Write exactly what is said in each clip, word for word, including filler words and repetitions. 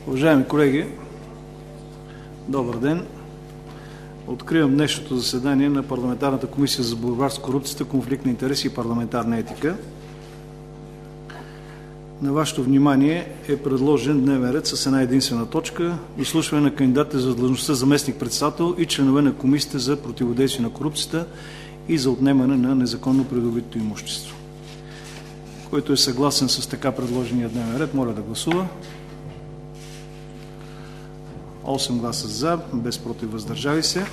Уважаеми колеги, добър ден! Откривам днешното заседание на Парламентарната комисия за борба с корупцията, конфликт на интереси и парламентарна етика. На вашето внимание е предложен дневен ред с една единствена точка – изслушване на кандидатите за длъжността заместник-председател и членове на Комисията за противодействие на корупцията и за отнемане на незаконно придобитото имущество. Който е съгласен с така предложения дневен ред, моля да гласува. осем гласа за, без против, въздържали се.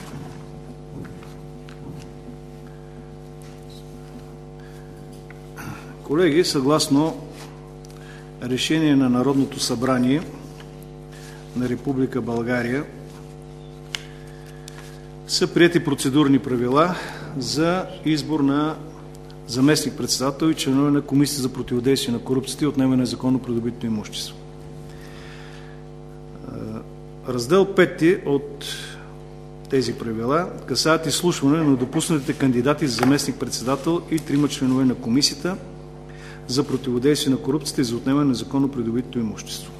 Колеги, съгласно решение на Народното събрание на Република България са приети процедурни правила за избор на заместник-председател и членове на Комисията за противодействие на корупцията и отнемане на незаконно придобитото имущество. Раздел пети от тези правила касаят изслушване на допуснатите кандидати за заместник-председател и трима членове на Комисията за противодействие на корупцията и за отнемане на незаконно придобитото имущество.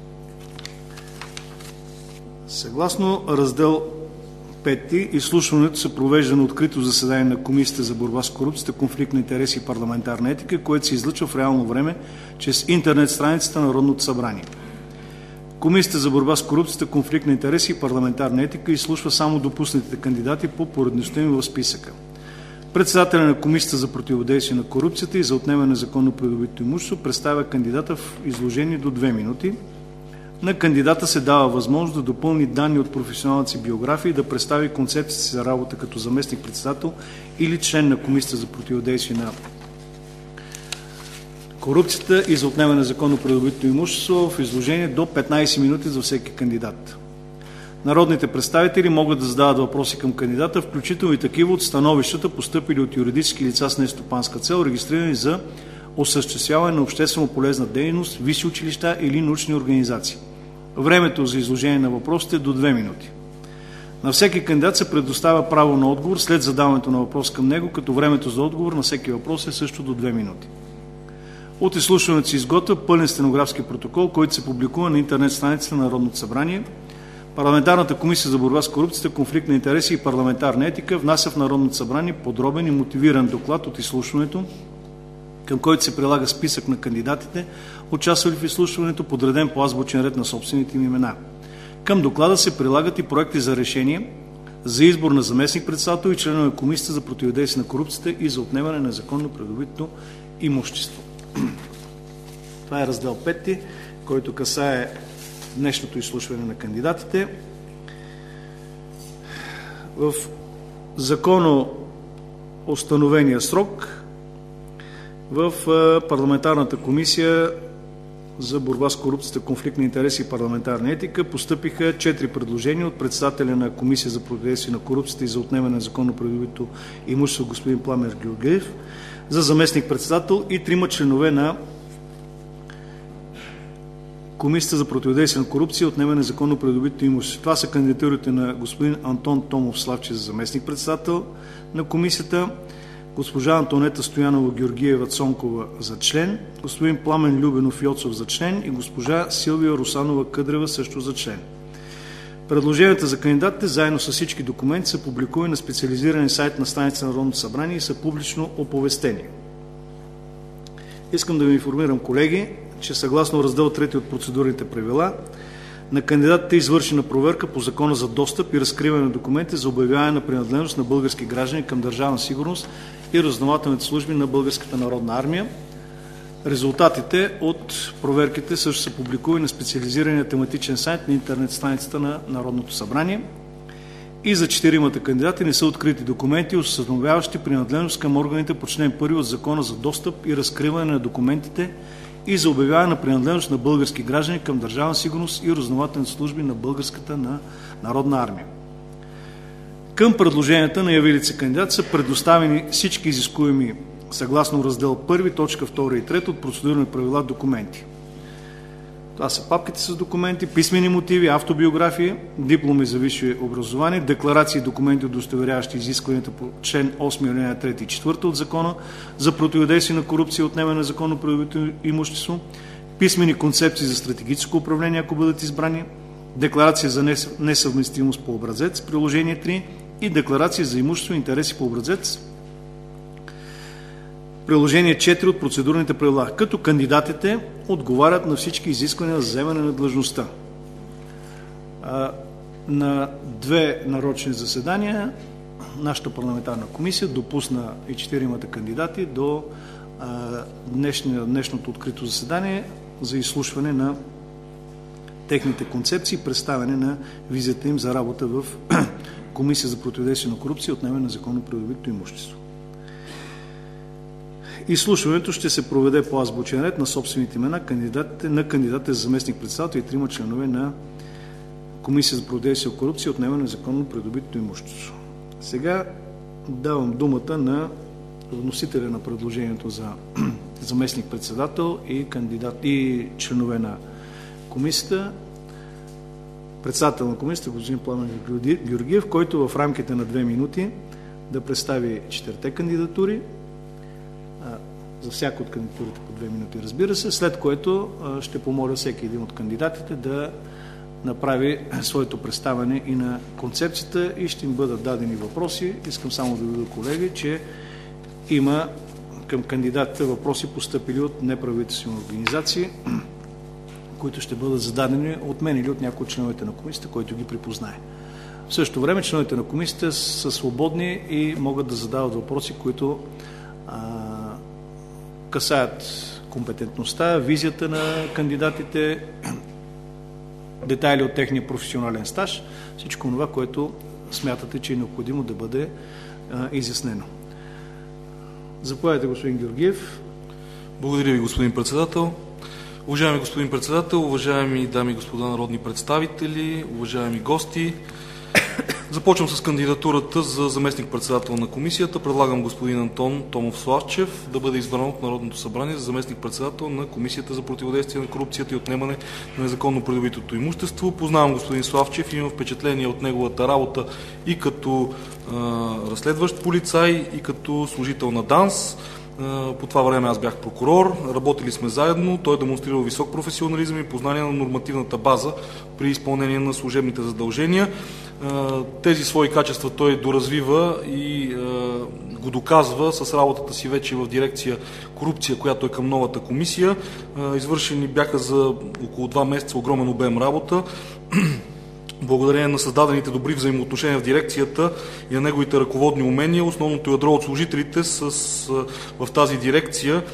Съгласно раздел пети, изслушването се провежда на открито заседание на Комисията за борба с корупцията, конфликт на интереси и парламентарна етика, което се излъчва в реално време чрез интернет страницата на Народното събрание. Комисията за борба с корупцията, конфликт на интереси и парламентарна етика изслушва само допуснатите кандидати по поредността им в списъка. Председателят на Комисията за противодействие на корупцията и за отнемане на незаконно придобитото имущество представя кандидата в изложение до две минути. На кандидата се дава възможност да допълни данни от професионалната си биография и да представи концепцията си за работа като заместник-председател или член на Комисията за противодействие на корупцията и за отнемане на незаконно придобитото имущество в изложение до петнайсет минути за всеки кандидат. Народните представители могат да задават въпроси към кандидата, включително и такива от становищата, постъпили от юридически лица с нестопанска цел, регистрирани за осъществяване на обществено полезна дейност, висши училища или научни организации. Времето за изложение на въпросите е до две минути. На всеки кандидат се предоставя право на отговор след задаването на въпрос към него, като времето за отговор на всеки въпрос е също до две минути. От изслушването се изготвя пълен стенографски протокол, който се публикува на интернет страницата на Народното събрание. Парламентарната комисия за борба с корупцията, конфликт на интереси и парламентарна етика внася в Народното събрание подробен и мотивиран доклад от изслушването, към който се прилага списък на кандидатите, участвали в изслушването, подреден по азбучен ред на собствените им имена. Към доклада се прилагат и проекти за решение за избор на заместник-председател и членове на Комисията за противодействие на корупцията и за отнемане на незаконно придобитото имущество. Това е раздел пети, който касае днешното изслушване на кандидатите. В законно установения срок в Парламентарната комисия за борба с корупцията, конфликт на интереси и парламентарна етика постъпиха четири предложения от председателя на Комисия за противодействие на корупцията и за отнемане на незаконно придобитото имущество господин Пламен Георгиев за заместник-председател и трима членове на Комисията за противодействие на корупция и отнемане на незаконно придобитото имущество. Това са кандидатурите на господин Антон Томов Славчев за заместник-председател на Комисията, госпожа Антонета Стоянова Георгиева Цонкова за член, господин Пламен Любенов Йоцов за член и госпожа Силвия Русанова Къдрева също за член. Предложенията за кандидатите, заедно с всички документи, са публикувани на специализирания сайт на страница на Народното събрание и са публично оповестени. Искам да ви информирам, колеги, че съгласно раздел трети от процедурните правила на кандидатите е извършена проверка по Закона за достъп и разкриване на документи за обявяване на принадлежност на български граждани към Държавна сигурност и разузнавателните служби на Българската народна армия. Резултатите от проверките също са публикувани на специализирания тематичен сайт на интернет страницата на Народното събрание. И за четиримата кандидати не са открити документи, установяващи принадлежност към органите по член първи от Закона за достъп и разкриване на документите и за обявяване на принадлежност на български граждани към Държавна сигурност и разузнавателните служби на Българската народна армия. Към предложенията на явилите се кандидати са предоставени всички изискуеми съгласно раздел първи, точка втора и трета от процедурни правила документи. Това са папките с документи, писмени мотиви, автобиографии, дипломи за висше образование, декларации и документи, удостоверяващи изискванията по член осми, алинея трета и четвърта от Закона за противодействие на корупция и отнемане на незаконно придобито имущество, писмени концепции за стратегическо управление, ако бъдат избрани, декларация за несъвместимост по образец, приложение три, и декларация за имущество и интереси по образец, приложение четири от процедурните правила, като кандидатите отговарят на всички изисквания за заемане на длъжността. На две нарочни заседания нашата парламентарна комисия допусна и четиримата кандидати до днешния, днешното открито заседание за изслушване на техните концепции, представяне на визията им за работа в Комисия за противодействие на корупция и отнемане на законно придобитото имущество. Изслушването ще се проведе по азбучен ред на собствените имена кандидатите, на кандидатите за заместник-председател и трима членове на Комисия за противодействие на корупция и отнемане на законно придобитото имущество. Сега давам думата на вносителя на предложението за заместник-председател и кандидат и членове на комисията, председател на комисията, господин Пламен Георгиев, който в рамките на две минути да представи четирите кандидатури, за всяка от кандидатурите по две минути, разбира се, след което ще помоля всеки един от кандидатите да направи своето представяне и на концепцията и ще им бъдат дадени въпроси. Искам само да видя, колеги, че има към кандидатите въпроси, постъпили от неправителствени организации, които ще бъдат зададени от мен или от някои от членовете на комисията, който ги припознае. В същото време членовете на комисията са свободни и могат да задават въпроси, които а, касаят компетентността, визията на кандидатите, детайли от техния професионален стаж, всичко това, което смятате, че е необходимо да бъде а, изяснено. Заповядайте, господин Георгиев. Благодаря ви, господин председател. Уважаеми господин председател, уважаеми дами и господа народни представители, уважаеми гости, започвам с кандидатурата за заместник-председател на комисията. Предлагам господин Антон Томов Славчев да бъде избран от Народното събрание за заместник-председател на Комисията за противодействие на корупцията и отнемане на незаконно придобитото имущество. Познавам господин Славчев и имам впечатление от неговата работа и като а, разследващ полицай, и като служител на ДАНС. По това време аз бях прокурор, работили сме заедно, той е демонстрирал висок професионализъм и познание на нормативната база при изпълнение на служебните задължения. Тези свои качества той доразвива и го доказва с работата си вече в дирекция корупция, която е към новата комисия. Извършени бяха за около два месеца огромен обем работа. Благодарение на създадените добри взаимоотношения в дирекцията и на неговите ръководни умения, основното ядро от служителите с, в тази дирекция,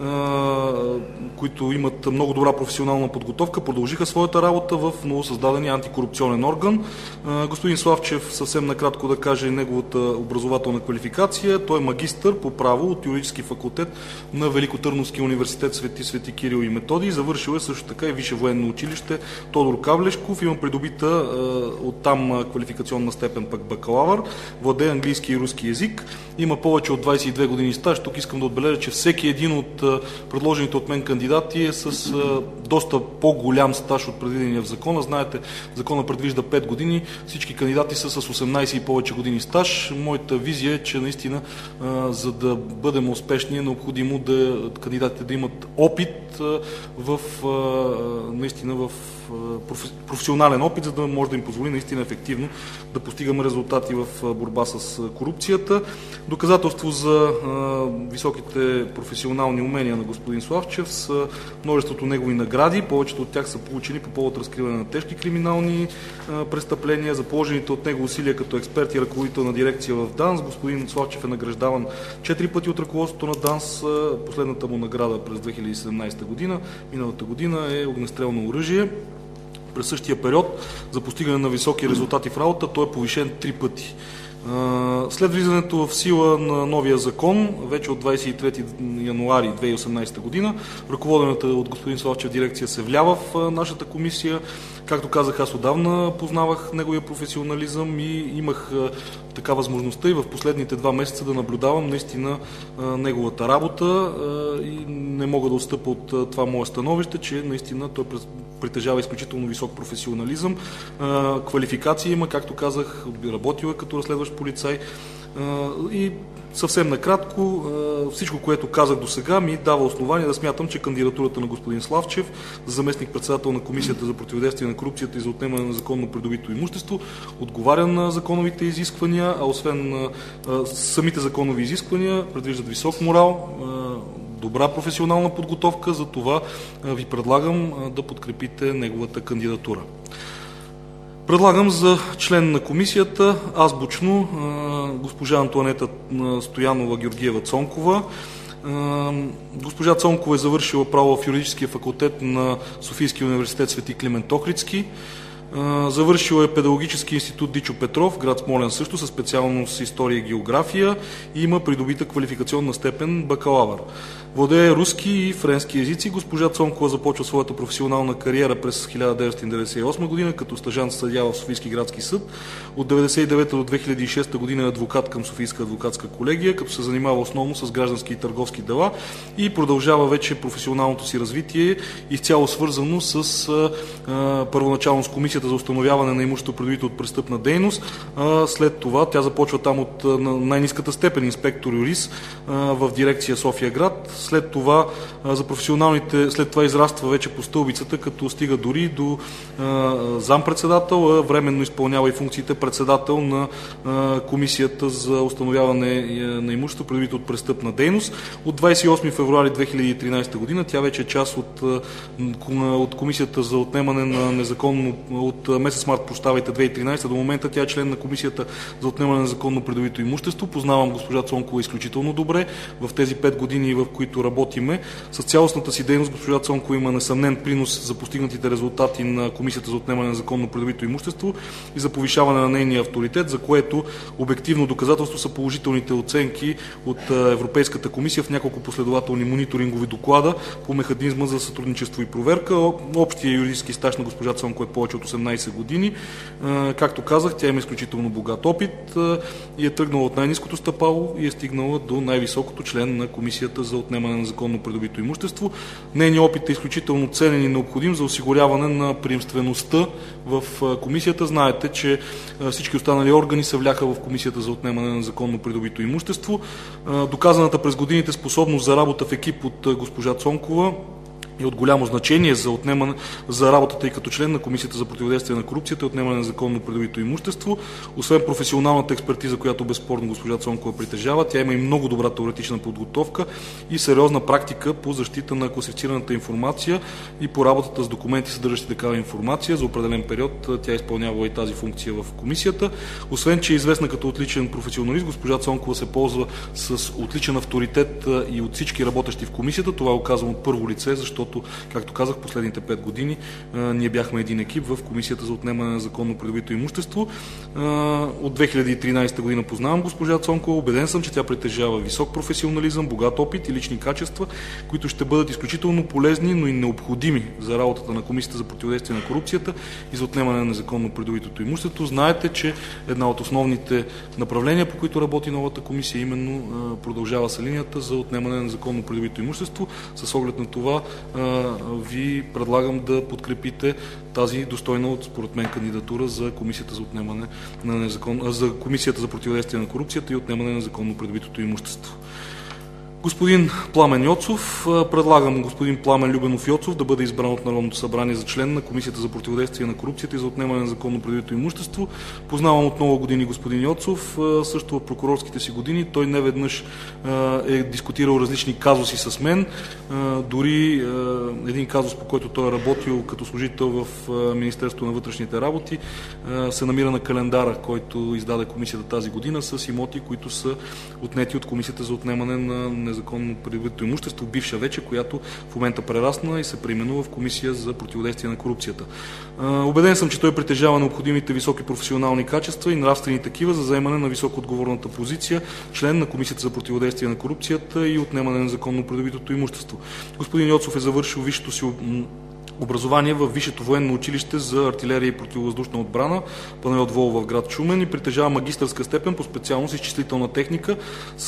които имат много добра професионална подготовка, продължиха своята работа в новосъздадения антикорупционен орган. Господин Славчев, съвсем накратко да каже неговата образователна квалификация. Той е магистър по право от юридически факултет на Великотърновския университет Свети Свети Кирил и Методий. Завършил е също така и Висше военно училище Тодор Кавлешков. Има придобита оттам квалификационна степен пък бакалавър. Владее английски и руски език. Има повече от двадесет и две години стаж. Тук искам да отбележа, че всеки един от предложените от мен кандидати е с а, доста по-голям стаж от предвидения в закона. Знаете, закона предвижда пет години, всички кандидати са с осемнадесет и повече години стаж. Моята визия е, че наистина, а, за да бъдем успешни, е необходимо да кандидатите да имат опит а, в а, наистина в професионален опит, за да може да им позволи наистина ефективно да постигаме резултати в борба с корупцията. Доказателство за а, високите професионални умения на господин Славчев са множеството негови награди. Повечето от тях са получени по повод разкриване на тежки криминални а, престъпления. За положените от него усилия като експерт и ръководител на дирекция в ДАНС, господин Славчев е награждаван четири пъти от ръководството на ДАНС. Последната му награда през две хиляди и седемнадесета година, миналата година, е огнестрелно оръжие. През същия период за постигане на високи резултати в работа той е повишен три пъти. След влизането в сила на новия закон, вече от двадесет и трети януари две хиляди и осемнадесета година, ръководената от господин Славчев дирекция се влява в нашата комисия. Както казах, аз отдавна познавах неговия професионализъм и имах така възможността и в последните два месеца да наблюдавам наистина неговата работа и не мога да отстъпя от това мое становище, че наистина той притежава изключително висок професионализъм. Квалификация има, както казах, работил е като разследващ полицай. И съвсем накратко, всичко, което казах до сега, ми дава основание да смятам, че кандидатурата на господин Славчев за заместник-председател на Комисията за противодействие на корупцията и за отнемане на законно придобито имущество отговаря на законовите изисквания, а освен самите законови изисквания, предвиждат висок морал, добра професионална подготовка, за това ви предлагам да подкрепите неговата кандидатура. Предлагам за член на комисията азбучно госпожа Антоанета Стоянова Георгиева-Цонкова. Госпожа Цонкова е завършила право в юридическия факултет на Софийския университет Свети Климент Охридски. Завършила е педагогически институт Дичо Петров, град Смолян също, със специалност история и география и има придобита квалификационна степен бакалавър. Владее руски и френски езици. Госпожа Цонкова започва своята професионална кариера през хиляда деветстотин деветдесет и осма година като стажант съдия в Софийски градски съд. От деветдесет и девета до две хиляди и шеста година е адвокат към Софийска адвокатска колегия, като се занимава основно с граждански и търговски дела и продължава вече професионалното си развитие, изцяло свързано с а, първоначално с Комисията за установяване на имущество, придобито от престъпна дейност. А, след това тя започва там от най-ниската степен инспектор юрист в дирекция София град. След това за професионалните, след това израства вече по стълбицата, като стига дори до зампредседател, временно изпълнява и функциите председател на Комисията за установяване на имущество, придобито от престъпна дейност. От двадесет и осми февруари две хиляди и тринадесета година тя вече е част от, от Комисията за отнемане на незаконно, от месец март, прощавайте, две хиляди и тринадесета до момента тя е член на Комисията за отнемане на незаконно придобито имущество. Познавам госпожа Цонкова изключително добре в тези пет години, в които работиме. С цялостната си дейност госпожа Цонкова има несъмнен принос за постигнатите резултати на Комисията за отнемане на незаконно придобито имущество и за повишаване на нейния авторитет, за което обективно доказателство са положителните оценки от Европейската комисия в няколко последователни мониторингови доклада по механизма за сътрудничество и проверка. Общия юридически стаж на госпожа Цонкова е повече от осемнадесет години. Както казах, тя има изключително богат опит и е тръгнала от най-ниското стъпало и е стигнала до най-високото, член на Комисията за отнемане на незаконно придобито имущество. Нейният опит е изключително ценен и необходим за осигуряване на приемствеността в комисията. Знаете, че всички останали органи се вляха в Комисията за отнемане на незаконно придобито имущество. Доказаната през годините способност за работа в екип от госпожа Цонкова и от голямо значение за отнемане, за работата и като член на Комисията за противодействие на корупцията и отнемане на незаконно придобито имущество. Освен професионалната експертиза, която безспорно госпожа Цонкова притежава, тя има и много добра теоретична подготовка и сериозна практика по защита на класифицираната информация и по работата с документи, съдържащи такава информация. За определен период тя изпълнява и тази функция в комисията. Освен че е известна като отличен професионалист, госпожа Цонкова се ползва с отличен авторитет и от всички работещи в комисията. Това го казвам от първо лице, защото, както казах, последните пет години а, ние бяхме един екип в Комисията за отнемане на незаконно придобито имущество. А, от две хиляди и тринадесета година познавам госпожа Цонкова. Убеден съм, че тя притежава висок професионализъм, богат опит и лични качества, които ще бъдат изключително полезни, но и необходими за работата на Комисията за противодействие на корупцията и за отнемане на незаконно придобитото имущество. Знаете, че една от основните направления, по които работи новата комисия, именно а, продължава се линията за отнемане на незаконно придобито имущество. С оглед на това ви предлагам да подкрепите тази достойна от, според мен, кандидатура за Комисията за отнемане на незакон... за Комисията за противодействие на корупцията и отнемане на незаконно придобитото имущество. Господин Пламен Йоцов, предлагам господин Пламен Любенов Йоцов да бъде избран от Народното събрание за член на Комисията за противодействие на корупцията и за отнемане на незаконно придобито имущество. Познавам от много години господин Йоцов, също в прокурорските си години. Той неведнъж е дискутирал различни казуси с мен. Дори един казус, по който той е работил като служител в Министерството на вътрешните работи, се намира на календара, който издаде комисията тази година с имоти, които са отнети от Комисията за отнемане на незаконно придобито имущество, бивша вече, която в момента прерасна и се преименува в Комисия за противодействие на корупцията. Убеден съм, че той притежава необходимите високи професионални качества и нравствени такива за заемане на високо отговорната позиция, член на Комисията за противодействие на корупцията и отнемане на незаконно придобитото имущество. Господин Йоцов е завършил висшето си образование в Висшето военно училище за артилерия и противовъздушна отбрана Панайот Волов в град Шумен и притежава магистърска степен по специалност изчислителна техника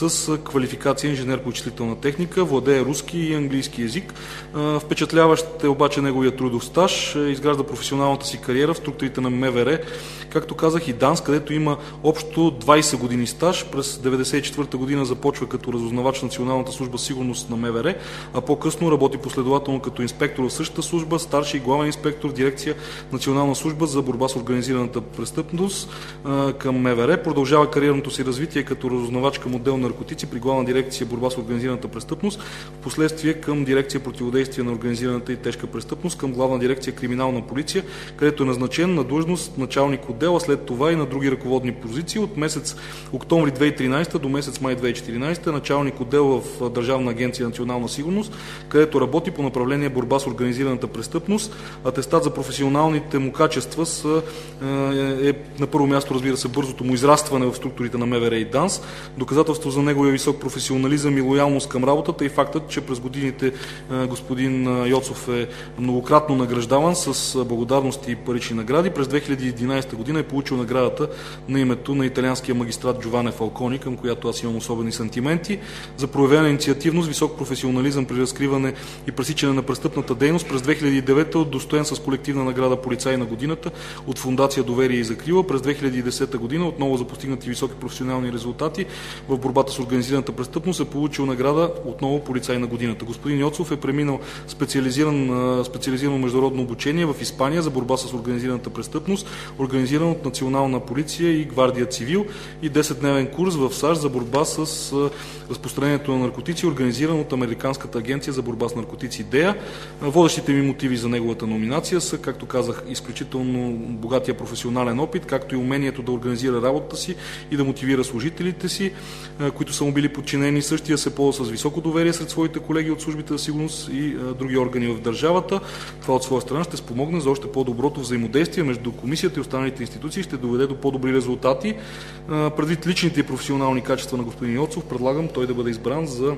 с квалификация инженер по изчислителна техника, владее руски и английски език. Впечатляващ е обаче неговия трудов стаж, изгражда професионалната си кариера в структурите на МВР, както казах и ДАНС, където има общо двайсет години стаж. През деветдесет и четвърта година започва като разузнавач в Националната служба сигурност на МВР, а по-късно работи последователно като инспектор в същата служба, старши и главен инспектор в дирекция Национална служба за борба с организираната престъпност към МВР. Продължава кариерното си развитие като разузнавач към отдел наркотици при главна дирекция борба с организираната престъпност, в последствие към дирекция противодействие на организираната и тежка престъпност към главна дирекция криминална полиция, където е назначен на длъжност началник отдел, а след това и на други ръководни позиции. От месец октомври две хиляди и тринайсета до месец май две хиляди и четиринайсета началник отдел в Държавна агенция национална сигурност, където работи по направление борба с организираната престъпност. Атестат за професионалните му качества са, е, е на първо място, разбира се, бързото му израстване в структурите на МВР и ДАНС. Доказателство за неговия висок професионализъм и лоялност към работата и фактът, че през годините господин Йоцов е многократно награждаван с благодарности и парични награди. През две хиляди и единайсета година е получил наградата на името на италианския магистрат Джоване Фалкони, към която аз имам особени сантименти. За проявена инициативност, висок професионализъм при разкриване и пресичане на престъпната дейност през две хиляди и девета удостоен с колективна награда полицай на годината от Фондация Доверие и закрила. През две хиляди и десета година отново за постигнати високи професионални резултати в борбата с организираната престъпност е получил награда отново полицай на годината. Господин Йоцов е преминал специализиран, специализирано международно обучение в Испания за борба с организираната престъпност, организиран от Национална полиция и Гвардия Цивил, и десетдневен курс в САЩ за борба с разпространението на наркотици, организиран от Американската агенция за борба с наркотици ДЕА. Водещите ми мотиви за неговата номинация са, както казах, изключително богатия професионален опит, както и умението да организира работата си и да мотивира служителите си, които са му били подчинени. Същия се ползва с високо доверие сред своите колеги от службите за сигурност и други органи в държавата. Това от своя страна ще спомогне за още по-доброто взаимодействие между комисията и останалите институции, ще доведе до по-добри резултати. Предвид личните и професионални качества на господин Йоцов, предлагам той да бъде избран за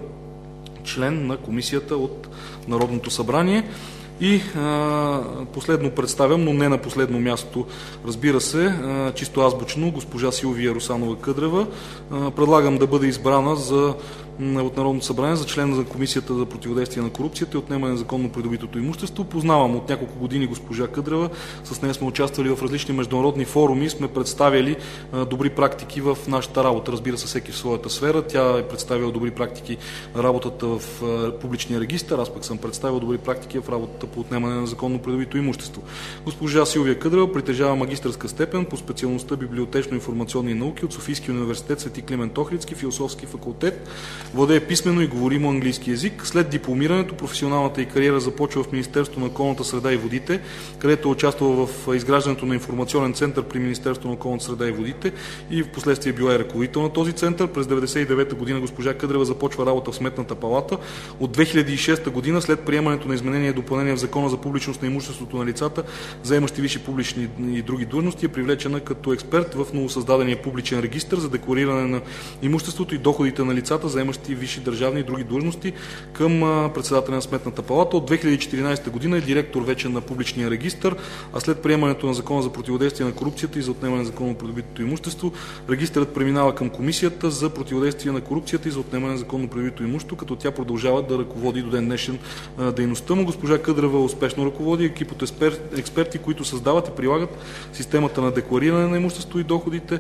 член на комисията от Народното събрание. И а, последно представям, но не на последно място, разбира се, а, чисто азбучно, госпожа Силвия Русанова Къдрева. А, предлагам да бъде избрана за от Народното събрание за член на Комисията за противодействие на корупцията и отнемане на законно придобитото имущество. Познавам от няколко години госпожа Къдрева. С нея сме участвали в различни международни форуми и сме представили а, добри практики в нашата работа. Разбира се, всеки в своята сфера. Тя е представила добри практики в работата в а, публичния регистър. Аз пък съм представил добри практики в работата по отнемане на законно придобито имущество. Госпожа Силвия Къдрева притежава магистърска степен по специалността библиотечно-информационни науки от Софийския университет Свети Климент Охридски, философски факултет. Владее писмено и говоримо английски език. След дипломирането професионалната й кариера започва в Министерството на околната среда и водите, където е участвала в изграждането на информационен център при Министерството на околната среда и водите и в последствие била е ръководител на този център. През деветдесет и девета година госпожа Къдрева започва работа в Сметната палата. От две хиляди и шеста година, след приемането на изменение и допълнение в Закона за публичност на имуществото на лицата, заемащи висши публични и други длъжности, е привлечена като експерт в новосъздадения публичен регистър за деклариране на имуществото и доходите на лицата, заемащи висши държавни и други длъжности към председателя на Сметната палата. От две хиляди и четиринайсета година е директор вече на публичния регистър, а след приемането на Закона за противодействие на корупцията и за отнемане на законно придобитото имущество, регистърът преминава към Комисията за противодействие на корупцията и за отнемане на законно придобитото имущество, като тя продължава да ръководи до ден днешен дейността му. Госпожа Къдрева успешно ръководи екип от експерти, които създават и прилагат системата на деклариране на имущество и доходите,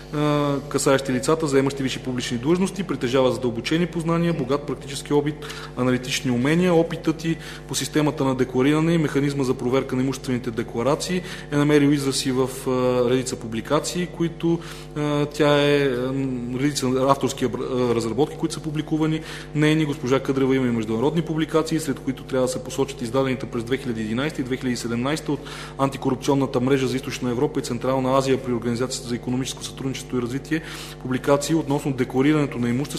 касаещи лицата, заемащи висши публични длъжности, притежава задълбочени познания, богат практически опит, аналитични умения. Опитът и по системата на деклариране и механизма за проверка на имуществените декларации е намерил израз и в редица публикации, които тя е редица авторски разработки, които са публикувани. Нейни госпожа Къдрева има и международни публикации, след които трябва да се посочат издадените през две хиляди и единайсета и две хиляди и седемнайсета от Антикорупционната мрежа за Източна Европа и Централна Азия при Организацията за икономическо сътрудничество и развитие публикации относно декларирането на имущество като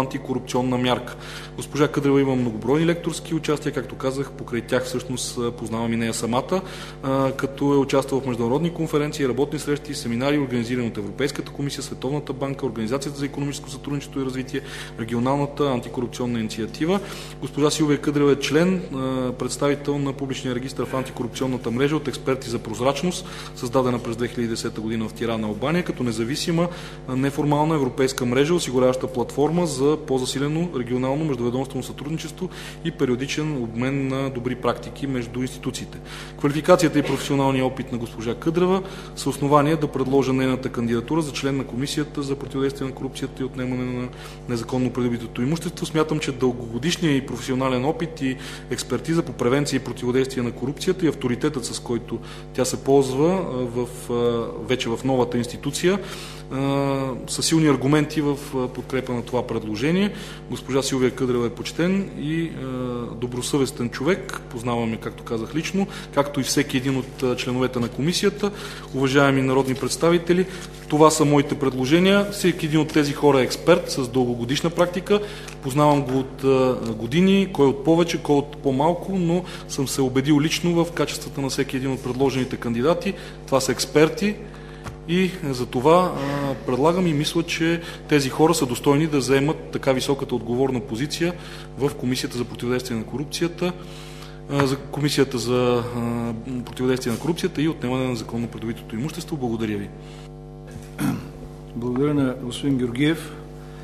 антикорупционна мярка. Госпожа Къдрева има многобройни лекторски участия, както казах, покрай тях всъщност познавам и нея самата, като е участвала в международни конференции, работни срещи, семинари, организирани от Европейската комисия, Световната банка, Организацията за икономическо сътрудничество и развитие, Регионалната антикорупционна инициатива. Госпожа Силвия Къдрева е член, представител на публичния регистър в антикорупционната мрежа от експерти за прозрачност, създадена през две хиляди и десета година в Тирана, Албания, като независима неформална европейска мрежа, осигуряваща платформа за по-засилено регионално междуведомствено сътрудничество и периодичен обмен на добри практики между институциите. Квалификацията и професионалния опит на госпожа Къдрева са основания да предложа нейната кандидатура за член на Комисията за противодействие на корупцията и отнемане на незаконно придобитото имущество. Смятам, че дългогодишният и професионален опит и експертиза по превенция и противодействие на корупцията и авторитетът, с който тя се ползва в, вече в новата институция, са силни аргументи в подкрепа на това предложение. Госпожа Силвия Къдрева е почтен и добросъвестен човек, познаваме, както казах, лично, както и всеки един от членовете на комисията. Уважаеми народни представители, това са моите предложения. Всеки един от тези хора е експерт с дългогодишна практика. Познавам го от години, кой от повече, кой от по-малко, но съм се убедил лично в качествата на всеки един от предложените кандидати. Това са експерти. И за това а, предлагам и мисля, че тези хора са достойни да заемат така високата отговорна позиция в Комисията за противодействие на корупцията, а, за Комисията за а, противодействие на корупцията и отнемане на законно придобитото имущество. Благодаря ви. Благодаря на господин Георгиев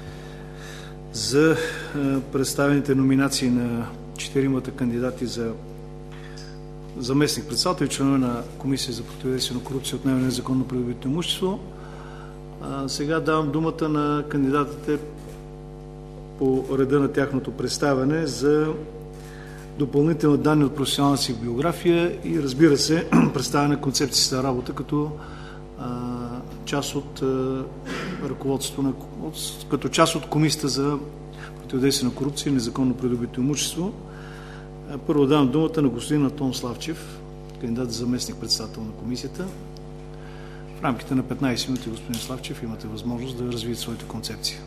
за а, представените номинации на четиримата кандидати за заместник-председател и членове на Комисия за противодействие на корупция и отнемане на незаконно придобито имущество. А, сега давам думата на кандидатите по реда на тяхното представяне за допълнителни данни от професионалната си биография и, разбира се, представяне на концепцията на работа като а, част от а, ръководството на, от, като част от Комисията за противодействие на корупция и незаконно придобито имущество. Първо давам думата на господин Антон Славчев, кандидат за заместник-председател на комисията. В рамките на петнайсет минути, господин Славчев, имате възможност да развиете своята концепция.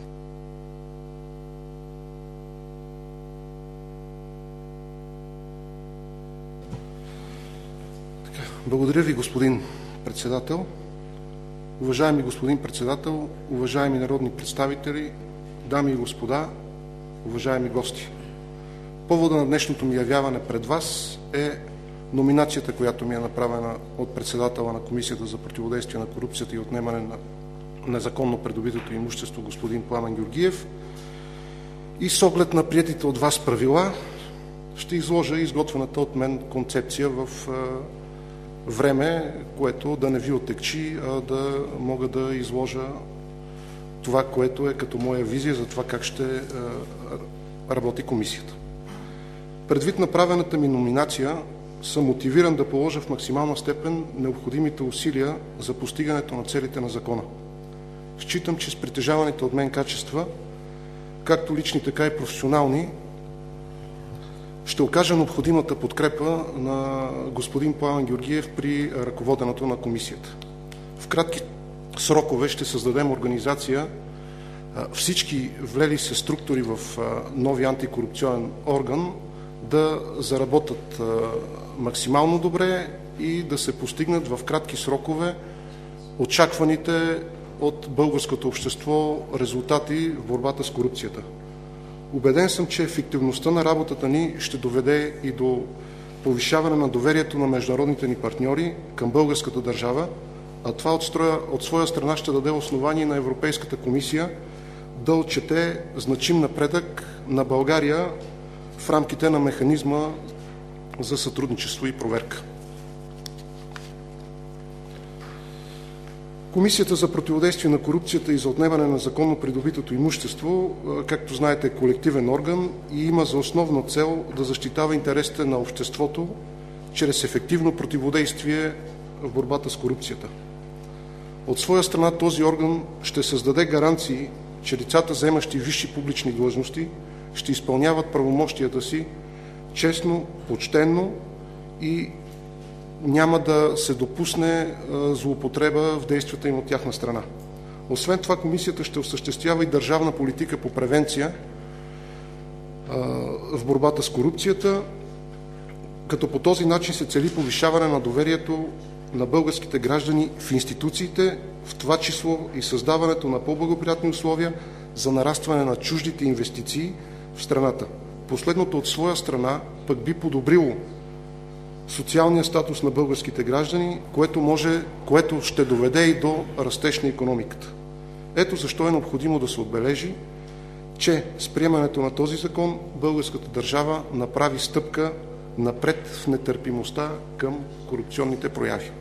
Благодаря ви, господин председател. Уважаеми господин председател, уважаеми народни представители, дами и господа, уважаеми гости. Повода на днешното ми явяване пред вас е номинацията, която ми е направена от председателя на Комисията за противодействие на корупцията и отнемане на незаконно придобитото имущество господин Пламен Георгиев. И с оглед на приетите от вас правила ще изложа изготвената от мен концепция в време, което да не ви отекчи, а да мога да изложа това, което е като моя визия за това как ще работи комисията. Предвид направената ми номинация, съм мотивиран да положа в максимална степен необходимите усилия за постигането на целите на закона. Считам, че с притежаваните от мен качества, както лични, така и професионални, ще окажа необходимата подкрепа на господин Пламен Георгиев при ръководенето на комисията. В кратки срокове ще създадем организация, всички влели се структури в нови антикорупционен орган да заработят максимално добре и да се постигнат в кратки срокове очакваните от българското общество резултати в борбата с корупцията. Убеден съм, че ефективността на работата ни ще доведе и до повишаване на доверието на международните ни партньори към българската държава, а това от, строя, от своя страна ще даде основание на Европейската комисия да отчете значим напредък на България в рамките на механизма за сътрудничество и проверка. Комисията за противодействие на корупцията и за отнемане на законно придобитото имущество, както знаете, е колективен орган и има за основна цел да защитава интересите на обществото чрез ефективно противодействие в борбата с корупцията. От своя страна този орган ще създаде гаранции, че лицата, заемащи висши публични длъжности, ще изпълняват правомощията си честно, почтенно и няма да се допусне злоупотреба в действията им от тяхна страна. Освен това, комисията ще осъществява и държавна политика по превенция а, в борбата с корупцията, като по този начин се цели повишаване на доверието на българските граждани в институциите, в това число и създаването на по-благоприятни условия за нарастване на чуждите инвестиции в страната. Последното от своя страна пък би подобрило социалния статус на българските граждани, което, може, което ще доведе и до растеж на икономиката. Ето защо е необходимо да се отбележи, че с приемането на този закон българската държава направи стъпка напред в нетърпимостта към корупционните прояви.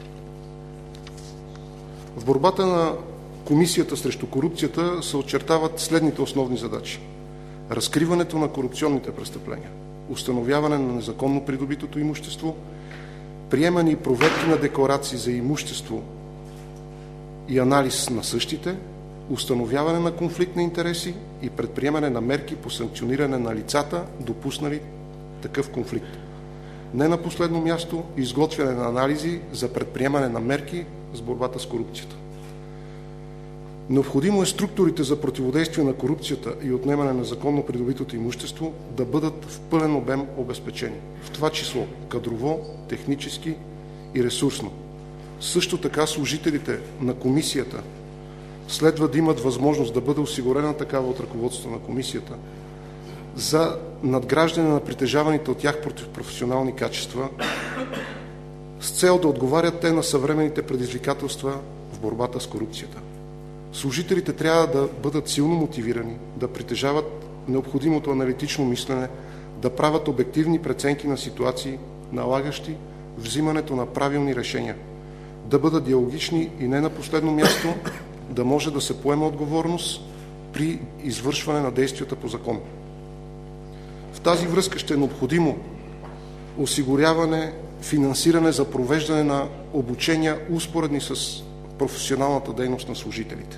В борбата на Комисията срещу корупцията се очертават следните основни задачи. Разкриването на корупционните престъпления, установяване на незаконно придобитото имущество, приемане и проверки на декларации за имущество и анализ на същите, установяване на конфликт на интереси и предприемане на мерки по санкциониране на лицата, допуснали такъв конфликт. Не на последно място, изготвяне на анализи за предприемане на мерки с борбата с корупцията. Необходимо е структурите за противодействие на корупцията и отнемане на законно придобитото имущество да бъдат в пълен обем обезпечени, в това число кадрово, технически и ресурсно. Също така служителите на комисията следва да имат възможност да бъде осигурена такава от ръководството на комисията за надграждане на притежаваните от тях професионални качества с цел да отговарят те на съвременните предизвикателства в борбата с корупцията. Служителите трябва да бъдат силно мотивирани, да притежават необходимото аналитично мислене, да правят обективни преценки на ситуации, налагащи взимането на правилни решения, да бъдат диалогични и не на последно място да може да се поема отговорност при извършване на действията по закон. В тази връзка ще е необходимо осигуряване, финансиране за провеждане на обучения, успоредни с професионалната дейност на служителите.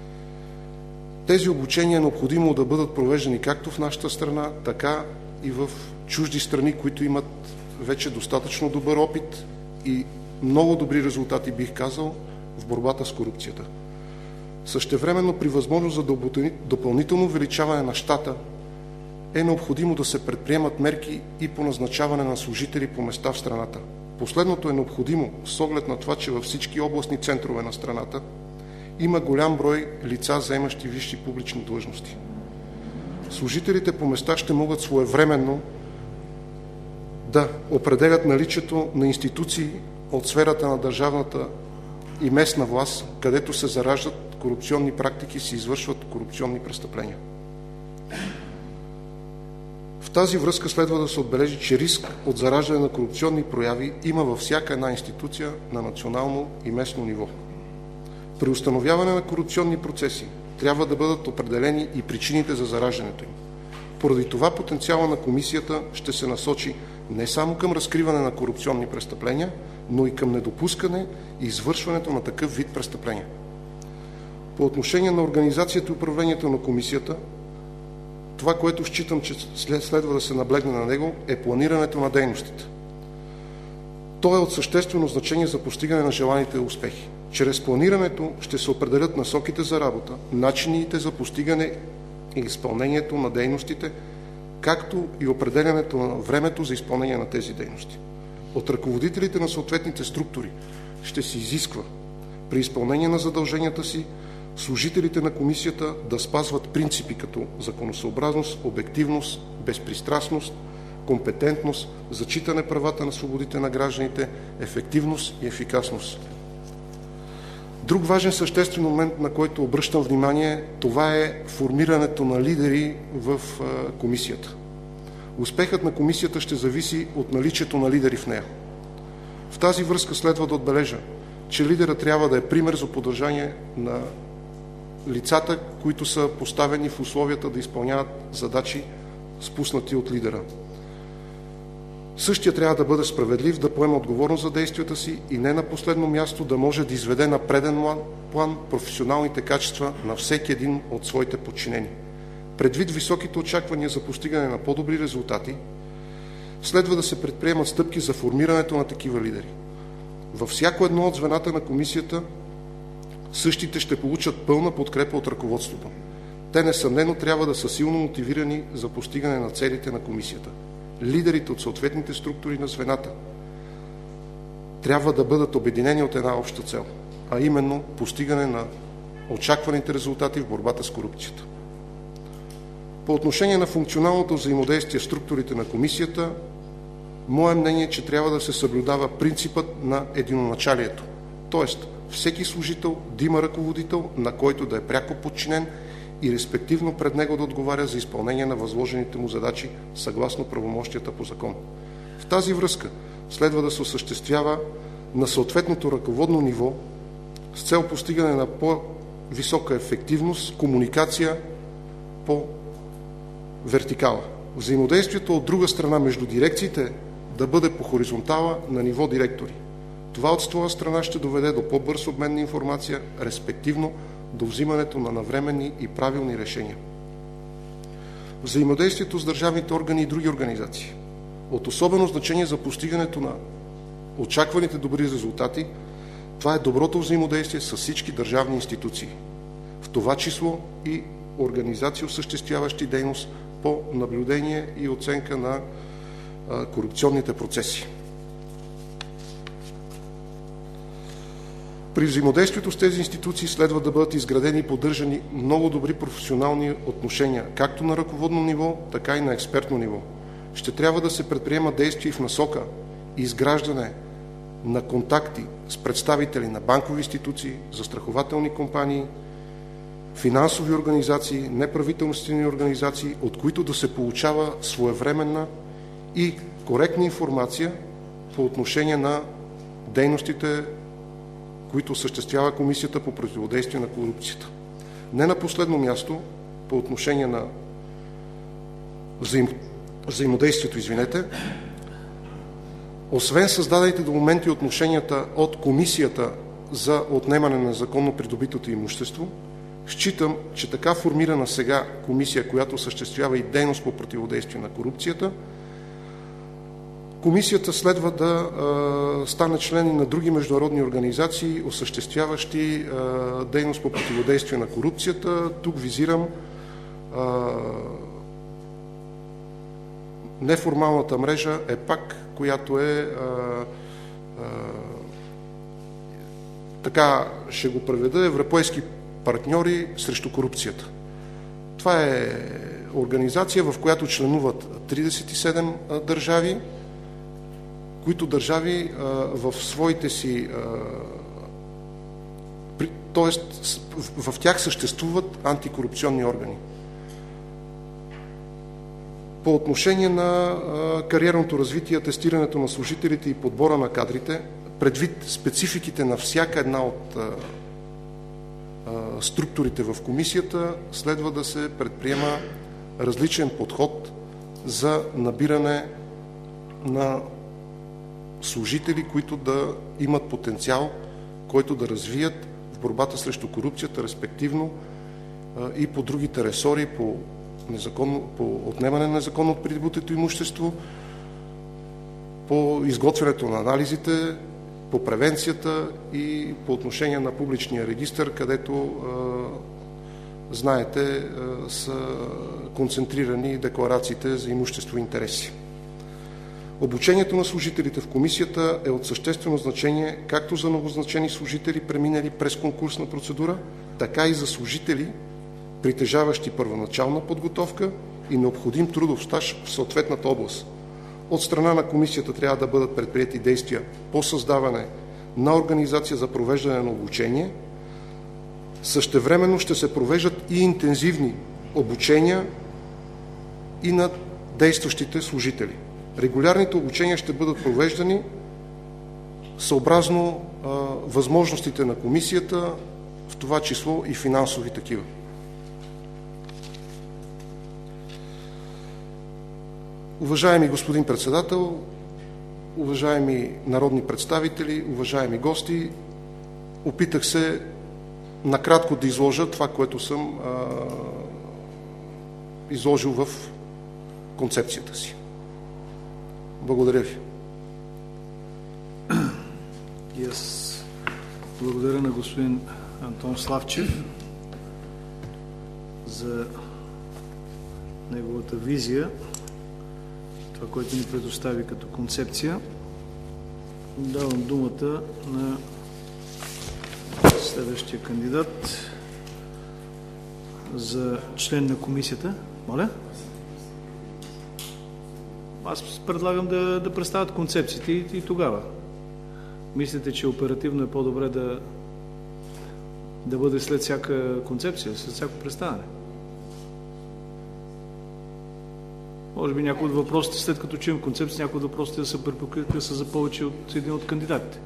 Тези обучения е необходимо да бъдат провеждани както в нашата страна, така и в чужди страни, които имат вече достатъчно добър опит и много добри резултати, бих казал, в борбата с корупцията. Същевременно, при възможност за допълнително увеличаване на щата, е необходимо да се предприемат мерки и по назначаване на служители по места в страната. Последното е необходимо с оглед на това, че във всички областни центрове на страната има голям брой лица, заемащи висши публични длъжности. Служителите по места ще могат своевременно да определят наличието на институции от сферата на държавната и местна власт, където се зараждат корупционни практики и се извършват корупционни престъпления. В тази връзка следва да се отбележи, че риск от зараждане на корупционни прояви има във всяка една институция на национално и местно ниво. При установяване на корупционни процеси трябва да бъдат определени и причините за зараждането им. Поради това потенциала на комисията ще се насочи не само към разкриване на корупционни престъпления, но и към недопускане и извършването на такъв вид престъпления. По отношение на организацията и управлението на комисията, това, което считам, че следва да се наблегне на него, е планирането на дейностите. То е от съществено значение за постигане на желаните успехи. Чрез планирането ще се определят насоките за работа, начините за постигане и изпълнението на дейностите, както и определянето на времето за изпълнение на тези дейности. От ръководителите на съответните структури ще се изисква при изпълнение на задълженията си служителите на комисията да спазват принципи като законосъобразност, обективност, безпристрастност, компетентност, зачитане правата на свободите на гражданите, ефективност и ефикасност. Друг важен съществен момент, на който обръщам внимание, това е формирането на лидери в комисията. Успехът на комисията ще зависи от наличието на лидери в нея. В тази връзка следва да отбележа, че лидера трябва да е пример за поддържание на лицата, които са поставени в условията да изпълняват задачи, спуснати от лидера. Същия трябва да бъде справедлив, да поема отговорност за действията си и не на последно място да може да изведе на преден план професионалните качества на всеки един от своите подчинени. Предвид високите очаквания за постигане на по-добри резултати, следва да се предприемат стъпки за формирането на такива лидери. Във всяко едно от звената на комисията Същите ще получат пълна подкрепа от ръководството. Те несъмнено трябва да са силно мотивирани за постигане на целите на комисията. Лидерите от съответните структури на звената трябва да бъдат обединени от една обща цел, а именно постигане на очакваните резултати в борбата с корупцията. По отношение на функционалното взаимодействие в структурите на комисията, мое мнение е, че трябва да се съблюдава принципът на единоначалието, т.е. всеки служител да има ръководител, на който да е пряко подчинен и респективно пред него да отговаря за изпълнение на възложените му задачи съгласно правомощията по закон. В тази връзка следва да се осъществява на съответното ръководно ниво с цел постигане на по-висока ефективност, комуникация по вертикала. Взаимодействието от друга страна между дирекциите да бъде по хоризонтала на ниво директори. Това от своя страна ще доведе до по-бърз обмен на информация, респективно до взимането на навременни и правилни решения. Взаимодействието с държавните органи и други организации. От особено значение за постигането на очакваните добри резултати, това е доброто взаимодействие с всички държавни институции, в това число и организации, осъществяващи дейност по наблюдение и оценка на а, корупционните процеси. При взаимодействието с тези институции следва да бъдат изградени и поддържани много добри професионални отношения, както на ръководно ниво, така и на експертно ниво. Ще трябва да се предприема действия и в насока и изграждане на контакти с представители на банкови институции, застрахователни компании, финансови организации, неправителствени организации, от които да се получава своевременна и коректна информация по отношение на дейностите, които осъществява Комисията по противодействие на корупцията. Не на последно място, по отношение на взаим... взаимодействието, извинете, освен създадените до момента отношенията от Комисията за отнемане на законно придобитото имущество, считам, че така формирана сега комисия, която осъществява и дейност по противодействие на корупцията, комисията следва да а, стане член и на други международни организации, осъществяващи а, дейност по противодействие на корупцията. Тук визирам а, неформалната мрежа ЕПАК, която е а, а, така ще го преведа, Европейски партньори срещу корупцията. Това е организация, в която членуват тридесет и седем държави, които държави а, в своите си, т.е. в, в тях съществуват антикорупционни органи. По отношение на а, кариерното развитие, тестирането на служителите и подбора на кадрите, предвид спецификите на всяка една от а, а, структурите в комисията, следва да се предприема различен подход за набиране на служители, които да имат потенциал, който да развият в борбата срещу корупцията, респективно а, и по другите ресори, по, незаконно, по отнемане на незаконно придобитото имущество, по изготвянето на анализите, по превенцията и по отношение на публичния регистър, където а, знаете, а, са концентрирани декларациите за имущество и интереси. Обучението на служителите в комисията е от съществено значение както за новозначени служители, преминали през конкурсна процедура, така и за служители, притежаващи първоначална подготовка и необходим трудов стаж в съответната област. От страна на комисията трябва да бъдат предприети действия по създаване на организация за провеждане на обучение. Същевременно ще се провеждат и интензивни обучения и на действащите служители. Регулярните обучения ще бъдат провеждани съобразно а, възможностите на комисията, в това число и финансови такива. Уважаеми господин председател, уважаеми народни представители, уважаеми гости, опитах се накратко да изложа това, което съм а, изложил в концепцията си. Благодаря ви. И аз благодаря на господин Антон Славчев за неговата визия, това, което ни предостави като концепция. Давам думата на следващия кандидат за член на комисията. Моля? Аз предлагам да, да представят концепциите и, и тогава. Мислите, че оперативно е по-добре да, да бъде след всяка концепция, след всяко представяне? Може би някои от въпросите, след като чуем концепция, някои от въпросите да са препокрити, да са за повече от един от кандидатите.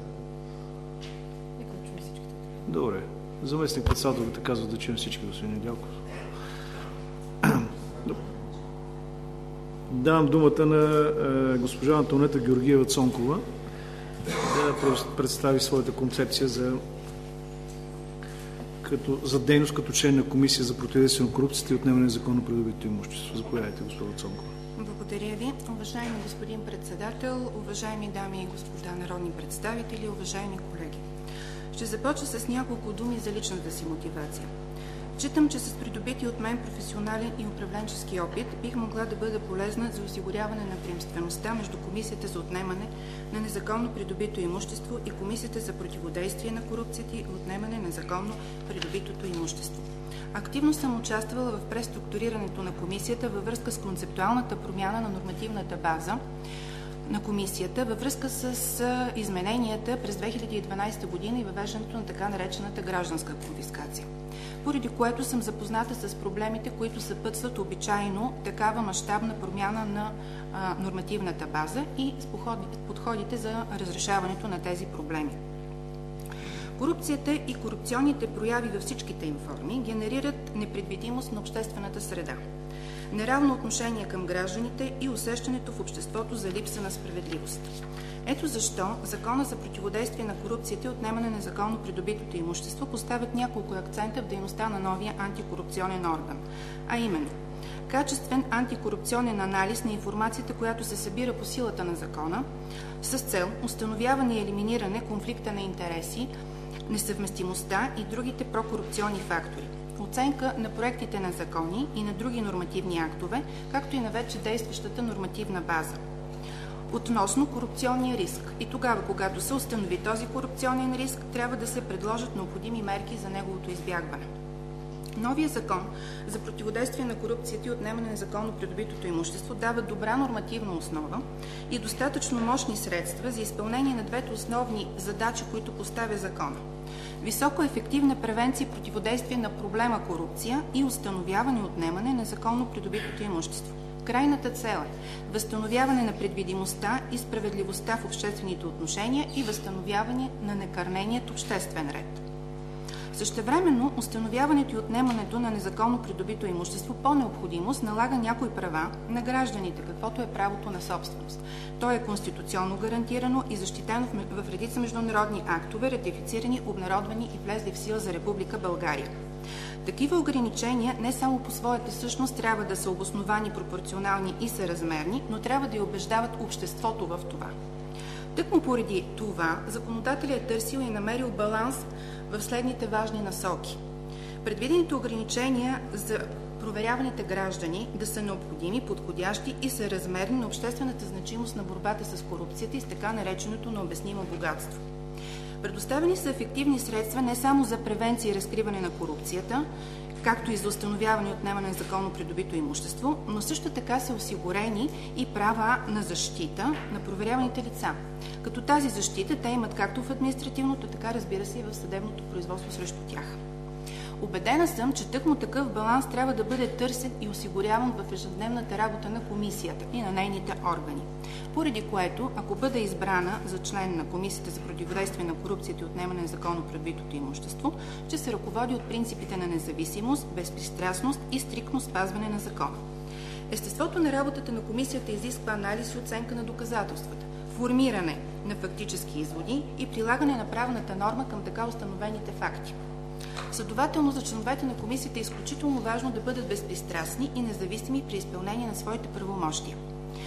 Добре. Заместник председателката казва да чуем всички, господин Недялков. Давам думата на е, госпожа Антонета Георгиева Цонкова да представи своята концепция за, като, за дейност като член на Комисия за противодействие на корупцията и отнемане на законно придобитото имущество. Заповядайте, госпожа Цонкова. Благодаря ви. Уважаеми господин председател, уважаеми дами и господа народни представители, уважаеми колеги. Ще започна с няколко думи за личната си мотивация. Считам, че с придобити от мен професионален и управленчески опит бих могла да бъда полезна за осигуряване на приемствеността между Комисията за отнемане на незаконно придобито имущество и Комисията за противодействие на корупцията и отнемане на незаконно придобитото имущество. Активно съм участвала в преструктурирането на Комисията във връзка с концептуалната промяна на нормативната база на Комисията във връзка с измененията през две хиляди и дванадесета година и въвеждането на така наречената гражданска конфискация, поради което съм запозната с проблемите, които съпътстват обичайно такава мащабна промяна на а, нормативната база и с подходите за разрешаването на тези проблеми. Корупцията и корупционните прояви във всичките им форми генерират непредвидимост на обществената среда, неравно отношение към гражданите и усещането в обществото за липса на справедливост. Ето защо Закона за противодействие на корупцията и отнемане на незаконно придобитото имущество поставят няколко акцента в дейността на новия антикорупционен орган, а именно качествен антикорупционен анализ на информацията, която се събира по силата на закона, с цел установяване и елиминиране конфликта на интереси, несъвместимостта и другите прокорупционни фактори, оценка на проектите на закони и на други нормативни актове, както и на вече действащата нормативна база. Относно корупционния риск. И тогава, когато се установи този корупционен риск, трябва да се предложат необходими мерки за неговото избягване. Новия закон за противодействие на корупцията и отнемане на незаконно придобитото имущество дава добра нормативна основа и достатъчно мощни средства за изпълнение на двете основни задачи, които поставя закона. Високо ефективна превенция и противодействие на проблема корупция и установяване и отнемане на незаконно придобитото имущество. Крайната цел е възстановяване на предвидимостта и справедливостта в обществените отношения и възстановяване на некърненият обществен ред. Същевременно, установяването и отнемането на незаконно придобито имущество по необходимост налага някои права на гражданите, каквото е правото на собственост. То е конституционно гарантирано и защитено в редица международни актове, ратифицирани, обнародвани и влезли в сила за Република България. Такива ограничения не само по своята същност трябва да са обосновани, пропорционални и съразмерни, но трябва да и убеждават обществото в това. Тъкмо поради това, законодателят е търсил и намерил баланс в следните важни насоки. Предвидените ограничения за проверяваните граждани да са необходими, подходящи и съразмерни на обществената значимост на борбата с корупцията и с така нареченото необяснимо богатство. Предоставени са ефективни средства не само за превенция и разкриване на корупцията, както и за установяване и отнемане на законно придобито имущество, но също така са осигурени и права на защита на проверяваните лица. Като тази защита те имат както в административното, така разбира се и в съдебното производство срещу тях. Убедена съм, че тъкмо такъв баланс трябва да бъде търсен и осигуряван в ежедневната работа на комисията и на нейните органи. Поради което, ако бъде избрана за член на Комисията за противодействие на корупцията и отнемане на незаконно придобитото имущество, ще се ръководи от принципите на независимост, безпристрастност и стриктно спазване на закона. Естеството на работата на комисията изисква анализ и оценка на доказателствата, формиране на фактически изводи и прилагане на правната норма към така установените факти. Следователно, за членовете на комисията е изключително важно да бъдат безпристрастни и независими при изпълнение на своите правомощия.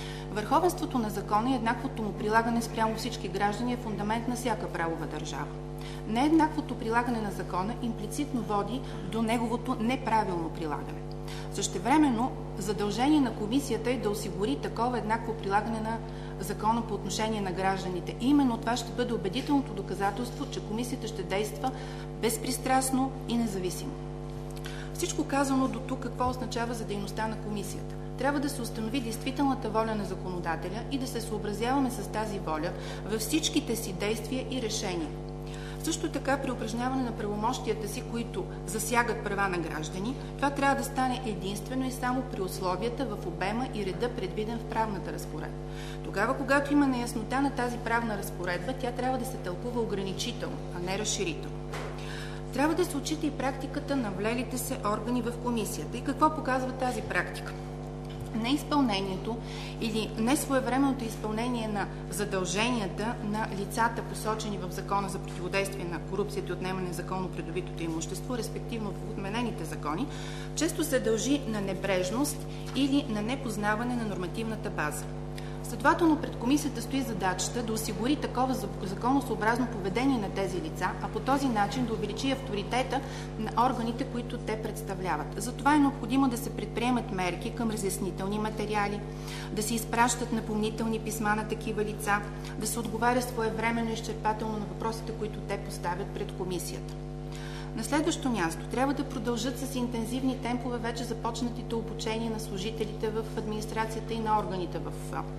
Върховенството на закона и еднаквото му прилагане спрямо всички граждани е фундамент на всяка правова държава. Нееднаквото прилагане на закона имплицитно води до неговото неправилно прилагане. Същевременно, задължение на комисията е да осигури такова еднакво прилагане на закона по отношение на гражданите. И именно това ще бъде убедителното доказателство, че комисията ще действа безпристрастно и независимо. Всичко казано до тук какво означава за дейността на комисията? Трябва да се установи действителната воля на законодателя и да се съобразяваме с тази воля във всичките си действия и решения. Също така при упражняване на правомощията си, които засягат права на граждани, това трябва да стане единствено и само при условията в обема и реда, предвиден в правната разпоредба. Тогава, когато има неяснота на тази правна разпоредба, тя трябва да се тълкува ограничително, а не разширително. Трябва да се отчита и практиката на влелите се органи в комисията. И какво показва тази практика? Неизпълнението или несвоевременното изпълнение на задълженията на лицата, посочени в Закона за противодействие на корупцията и отнемане на законно придобитото имущество, респективно в отменените закони, често се дължи на небрежност или на непознаване на нормативната база. Следователно пред комисията стои задачата да осигури такова законосъобразно поведение на тези лица, а по този начин да увеличи авторитета на органите, които те представляват. Затова е необходимо да се предприемат мерки към разяснителни материали, да се изпращат напомнителни писма на такива лица, да се отговаря своевременно и изчерпателно на въпросите, които те поставят пред комисията. На следващо място трябва да продължат с интензивни темпове вече започнатите обучения на служителите в администрацията и на органите в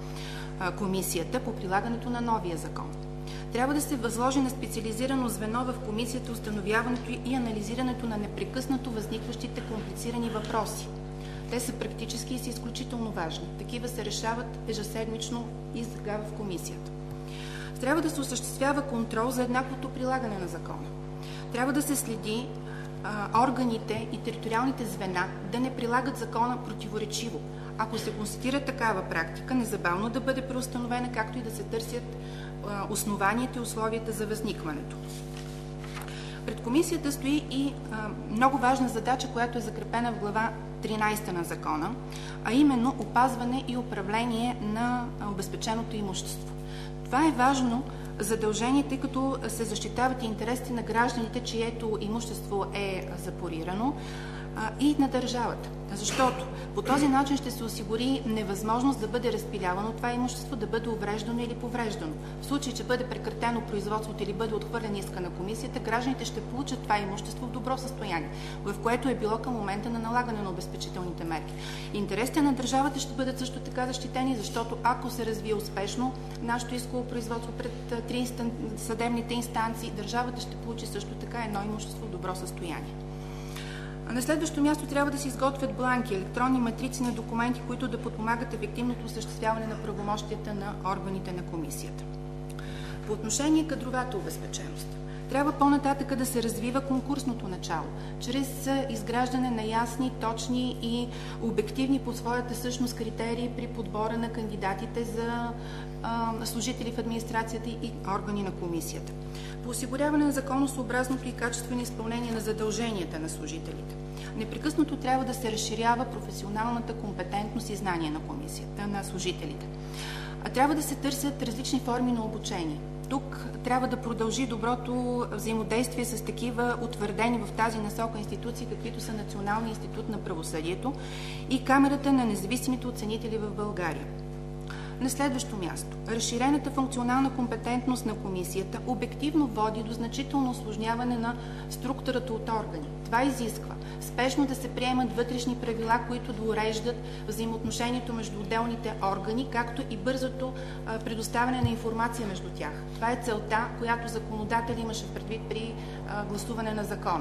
комисията по прилагането на новия закон. Трябва да се възложи на специализирано звено в комисията установяването и анализирането на непрекъснато възникващите комплицирани въпроси. Те са практически и са изключително важни. Такива се решават ежеседмично и сега в комисията. Трябва да се осъществява контрол за еднаквото прилагане на закона. Трябва да се следи а, органите и териториалните звена да не прилагат закона противоречиво. Ако се констатира такава практика, незабавно да бъде преустановена, както и да се търсят а, основанията и условията за възникването. Пред комисията стои и а, много важна задача, която е закрепена в глава тринадесета на закона, а именно опазване и управление на обезпеченото имущество. Това е важно задължение, тъй като се защитават интересите на гражданите, чието имущество е запорирано, и на държавата. Защото по този начин ще се осигури невъзможност да бъде разпилявано това имущество, да бъде увреждано или повреждано. В случай, че бъде прекратено производството или бъде отхвърлен иска на комисията, гражданите ще получат това имущество в добро състояние, в което е било към момента на налагане на обезпечителните мерки. Интересите на държавата ще бъдат също така защитени, защото ако се развие успешно нашето исково производство пред три съдебните инстанции, държавата ще получи също така едно имущество в добро състояние. На следващо място трябва да се изготвят бланки, електронни матрици на документи, които да подпомагат ефективното осъществяване на правомощията на органите на комисията. По отношение кадровата обезпеченост, трябва по-нататъка да се развива конкурсното начало, чрез изграждане на ясни, точни и обективни по своята същност критерии при подбора на кандидатите за а, служители в администрацията и органи на комисията. По осигуряване на законосъобразното и качествено изпълнение на задълженията на служителите. Непрекъснато трябва да се разширява професионалната компетентност и знание на комисията, на служителите. А трябва да се търсят различни форми на обучение. Тук трябва да продължи доброто взаимодействие с такива утвърдени в тази насока институции, каквито са Националния институт на правосъдието и Камерата на независимите оценители в България. На следващо място, разширената функционална компетентност на комисията обективно води до значително усложняване на структурата от органи. Това изисква спешно да се приемат вътрешни правила, които да уреждат взаимоотношението между отделните органи, както и бързото а, предоставяне на информация между тях. Това е целта, която законодател имаше в предвид при а, гласуване на закона.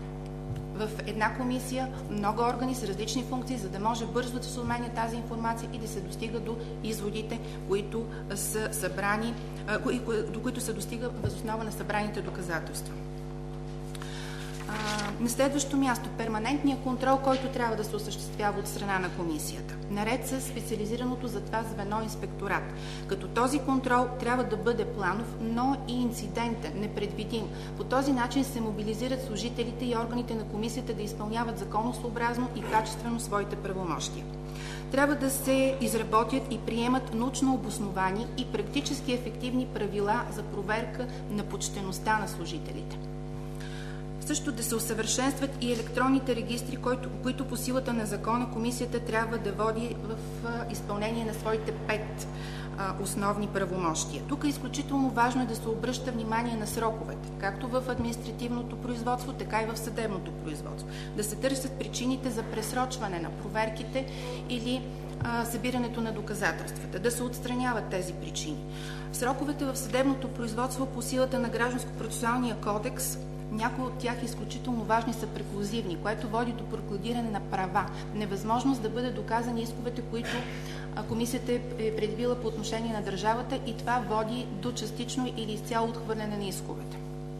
В една комисия много органи с различни функции, за да може бързо да се обменя тази информация и да се достига до изводите, които са събрани, до които се достига въз основа на събраните доказателства. На следващо място, перманентния контрол, който трябва да се осъществява от страна на комисията, наред с специализираното за това звено инспекторат. Като този контрол трябва да бъде планов, но и инцидентен, непредвидим. По този начин се мобилизират служителите и органите на комисията да изпълняват законосъобразно и качествено своите правомощия. Трябва да се изработят и приемат научно обосновани и практически ефективни правила за проверка на почтеността на служителите. Също да се усъвършенстват и електронните регистри, които, които по силата на закона комисията трябва да води в изпълнение на своите пет а, основни правомощия. Тук е изключително важно е да се обръща внимание на сроковете, както в административното производство, така и в съдебното производство. Да се търсят причините за пресрочване на проверките или а, събирането на доказателствата, да се отстраняват тези причини. Сроковете в съдебното производство по силата на Гражданско-процесуалния кодекс, някои от тях изключително важни, са преклузивни, което води до прокладиране на права, невъзможност да бъдат доказани исковете, които комисията е предвила по отношение на държавата, и това води до частично или изцяло отхвърляне на исковете.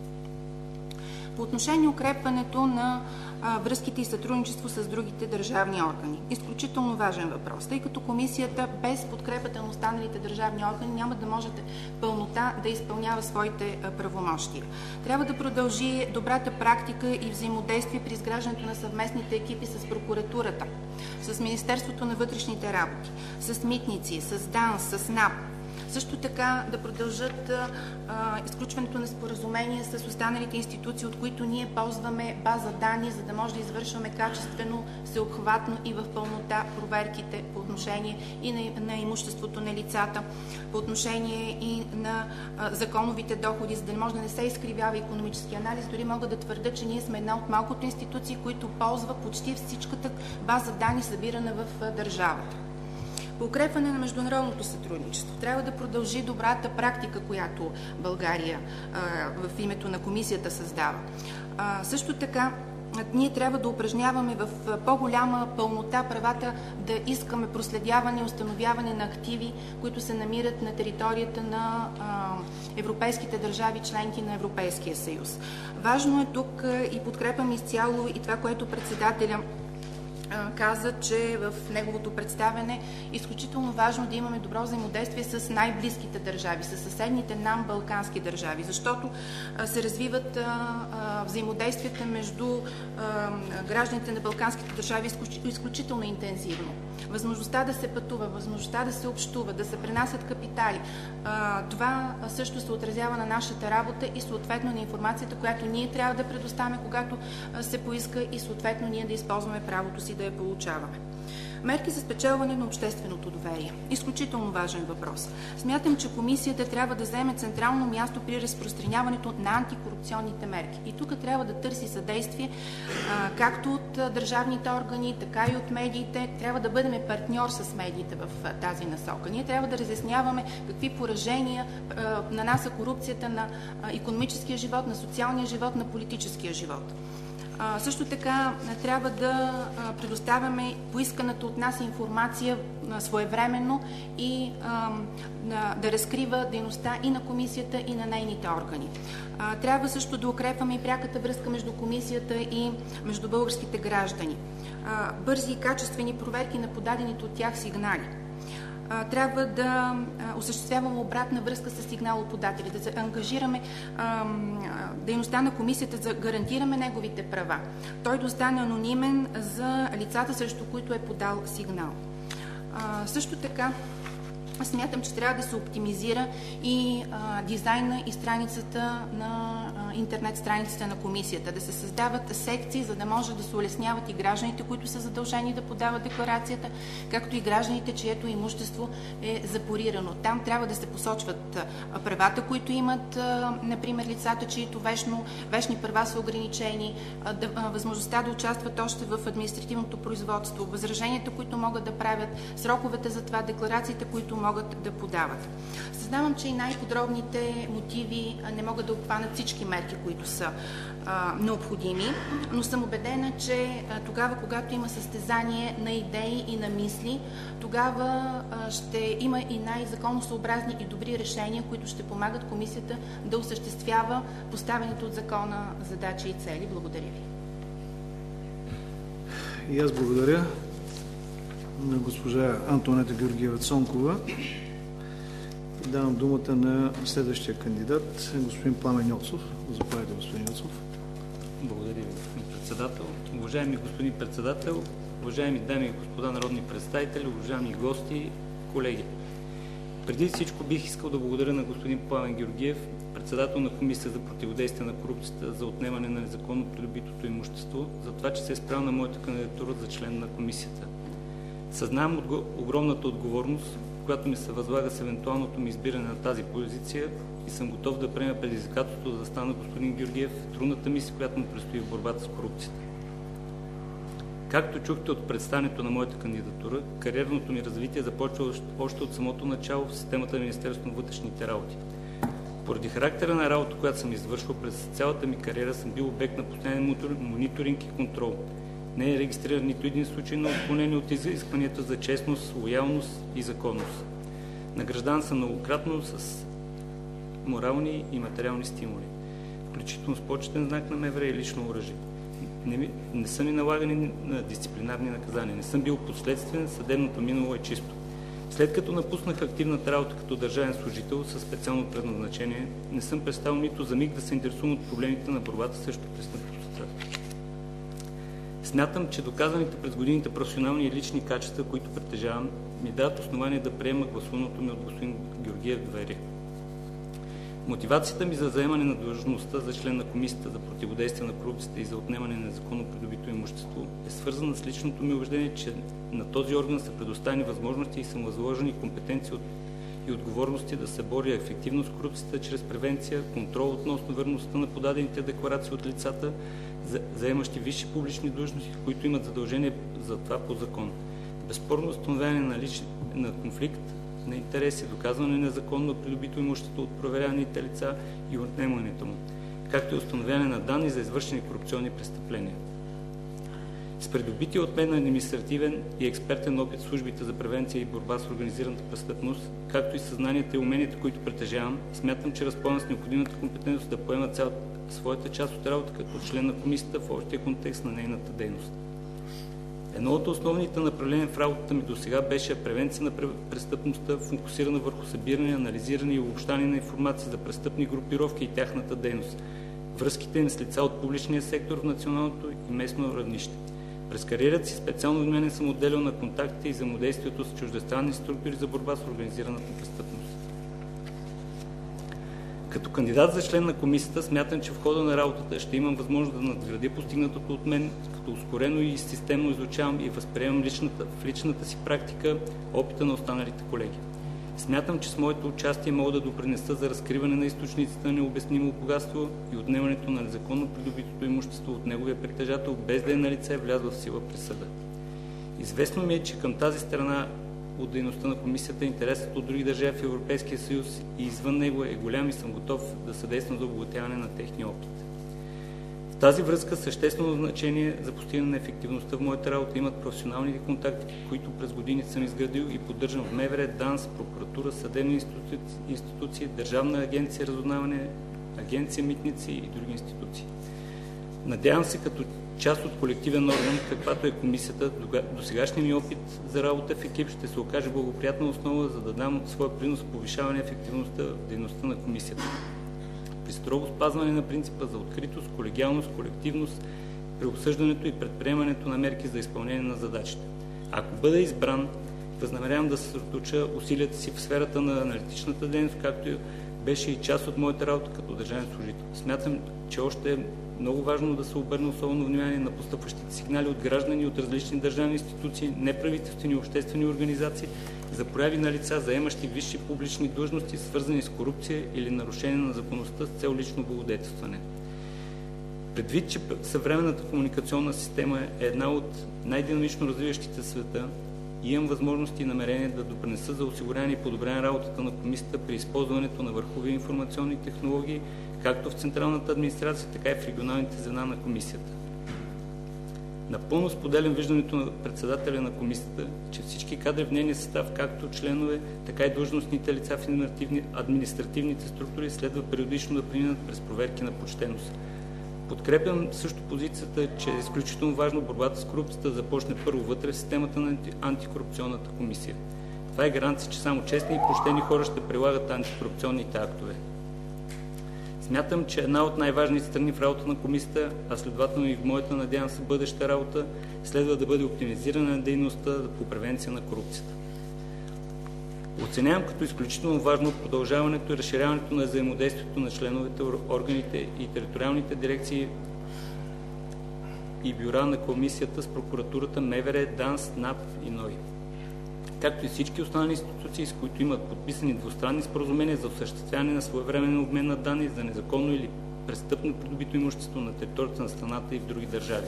По отношение укрепването на а, връзките и сътрудничество с другите държавни органи. Изключително важен въпрос, тъй като комисията без подкрепата на останалите държавни органи няма да може пълнота да изпълнява своите а, правомощия. Трябва да продължи добрата практика и взаимодействие при изграждането на съвместните екипи с прокуратурата, с Министерството на вътрешните работи, с митници, с ДАНС, с НАП. Също така да продължат а, изключването на споразумения с останалите институции, от които ние ползваме база данни, за да може да извършваме качествено, всеобхватно и в пълнота проверките по отношение и на, на имуществото на лицата, по отношение и на а, законовите доходи, за да не може да не се изкривява икономически анализ. Дори мога да твърда, че ние сме една от малкото институции, които ползва почти всичката база данни, събирана в а, държавата. По укрепване на международното сътрудничество трябва да продължи добрата практика, която България а, в името на комисията създава. А, също така, ние трябва да упражняваме в по-голяма пълнота правата да искаме проследяване и установяване на активи, които се намират на територията на а, европейските държави, членки на Европейския съюз. Важно е тук и подкрепям изцяло и това, което председателя каза, че в неговото представяне е изключително важно да имаме добро взаимодействие с най-близките държави, с съседните нам балкански държави, защото се развиват взаимодействията между гражданите на балканските държави изключително интензивно. Възможността да се пътува, възможността да се общува, да се пренасят капитали, това също се отразява на нашата работа и съответно на информацията, която ние трябва да предоставяме, когато се поиска, и съответно ние да използваме правото си да я получаваме. Мерки за спечелване на общественото доверие. Изключително важен въпрос. Смятам, че комисията трябва да заеме централно място при разпространяването на антикорупционните мерки. И тук трябва да търси съдействие а, както от а, държавните органи, така и от медиите. Трябва да бъдем партньор с медиите в а, тази насока. Ние трябва да разясняваме какви поражения а, нанася корупцията на а, икономическия живот, на социалния живот, на политическия живот. А, също така трябва да а, предоставяме поисканата от нас информация а, своевременно и а, а, да разкрива дейността и на комисията, и на нейните органи. А, трябва също да укрепваме и пряката връзка между комисията и между българските граждани. А, бързи и качествени проверки на подадените от тях сигнали. Трябва да осъществяваме обратна връзка с сигналоподателите, да ангажираме а, дейността на комисията, за да гарантираме неговите права. Той да остане анонимен за лицата, срещу които е подал сигнал. А, също така, смятам, че трябва да се оптимизира и а, дизайна и страницата на а, интернет страницата на комисията, да се създават секции, за да може да се улесняват и гражданите, които са задължени да подават декларацията, както и гражданите, чието имущество е запорирано. Там трябва да се посочват а, правата, които имат, а, например, лицата, чието вечно, вечни права са ограничени, а, да, а, възможността да участват още в административното производство, възраженията, които могат да правят, сроковете за това, декларациите, които могат да подават. Съзнавам, че и най-подробните мотиви не могат да обхванат всички мерки, мерки, които са а, необходими, но съм убедена, че а, тогава, когато има състезание на идеи и на мисли, тогава а, ще има и най-законосъобразни и добри решения, които ще помагат комисията да осъществява поставените от закона задачи и цели. Благодаря ви. И аз благодаря на госпожа Антонета Георгиева-Цонкова. Давам думата на следващия кандидат, господин Пламен Йоцов. Заповядайте, господин Йоцов. Благодаря ви, господин председател. Уважаеми господин председател, уважаеми дами и господа народни представители, уважаеми гости, колеги. Преди всичко бих искал да благодаря на господин Пламен Георгиев, председател на Комисия за противодействие на корупцията за отнемане на незаконно придобитото имущество, за това, че се е спрял на моята кандидатура за член на комисията. Съзнавам огромната отговорност, която ми се възлага с евентуалното ми избиране на тази позиция и съм готов да приема предизвикателството да стана господин Георгиев в трудната мисия, която му предстои в борбата с корупцията. Както чухте от представянето на моята кандидатура, кариерното ми развитие започва още от самото начало в системата на Министерството на вътрешните работи. Поради характера на работа, която съм извършвал през цялата ми кариера, съм бил обект на постоянен мониторинг и контрол. Не е регистриран нито един случай на отклонение от изискванията за честност, лоялност и законност. Награждан съм многократно с морални и материални стимули, включително с почетен знак на МВР и лично оръжие. Не, ми, не са ми налагани на дисциплинарни наказания, не съм бил последствен, съдебното минало е чисто. След като напуснах активната работа като държавен служител със специално предназначение, не съм представил нито за миг да се интересувам от проблемите на борбата срещу престъпността. Смятам, че доказаните през годините професионални и лични качества, които притежавам, ми дават основание да приема гласуваното ми от господин Георгиев доверие. Мотивацията ми за заемане на длъжността за член на Комисията за противодействие на корупцията и за отнемане на незаконно придобито имущество е свързана с личното ми убеждение, че на този орган са предоставени възможности и са му възложени компетенции и отговорности да се бори ефективно с корупцията чрез превенция, контрол относно верността на подадените декларации от лицата, заемащи висши публични длъжности, които имат задължение за това по закон. Безспорно установяване на, лич... на конфликт на интереси, доказване на незаконно придобито имущество от проверяните лица и отнемането му, както и установяване на данни за извършени корупционни престъпления. С придобития от мен административен и експертен опит в службите за превенция и борба с организираната престъпност, както и съзнанията и уменията, които притежавам, смятам, че разполагам с необходимата компетентност да поема цял своята част от работа като член на комисията в общия контекст на нейната дейност. Едно от основните направления в работата ми до сега беше превенция на престъпността, фокусирана върху събиране, анализиране и обобщане на информация за престъпни групировки и тяхната дейност, връзките им с лица от публичния сектор в националното и местно равнище. През кариерата си специално внимание съм отделял на контактите и взаимодействието с чуждестранни структури за борба с организираната престъпност. Като кандидат за член на комисията смятам, че в хода на работата ще имам възможност да надградя постигнатото от мен, като ускорено и системно изучавам и възприемам личната, в личната си практика опита на останалите колеги. Смятам, че с моето участие мога да допринеса за разкриване на източниците на необяснимо богатство и отнемането на незаконно придобитото имущество от неговия притежател, без да е на лице влязла в сила присъда. Известно ми е, че към тази страна от дейността на комисията интересът от други държави в Европейския съюз и извън него е голям и съм готов да съдействам за обогатяване на техния опит. В тази връзка съществено значение за постигане на ефективността в моята работа имат професионалните контакти, които през години съм изградил и поддържам в МВР, ДАНС, прокуратура, съдебни институции, институции, Държавна агенция разузнаване, агенция митници и други институции. Надявам се, като част от колективен орган, каквато е комисията, до сегашния ми опит за работа в екип ще се окаже благоприятна основа, за да дам своя принос в повишаване ефективността в дейността на комисията. При строго спазване на принципа за откритост, колегиалност, колективност, при обсъждането и предприемането на мерки за изпълнение на задачите. Ако бъда избран, възнамерявам да съсредоточа усилията си в сферата на аналитичната дейност, както и беше и част от моята работа като държавен служител. Смятам, че още е много важно да се обърне особено внимание на постъпващите сигнали от граждани от различни държавни институции, неправителствени и обществени организации за прояви на лица, заемащи висши публични длъжности, свързани с корупция или нарушение на законността с цел лично благодетелстване. Предвид, че съвременната комуникационна система е една от най-динамично развиващите в света, и имам възможности и намерение да допринеса за осигуряване и подобряване работата на комисията при използването на върхови информационни технологии, както в централната администрация, така и в регионалните звена на комисията. Напълно споделям виждането на председателя на комисията, че всички кадри в нейния състав, както членове, така и длъжностните лица в административните структури, следва периодично да преминат през проверки на почтеност. Подкрепям също позицията, че е изключително важно борбата с корупцията да започне първо вътре в системата на антикорупционната комисия. Това е гаранция, че само честни и почтени хора ще прилагат антикорупционните актове. Смятам, че една от най-важните страни в работа на комисията, а следователно и в моята, надявам се, бъдеща работа, следва да бъде оптимизиране на дейността по превенция на корупцията. Оценявам като изключително важно продължаването и разширяването на взаимодействието на членовете, органите и териториалните дирекции и бюра на комисията с прокуратурата, МВР, ДАНС, НАП и НОИ, както и всички останали институции, с които имат подписани двустранни споразумения за осъществяване на своевременен обмен на данни за незаконно или престъпно придобито имущество на територията на страната и в други държави.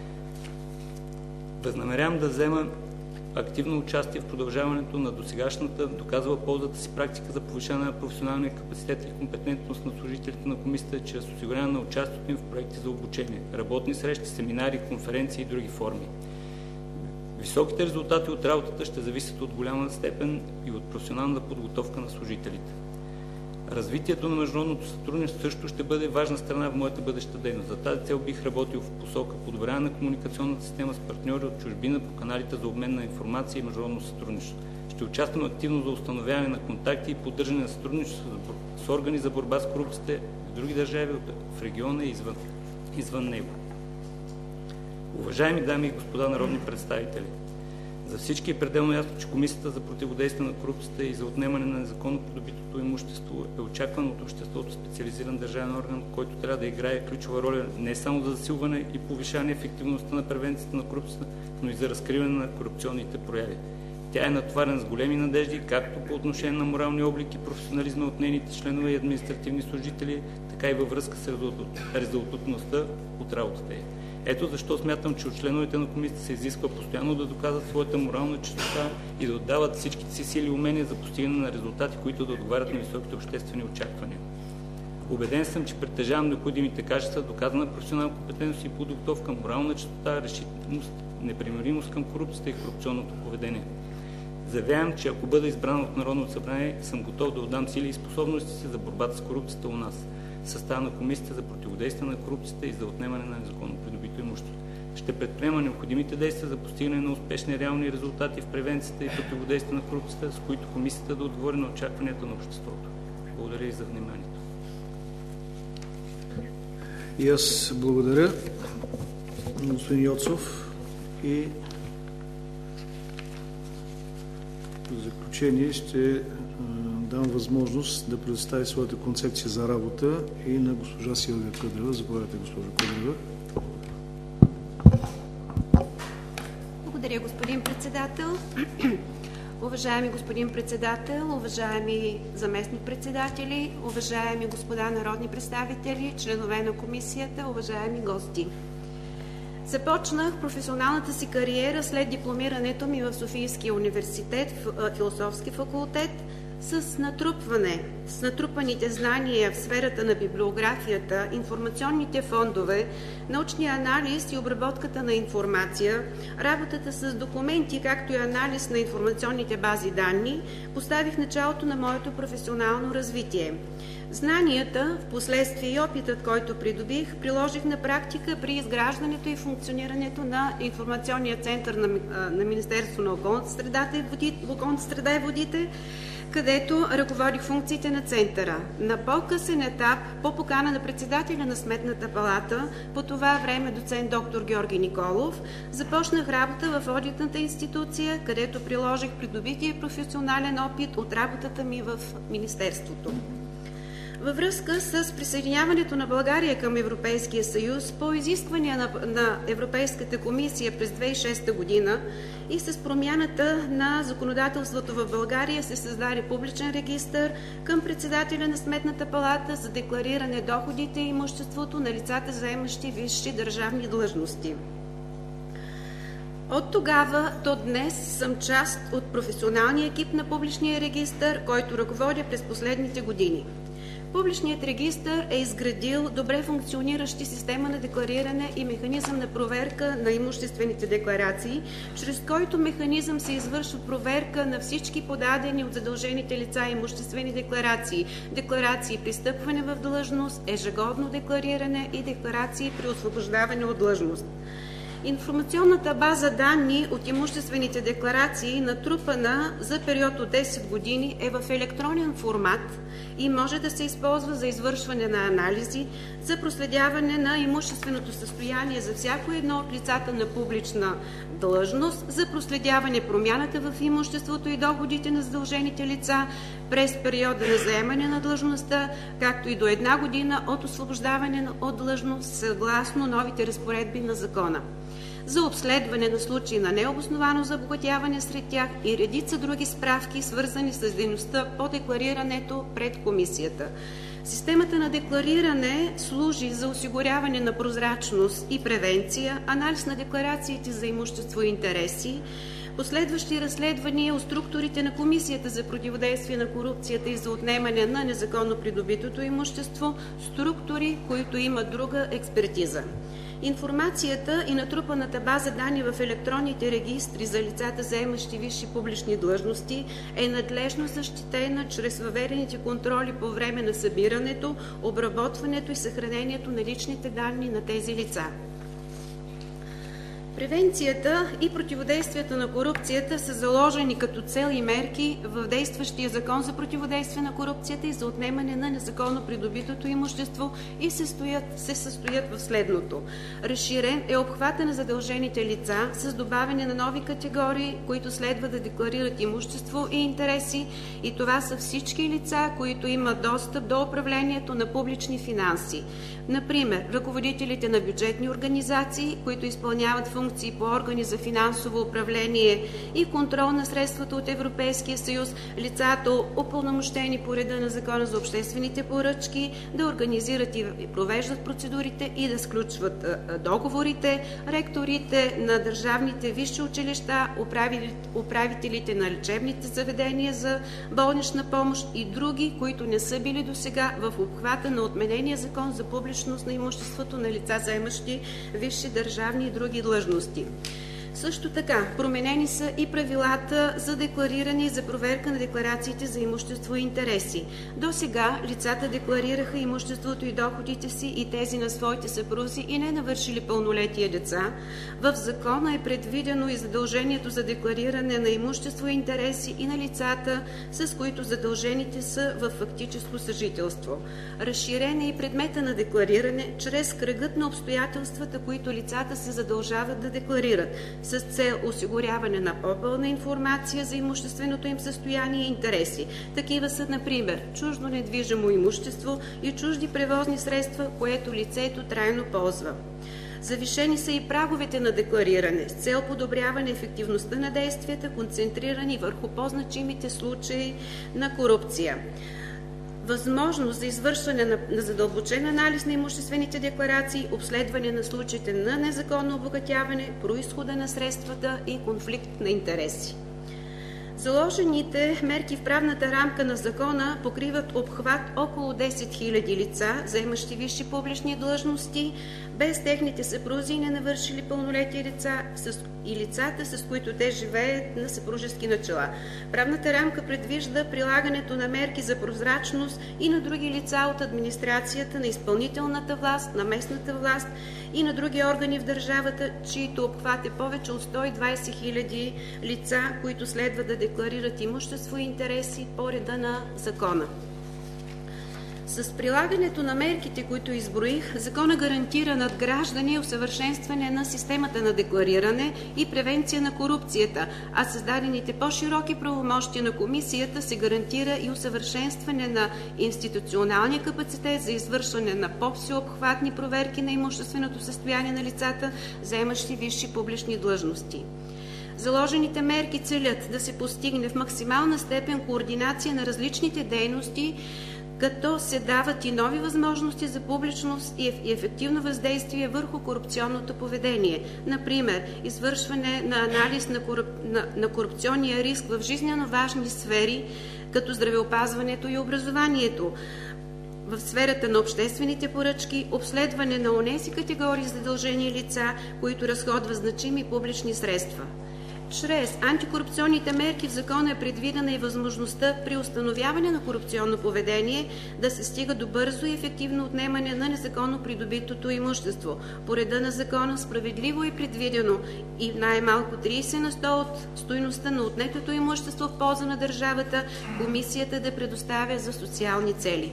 Възнамерявам да взема активно участие в продължаването на досегашната, доказала ползата си практика за повишаване на професионалния капацитет и компетентност на служителите на комисията чрез осигуряване на участието им в проекти за обучение, работни срещи, семинари, конференции и други форми. Високите резултати от работата ще зависят от голяма степен и от професионалната подготовка на служителите. Развитието на международното сътрудничество също ще бъде важна страна в моята бъдеща дейност. За тази цел бих работил в посока подобряване на комуникационната система с партньори от чужбина по каналите за обмен на информация и международно сътрудничество. Ще участвам активно за установяване на контакти и поддържане на сътрудничество с органи за борба с корупцията в други държави в региона и извън, извън него. Уважаеми дами и господа народни представители, за всички е пределно ясно, че Комисията за противодействие на корупцията и за отнемане на незаконно придобитото имущество е очакван от обществото специализиран държавен орган, който трябва да играе ключова роля не само за засилване и повишаване ефективността на превенцията на корупцията, но и за разкриване на корупционните прояви. Тя е натоварена с големи надежди, както по отношение на морални облик и професионализма от нейните членове и административни служители, така и във връзка с резултатността от работата й. Ето защо смятам, че от членовете на комисията се изисква постоянно да доказват своята морална чистота и да отдават всичките си сили и умения за постигане на резултати, които да отговарят на високите обществени очаквания. Убеден съм, че притежавам необходимите качества, доказана професионална компетентност и подготовка, морална чистота, решителност, непримиримост към корупцията и корупционното поведение. Заявявам, че ако бъда избран от Народното събрание, съм готов да отдам сили и способности си за борбата с корупцията у нас, състава на Комисията за противодействие на корупцията и за отнемане на незаконно придобито имущество. Ще предприема необходимите действия за постигане на успешни реални резултати в превенцията и противодействие на корупцията, с които Комисията да отговори на очакванията на обществото. Благодаря ви за вниманието. И аз благодаря, господин Йоцов, и в заключение ще дам възможност да предостави своята концепция за работа и на госпожа Силвия Къдрева. Заповядайте, госпожа Къдрева. Благодаря, господин председател. Уважаеми господин председател, уважаеми заместник-председатели, уважаеми господа народни представители, членове на комисията, уважаеми гости. Започнах професионалната си кариера след дипломирането ми в Софийския университет, философски факултет, с натрупване, с натрупаните знания в сферата на библиографията, информационните фондове, научния анализ и обработката на информация, работата с документи, както и анализ на информационните бази данни, поставих началото на моето професионално развитие. Знанията, впоследствие и опитът, който придобих, приложих на практика при изграждането и функционирането на информационния център на, на Министерство на околната среда и водите, околната среда и водите, където ръководих функциите на центъра. На по-късен етап, по покана на председателя на Сметната палата, по това време доцент доктор Георги Николов, започнах работа в одитната институция, където приложих придобития професионален опит от работата ми в Министерството. Във връзка с присъединяването на България към Европейския съюз по изисквания на, на Европейската комисия през две хиляди и шеста година и с промяната на законодателството в България се създаде публичен регистър към председателя на Сметната палата за деклариране доходите и имуществото на лицата, заемащи висши държавни длъжности. От тогава до днес съм част от професионалния екип на публичния регистър, който ръководя през последните години. Публичният регистър е изградил добре функциониращи система на деклариране и механизъм на проверка на имуществените декларации, чрез който механизъм се извършва проверка на всички подадени от задължените лица имуществени декларации, декларации при встъпване в длъжност, ежегодно деклариране и декларации при освобождаване от длъжност. Информационната база данни от имуществените декларации, натрупана за период от десет години, е в електронен формат и може да се използва за извършване на анализи, за проследяване на имущественото състояние за всяко едно от лицата на публична длъжност, за проследяване промяната в имуществото и доходите на задължените лица през периода на заемане на длъжността, както и до една година от освобождаване от длъжност съгласно новите разпоредби на закона, за обследване на случаи на необосновано забогатяване сред тях и редица други справки, свързани с дейността по декларирането пред комисията. Системата на деклариране служи за осигуряване на прозрачност и превенция, анализ на декларациите за имущество и интереси, последващи разследвания от структурите на Комисията за противодействие на корупцията и за отнемане на незаконно придобитото имущество, структури, които имат друга експертиза. Информацията и натрупаната база данни в електронните регистри за лицата, заемащи висши публични длъжности, е надлежно защитена чрез въведените контроли по време на събирането, обработването и съхранението на личните данни на тези лица. Превенцията и противодействието на корупцията са заложени като цел и мерки в действащия Закон за противодействие на корупцията и за отнемане на незаконно придобитото имущество и се, стоят, се състоят в следното. Разширен е обхвата на задължените лица с добавяне на нови категории, които следва да декларират имущество и интереси, и това са всички лица, които имат достъп до управлението на публични финанси. Например, ръководителите на бюджетни организации, които изпълняват функции по органи за финансово управление и контрол на средствата от Европейския съюз, лицата, упълномощени по реда на Закона за обществените поръчки, да организират и провеждат процедурите и да сключват договорите, ректорите на държавните висши училища, управителите на лечебните заведения за болнична помощ и други, които не са били досега в обхвата на отменения Закон за публичност на имуществото на лица, заемащи висши държавни и други длъжности. Също така, променени са и правилата за деклариране и за проверка на декларациите за имущество и интереси. До сега лицата декларираха имуществото и доходите си и тези на своите съпрузи и не навършили пълнолетие деца. В закона е предвидено и задължението за деклариране на имущество и интереси и на лицата, с които задължените са в фактическо съжителство. Разширен е и предмета на деклариране чрез кръгът на обстоятелствата, които лицата се задължават да декларират, с цел осигуряване на по-пълна информация за имущественото им състояние и интереси. Такива са, например, чуждо недвижимо имущество и чужди превозни средства, което лицето трайно ползва. Завишени са и праговете на деклариране с цел подобряване ефективността на действията, концентрирани върху по-значимите случаи на корупция. Възможност за извършване на, на задълбочен анализ на имуществените декларации, обследване на случаите на незаконно обогатяване, произхода на средствата и конфликт на интереси. Заложените мерки в правната рамка на закона покриват обхват около десет хиляди лица, заемащи висши публични длъжности, без техните съпрузи и ненавършили пълнолетие деца и лицата, с които те живеят на съпружески начала. Правната рамка предвижда прилагането на мерки за прозрачност и на други лица от администрацията, на изпълнителната власт, на местната власт и на други органи в държавата, чието обхват е повече от сто и двадесет хиляди лица, които следва да декларират имущество и интереси по реда на закона. С прилагането на мерките, които изброих, закона гарантира надграждане и усъвършенстване на системата на деклариране и превенция на корупцията, а създадените по-широки правомощия на комисията се гарантира и усъвършенстване на институционалния капацитет за извършване на по-всеобхватни проверки на имущественото състояние на лицата, заемащи висши публични длъжности. Заложените мерки целят да се постигне в максимална степен координация на различните дейности, като се дават и нови възможности за публичност и ефективно въздействие върху корупционното поведение. Например, извършване на анализ на, коруп... на, на корупционния риск в жизнено важни сфери, като здравеопазването и образованието, в сферата на обществените поръчки, обследване на онези категории задължени лица, които разходват значими публични средства. Чрез антикорупционните мерки в закона е предвидена и възможността при установяване на корупционно поведение да се стига до бързо и ефективно отнемане на незаконно придобитото имущество. По реда на закона справедливо е предвидено и най-малко тридесет на сто от стойността на отнетото имущество в полза на държавата комисията да предоставя за социални цели.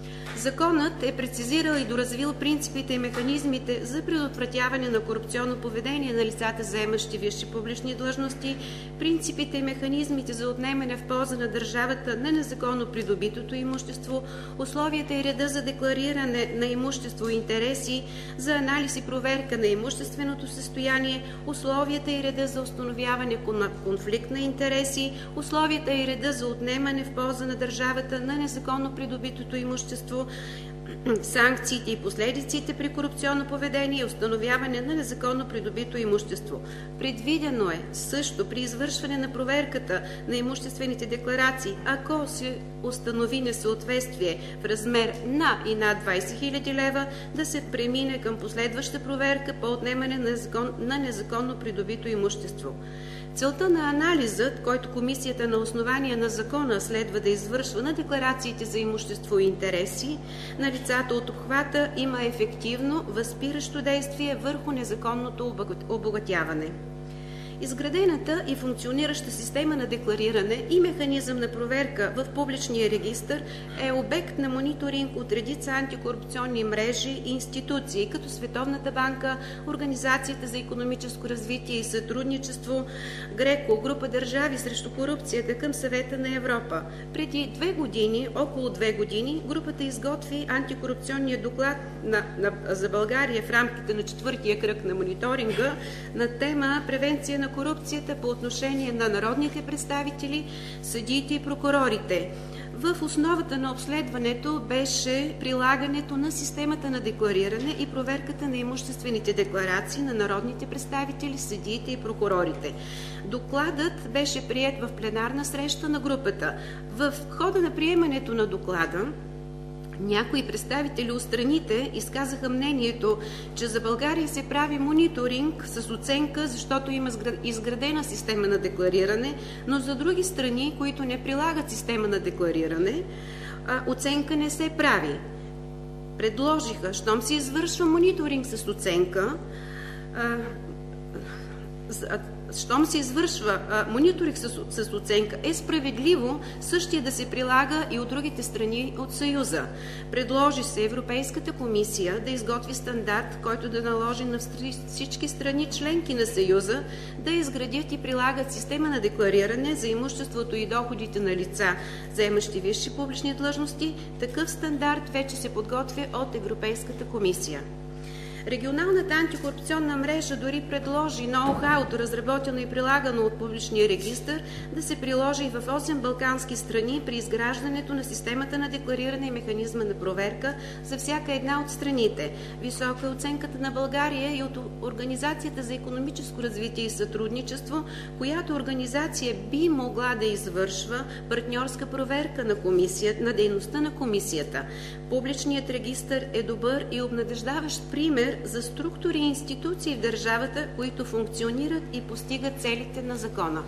Законът е прецизирал и доразвил принципите и механизмите за предотвратяване на корупционно поведение на лицата, заемащи висши публични длъжности, принципите и механизмите за отнемане в полза на държавата на незаконно придобитото имущество, условията и реда за деклариране на имущество и интереси, за анализ и проверка на имущественото състояние, условията и реда за установяване на конфликт на интереси, условията и реда за отнемане в полза на държавата на незаконно придобитото имущество, санкциите и последиците при корупционно поведение и установяване на незаконно придобито имущество. Предвидено е също при извършване на проверката на имуществените декларации, ако се установи несъответствие в размер на и над двадесет хиляди лева, да се премине към последваща проверка по отнемане на, закон, на незаконно придобито имущество. Целта на анализът, който комисията на основание на закона следва да извършва на декларациите за имущество и интереси на лицата от обхвата, има ефективно възпиращо действие върху незаконното обогатяване. Изградената и функционираща система на деклариране и механизъм на проверка в публичния регистър е обект на мониторинг от редица антикорупционни мрежи и институции, като Световната банка, Организацията за икономическо развитие и сътрудничество, ГРЕКО, група държави срещу корупцията към Съвета на Европа. Преди две години, около две години, групата изготви антикорупционния доклад на, на, за България в рамките на четвъртия кръг на мониторинга на тема превенция на корупцията по отношение на народните представители, съдиите и прокурорите. В основата на обследването беше прилагането на системата на деклариране и проверката на имуществените декларации на народните представители, съдиите и прокурорите. Докладът беше приет в пленарна среща на групата. В хода на приемането на доклада някои представители от страните изказаха мнението, че за България се прави мониторинг с оценка, защото има изградена система на деклариране, но за други страни, които не прилагат система на деклариране, оценка не се прави. Предложиха, щом се извършва мониторинг с оценка, щом се извършва а, мониторинг с, с оценка, е справедливо същия да се прилага и от другите страни от Съюза. Предложи се Европейската комисия да изготви стандарт, който да наложи на всички страни членки на Съюза да изградят и прилагат система на деклариране за имуществото и доходите на лица, заемащи висши публични длъжности. Такъв стандарт вече се подготвя от Европейската комисия. Регионалната антикорупционна мрежа дори предложи ноу-хауто, разработено и прилагано от публичния регистър, да се приложи и в осем балкански страни при изграждането на системата на деклариране и механизма на проверка за всяка една от страните. Висока е оценката на България и от Организацията за икономическо развитие и сътрудничество, която организация би могла да извършва партньорска проверка на, комисията, на дейността на комисията. Публичният регистър е добър и обнадеждаващ пример за структури и институции в държавата, които функционират и постигат целите на закона.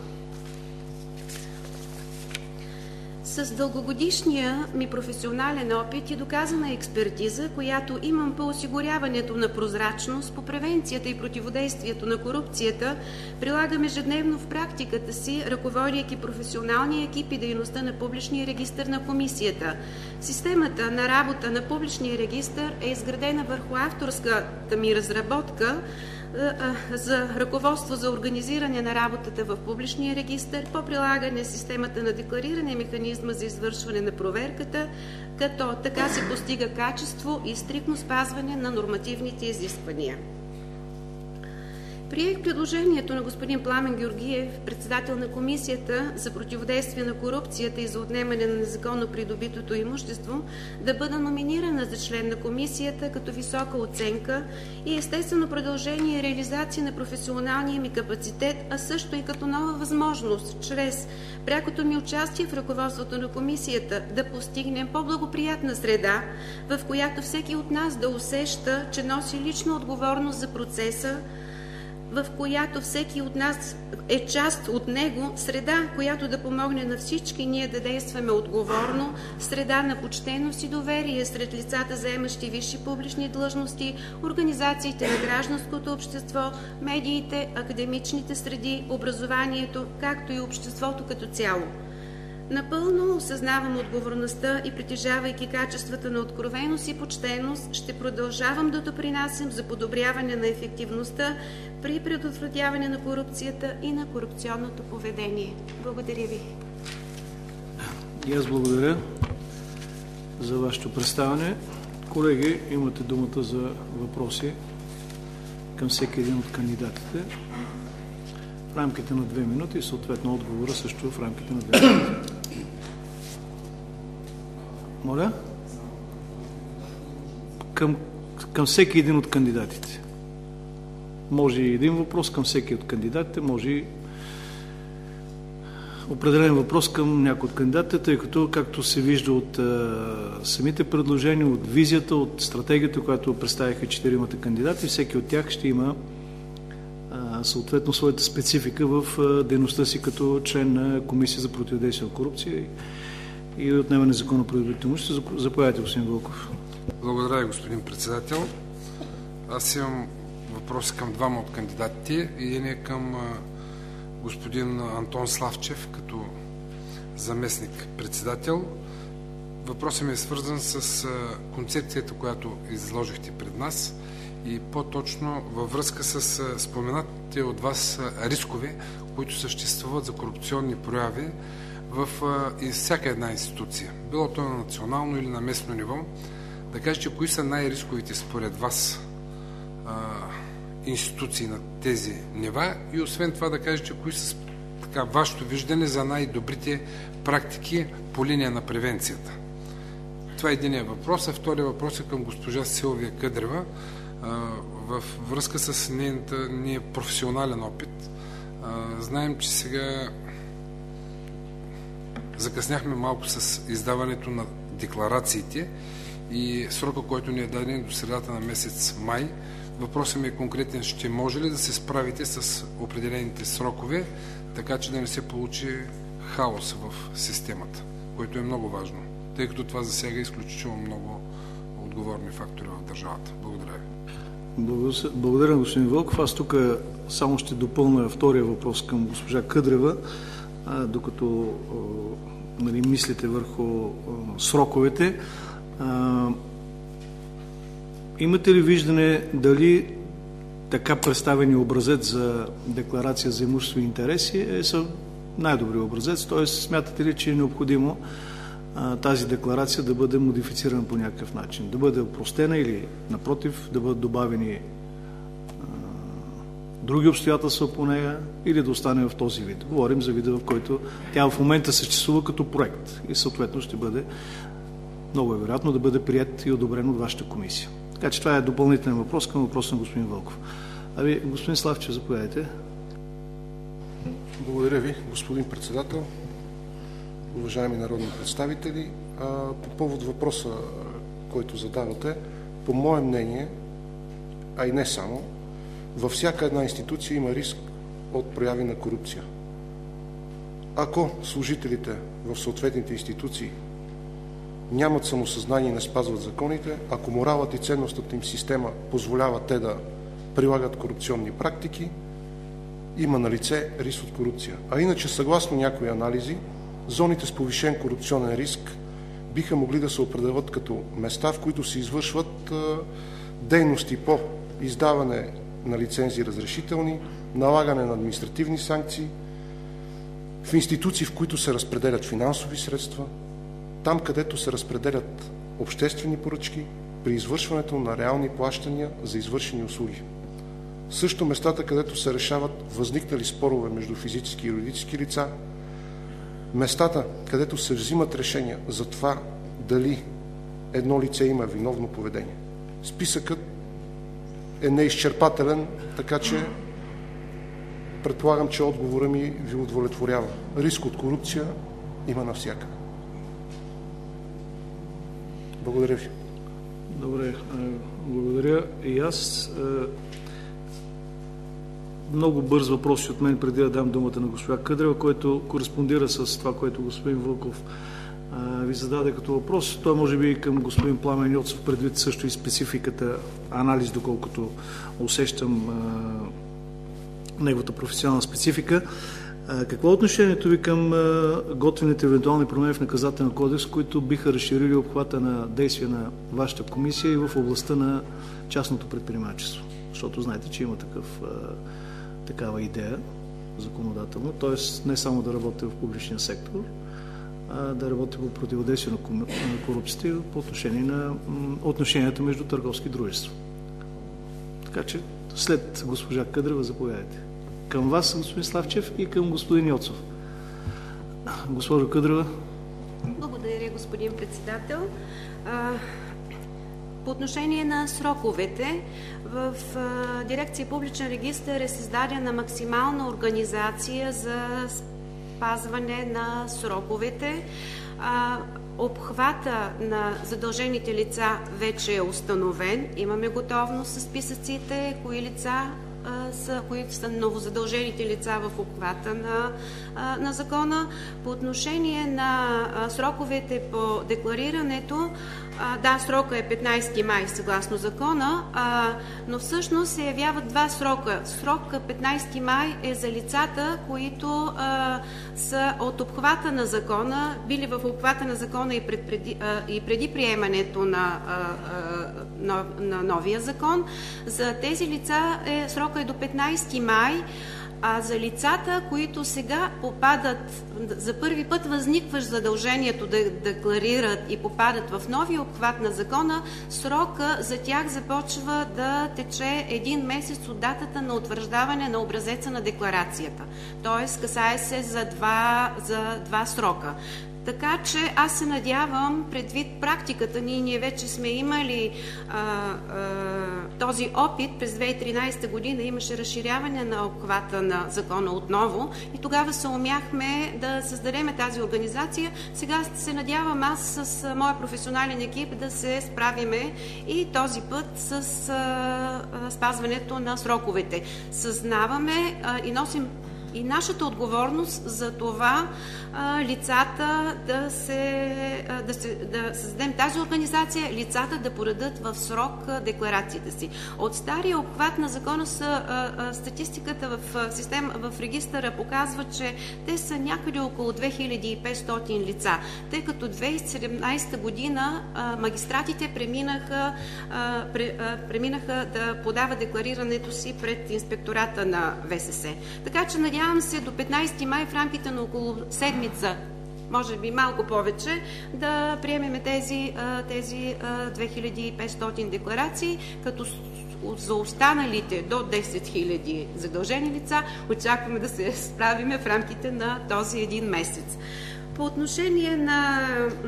С дългогодишния ми професионален опит и доказана експертиза, която имам по осигуряването на прозрачност, по превенцията и противодействието на корупцията, прилагам ежедневно в практиката си, ръководейки професионалния екип и дейността на публичния регистър на комисията. Системата на работа на публичния регистър е изградена върху авторската ми разработка за ръководство за организиране на работата в публичния регистър по прилагане системата на деклариране и механизма за извършване на проверката, като така се постига качество и стриктно спазване на нормативните изисквания. Приех предложението на господин Пламен Георгиев, председател на Комисията за противодействие на корупцията и за отнемане на незаконно придобитото имущество, да бъда номинирана за член на Комисията като висока оценка и естествено продължение и реализация на професионалния ми капацитет, а също и като нова възможност, чрез прякото ми участие в ръководството на Комисията, да постигнем по-благоприятна среда, в която всеки от нас да усеща, че носи лична отговорност за процеса, в която всеки от нас е част от него, среда, която да помогне на всички ние да действаме отговорно, среда на почтеност и доверие сред лицата, заемащи висши публични длъжности, организациите на гражданското общество, медиите, академичните среди, образованието, както и обществото като цяло. Напълно осъзнавам отговорността и притежавайки качествата на откровеност и почтеност, ще продължавам да допринасям за подобряване на ефективността при предотвратяване на корупцията и на корупционното поведение. Благодаря ви. И аз благодаря за вашето представяне. Колеги, имате думата за въпроси към всеки един от кандидатите. В рамките на две минути и съответно отговора също в рамките на две минути. Моля? Към, към всеки един от кандидатите. Може и един въпрос към всеки от кандидатите, може и определен въпрос към някой от кандидатите, тъй като, както се вижда от а, самите предложения, от визията, от стратегията, която представиха четиримата кандидати, всеки от тях ще има съответно своята специфика в дейността си като член на Комисия за противодействие на корупция и отнемане на законно придобито имущество. Заповядайте, господин Вълков. Благодаря, господин председател. Аз имам въпроси към двама от кандидатите и един е към господин Антон Славчев като заместник председател. Въпросът ми е свързан с концепцията, която изложихте пред нас, и по-точно във връзка с споменатите от вас рискове, които съществуват за корупционни прояви в всяка една институция. Било то на национално или на местно ниво. Да кажете, кои са най-рисковите според вас институции на тези нива и освен това да кажете, кои са така, вашето виждане за най-добрите практики по линия на превенцията. Това е единият въпрос. А втория въпрос е към госпожа Силвия Къдрева. В връзка с нейната ние професионален опит. Знаем, че сега закъсняхме малко с издаването на декларациите и срока, който ни е даден до средата на месец май. Въпросът ми е конкретен. Ще може ли да се справите с определените срокове, така че да не се получи хаос в системата, което е много важно, тъй като това засяга изключително много отговорни фактори в държавата. Благодаря ви. Благодаря, господин Вълков. Аз тук само ще допълня втория въпрос към госпожа Къдрева, а, докато а, нали, мислите върху а, сроковете. А, имате ли виждане дали така представения образец за декларация за имущество и интереси е най-добрият образец? Т.е. смятате ли, че е необходимо тази декларация да бъде модифицирана по някакъв начин, да бъде опростена или напротив да бъдат добавени а, други обстоятелства по нея или да остане в този вид. Говорим за вида, в който тя в момента съществува като проект и съответно ще бъде много е вероятно да бъде прият и одобрен от вашата комисия. Така че това е допълнителен въпрос към въпроса на господин Вълков. А ви, господин Славчев, заповядайте. Благодаря ви, господин председател. Уважаеми народни представители, по повод въпроса, който задавате, по мое мнение, а и не само, във всяка една институция има риск от прояви на корупция. Ако служителите в съответните институции нямат самосъзнание и не спазват законите, ако моралът и ценностната им система позволява те да прилагат корупционни практики, има на лице риск от корупция. А иначе, съгласно някои анализи, зоните с повишен корупционен риск биха могли да се определят като места, в които се извършват дейности по издаване на лицензи и разрешителни, налагане на административни санкции, в институции, в които се разпределят финансови средства, там, където се разпределят обществени поръчки при извършването на реални плащания за извършени услуги. също местата, където се решават възникнали спорове между физически и юридически лица, местата, където се взимат решения за това дали едно лице има виновно поведение. Списъкът е неизчерпателен, така че предполагам, че отговора ми ви удовлетворява. Риск от корупция има навсякъде. Благодаря ви. Добре, благодаря и аз. Много бърз въпрос от мен, преди да дам думата на госпожа Къдрева, който кореспондира с това, което господин Вълков ви зададе като въпрос. Той може би и към господин Пламен Йоцов, предвид също и спецификата, анализ, доколкото усещам неговата професионална специфика. Какво е отношението ви към готвените евентуални промени в наказателен кодекс, които биха разширили обхвата на действие на вашата комисия и в областта на частното предприемачество? Защото знаете, че има такъв, такава идея законодателно, т.е. не само да работи в публичния сектор, а да работи по противодействие на корупцията и по отношение на отношенията между търговски дружества. Така че след госпожа Къдрева заповядайте. Към вас, господин Славчев, и към господин Йоцов. Госпожо Къдрева. Благодаря, господин председател. По отношение на сроковете, в дирекция Публичен регистър е създадена максимална организация за спазване на сроковете. Обхвата на задължените лица вече е установен. Имаме готовност с списъците, кои лица са, които са новозадължените лица в обхвата на, на закона. По отношение на сроковете по декларирането, да, срока е петнайсети май съгласно закона, но всъщност се явяват два срока. Срок петнайсети май е за лицата, които са от обхвата на закона, били в обхвата на закона и, пред, преди, и преди приемането на, на, на новия закон. За тези лица е, срока е до петнайсети май, а за лицата, които сега попадат, за първи път възникваш задължението да декларират и попадат в новия обхват на закона, срока за тях започва да тече един месец от датата на утвърждаване на образеца на декларацията. Тоест, касае се за два, за два срока. Така че аз се надявам, предвид практиката ни, ние вече сме имали а, а, този опит. През две хиляди и тринайсета година имаше разширяване на обхвата на закона отново и тогава се умяхме да създадем тази организация. Сега се надявам аз с моя професионален екип да се справиме и този път с а, а, спазването на сроковете. Съзнаваме а, и носим и нашата отговорност за това а, лицата да се, а, да се да създадем тази организация, лицата да подадат в срок а, декларациите си. От стария обхват на закона са, а, а, статистиката в, а, система, в регистъра показва, че те са някъде около две хиляди и петстотин лица, тъй като две хиляди и седемнайсета година а, магистратите преминаха, а, пре, а, преминаха да подават декларирането си пред инспектората на ВСС. Така че надявам Надявам се до петнайсети май в рамките на около седмица, може би малко повече, да приемем тези, тези две хиляди и петстотин декларации, като за останалите до десет хиляди задължени лица очакваме да се справиме в рамките на този един месец. По отношение на,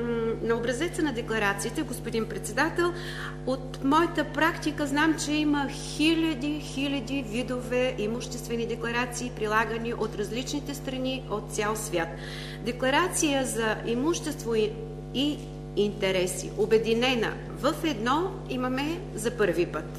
на образеца на декларациите, господин председател, от моята практика знам, че има хиляди, хиляди видове имуществени декларации, прилагани от различните страни от цял свят. Декларация за имущество и, и интереси, обединена в едно, имаме за първи път.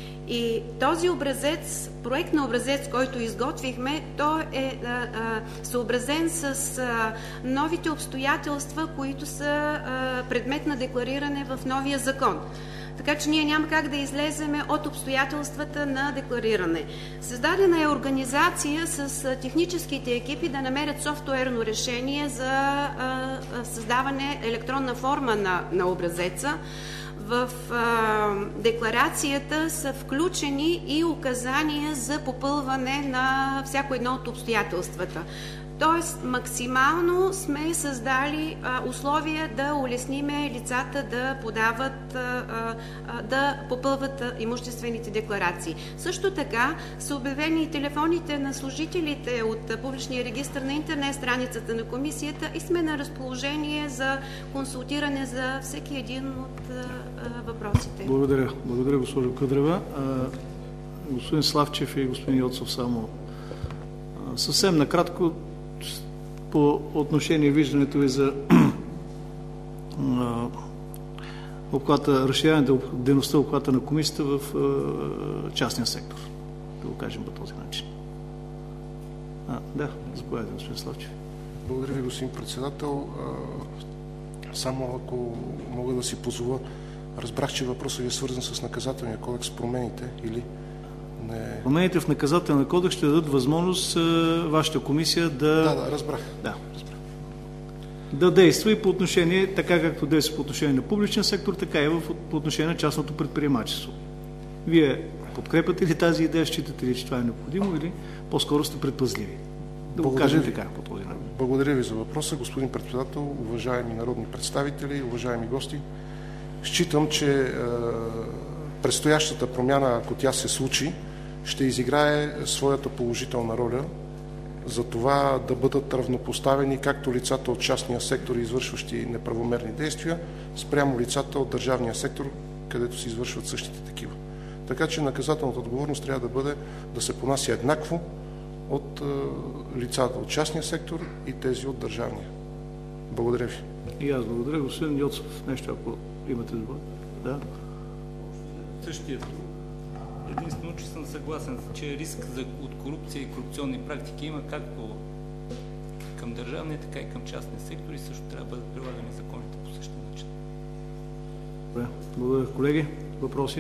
И този образец, проект на образец, който изготвихме, той е а, а, съобразен с а, новите обстоятелства, които са а, предмет на деклариране в новия закон. Така че ние няма как да излеземе от обстоятелствата на деклариране. Създадена е организация с техническите екипи да намерят софтуерно решение за а, създаване електронна форма на, на образеца. В а, декларацията са включени и указания за попълване на всяко едно от обстоятелствата. Тоест, максимално сме създали а, условия да улесниме лицата да подават, а, а, да попълват а, имуществените декларации. Също така са обявени и телефоните на служителите от а, публичния регистр на интернет страницата на комисията и сме на разположение за консултиране за всеки един от а, а, въпросите. Благодаря. Благодаря, госпожо Къдрева. А, господин Славчев и господин Йоцов, само а, съвсем накратко по отношение виждането ви за обхвата, разширяване на дейността обхвата на комисията в частния сектор. Да го кажем по този начин. А, да, заповядайте, господин Славчев. Благодаря ви, господин председател. Само ако мога да си позволя, разбрах, че въпросът ви е свързан с наказателния кодекс, промените или не... Промените в наказателния кодекс ще дадат възможност вашата комисия да... Да, да, разбрах. Да, разбрах. Да действа и по отношение, така както действа по отношение на публичния сектор, така и по отношение на частното предприемачество. Вие подкрепяте ли тази идея, считате ли, че това е необходимо или по-скоро сте предпазливи? Да го кажем така, по този начин. Благодаря ви за въпроса, господин председател, уважаеми народни представители, уважаеми гости. Считам, че е, предстоящата промяна, ако тя се случи, ще изиграе своята положителна роля за това да бъдат равнопоставени както лицата от частния сектор, извършващи неправомерни действия, спрямо лицата от държавния сектор, където се извършват същите такива. Така че наказателната отговорност трябва да бъде да се понася еднакво от е, лицата от частния сектор и тези от държавния. Благодаря ви. И аз благодаря. Господин Йоцов, нещо ако имате добро. Да. Същият. Единствено, че съм съгласен, че риск за, от корупция и корупционни практики има както към държавния, така и към частния сектор и също трябва да бъдат прилагани законите по същия начин. Добре. Благодаря, колеги. Въпроси?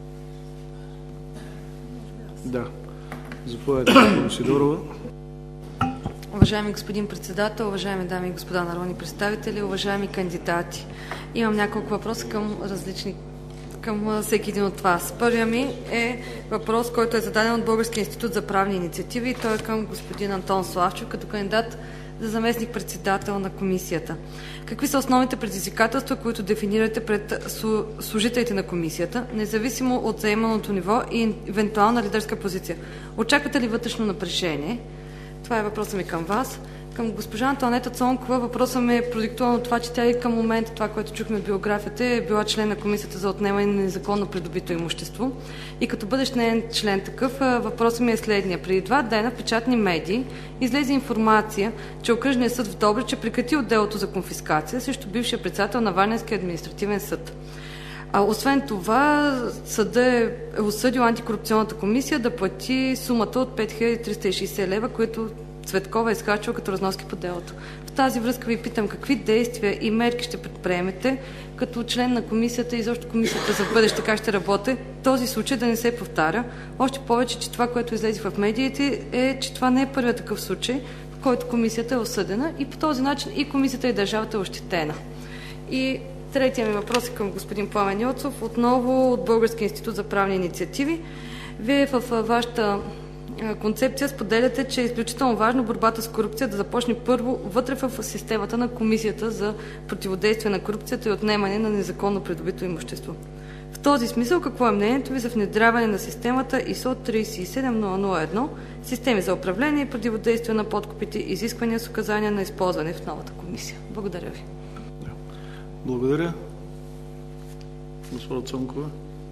Да. Заповядайте, господин Сидорова. Уважаеми господин председател, уважаеми дами и господа народни представители, уважаеми кандидати. Имам няколко въпроса към различни към всеки един от вас. Първия ми е въпрос, който е зададен от Българския институт за правни инициативи и той е към господин Антон Славчев като кандидат за заместник-председател на комисията. Какви са основните предизвикателства, които дефинирате пред служителите на комисията, независимо от заеманото ниво и евентуална лидерска позиция? Очаквате ли вътрешно напрежение? Това е въпросът ми към вас. Към госпожа Антоанета Цонкова въпросът ми е продиктуван от това, че тя и към момента, това, което чухме в биографията, е била член на Комисията за отнемане на незаконно придобито имущество. И като бъдещ неин член такъв, въпросът ми е следния. Преди два дена в печатни медии излезе информация, че Окръжният съд в Добрич е прекратил делото за конфискация срещу бившия председател на Варненския административен съд. А освен това, съдът е осъдил антикорупционната комисия да плати сумата от пет хиляди триста и шейсет лева, които Цветкова е изхарчила като разноски по делото. В тази връзка ви питам какви действия и мерки ще предприемете като член на комисията и защо комисията за бъдеще как ще работи, този случай да не се повтаря. Още повече, че това, което излезе в медиите е, че това не е първият такъв случай, в който комисията е осъдена и по този начин и комисията и държавата е ощетена. И третия ми въпрос е към господин Пламен Йоцов, отново от Българския институт за правни инициативи. Вие в вашата концепция споделяте, че е изключително важно борбата с корупция да започне първо вътре в системата на Комисията за противодействие на корупцията и отнемане на незаконно придобито имущество. В този смисъл, какво е мнението ви за внедряване на системата ай ес о тридесет и седем нула нула едно, системи за управление и противодействие на подкупите, изисквания с указания на използване в новата комисия? Благодаря ви. Благодаря. Госпожа Цонкова.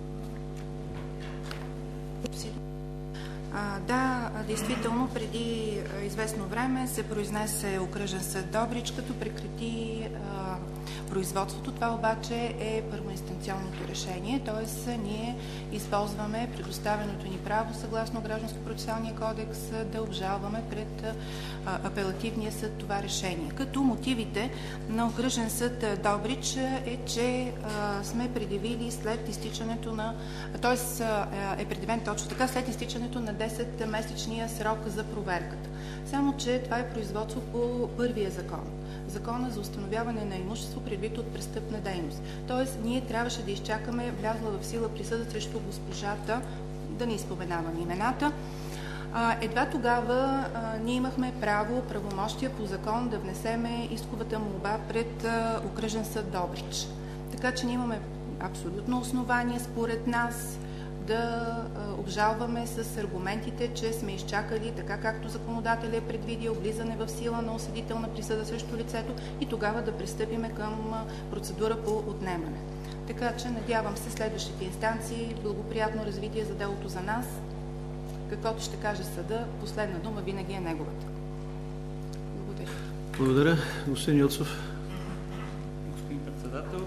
А, да, действително, преди а, известно време се произнесе Окръжен съд Добрич, като прекрати а, производството. Това обаче е първоинстанционното решение, т.е. ние използваме предоставеното ни право съгласно Гражданско-процесуалния кодекс да обжалваме пред а, апелативния съд това решение. Като мотивите на Окръжен съд Добрич е, че а, сме предявили след изтичането на, т.е. е предявен точно така, след изтичането на десетмесечния срок за проверката. Само че това е производство по първия закон. Закона за установяване на имущество, предвид от престъпна дейност. Тоест, ние трябваше да изчакаме влязла в сила присъда срещу госпожата, да не изпоменавам имената, едва тогава а, ние имахме право, правомощия по закон да внесеме исковата молба пред а, окръжен съд Добрич. Така че ние имаме абсолютно основание, според нас, да обжалваме с аргументите, че сме изчакали, така както законодателя е предвидил, влизане в сила на осъдителна присъда срещу лицето и тогава да пристъпиме към процедура по отнемане. Така че надявам се следващите инстанции, благоприятно развитие за делото за нас, каквото ще каже съда, последна дума винаги е неговата. Благодаря. Благодаря. Господин Йоцов. Господин председател,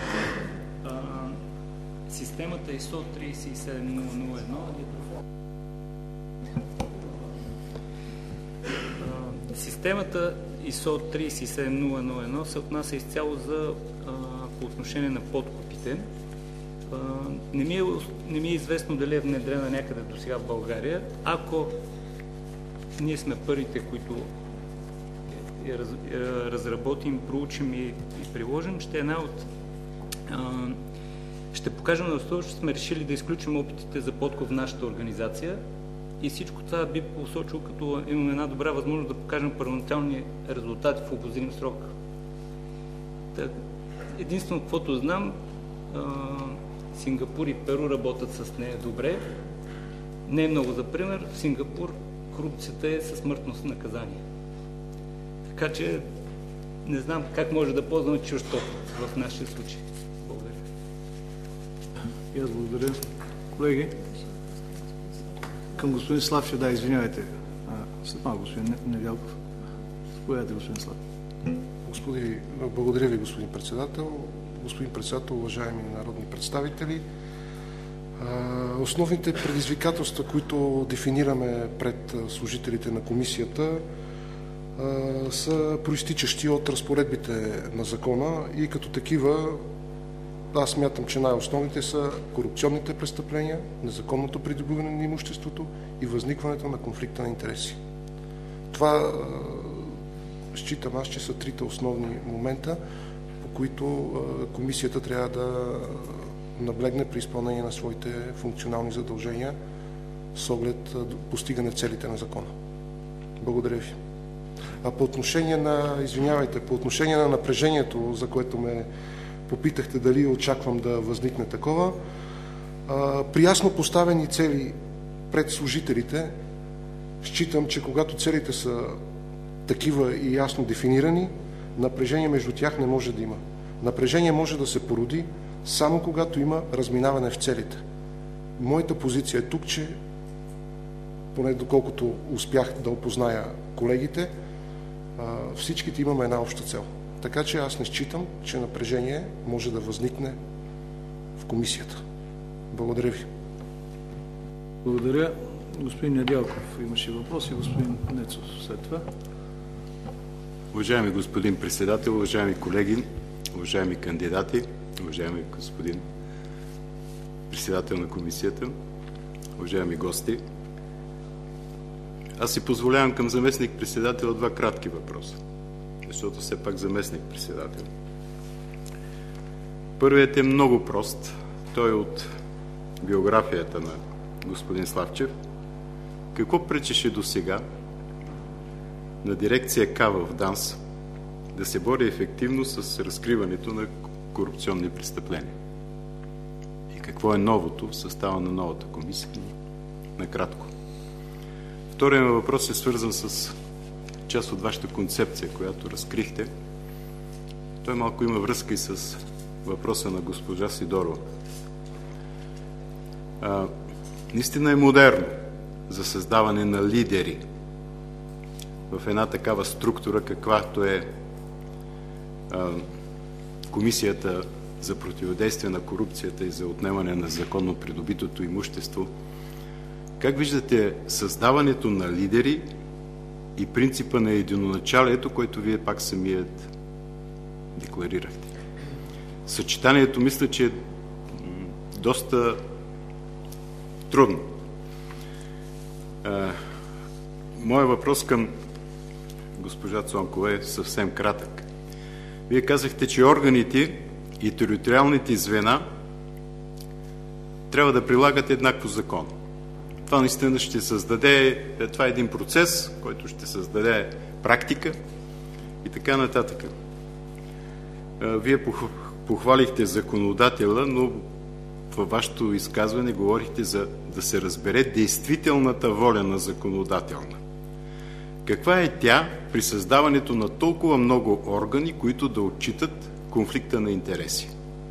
системата ай ес о тридесет и седем нула нула едно Системата ай ес о тридесет и седем нула нула едно се отнася изцяло за а, по отношение на подкупите. А, не, ми е, не ми е известно дали е внедрена някъде до сега в България. Ако ние сме първите, които я, раз, я разработим, проучим и, и приложим, ще е една от а, ще покажем на основа, че сме решили да изключим опитите за подкуп в нашата организация и всичко това би посочило, като имаме една добра възможност да покажем първоначални резултати в обозрим срок. Так, единствено, каквото знам, а, Сингапур и Перу работят с нея добре. Не е много за пример. В Сингапур корупцията е със смъртност наказание. Така че не знам как може да ползваме чужд опит в нашия случай. И аз благодаря. Колеги, към господин Славчев, да, извинявайте. А, след малко господин Недялков. Заповядайте, господин Славчев. Господи, благодаря ви, господин председател. Господин председател, уважаеми народни представители, основните предизвикателства, които дефинираме пред служителите на комисията, са проистичащи от разпоредбите на закона и като такива аз смятам, че най-основните са корупционните престъпления, незаконното придобиване на имуществото и възникването на конфликта на интереси. Това считам аз, че са трите основни момента, по които комисията трябва да наблегне при изпълнение на своите функционални задължения с оглед постигане целите на закона. Благодаря ви. А по отношение на, извинявайте, по отношение на напрежението, за което ме попитахте дали очаквам да възникне такова, при ясно поставени цели пред служителите, считам, че когато целите са такива и ясно дефинирани, напрежение между тях не може да има. Напрежение може да се породи само когато има разминаване в целите. Моята позиция е тук, че поне доколкото успях да опозная колегите, всичките имаме една обща цел. Така че аз не считам, че напрежение може да възникне в комисията. Благодаря ви. Благодаря. Господин Недялков имаше въпрос и господин Нецов след това. Уважаеми господин председател, уважаеми колеги, уважаеми кандидати, уважаеми господин председател на комисията, уважаеми гости, аз си позволявам към заместник председател два кратки въпроса, защото все пак заместник председател. Първият е много прост. Той е от биографията на господин Славчев. Какво пречеше до сега на дирекция К в ДАНС да се бори ефективно с разкриването на корупционни престъпления? И какво е новото в състава на новата комисия? Накратко. Вторият въпрос е свързан с част от вашата концепция, която разкрихте. Той малко има връзка и с въпроса на госпожа Сидорова. А, наистина е модерно за създаване на лидери в една такава структура, каквато е а, Комисията за противодействие на корупцията и за отнемане на законно придобитото имущество. Как виждате създаването на лидери и принципа на единоначалието, който вие пак самият декларирахте? Съчетанието мисля, че е доста трудно. Моя въпрос към госпожа Цонкова е съвсем кратък. Вие казахте, че органите и териториалните звена трябва да прилагат еднакво закон. Това наистина ще създаде, това е един процес, който ще създаде практика и така нататък. Вие похвалихте законодателя, но във вашето изказване говорихте за да се разбере действителната воля на законодателна. Каква е тя при създаването на толкова много органи, които да отчитат конфликта на интереси?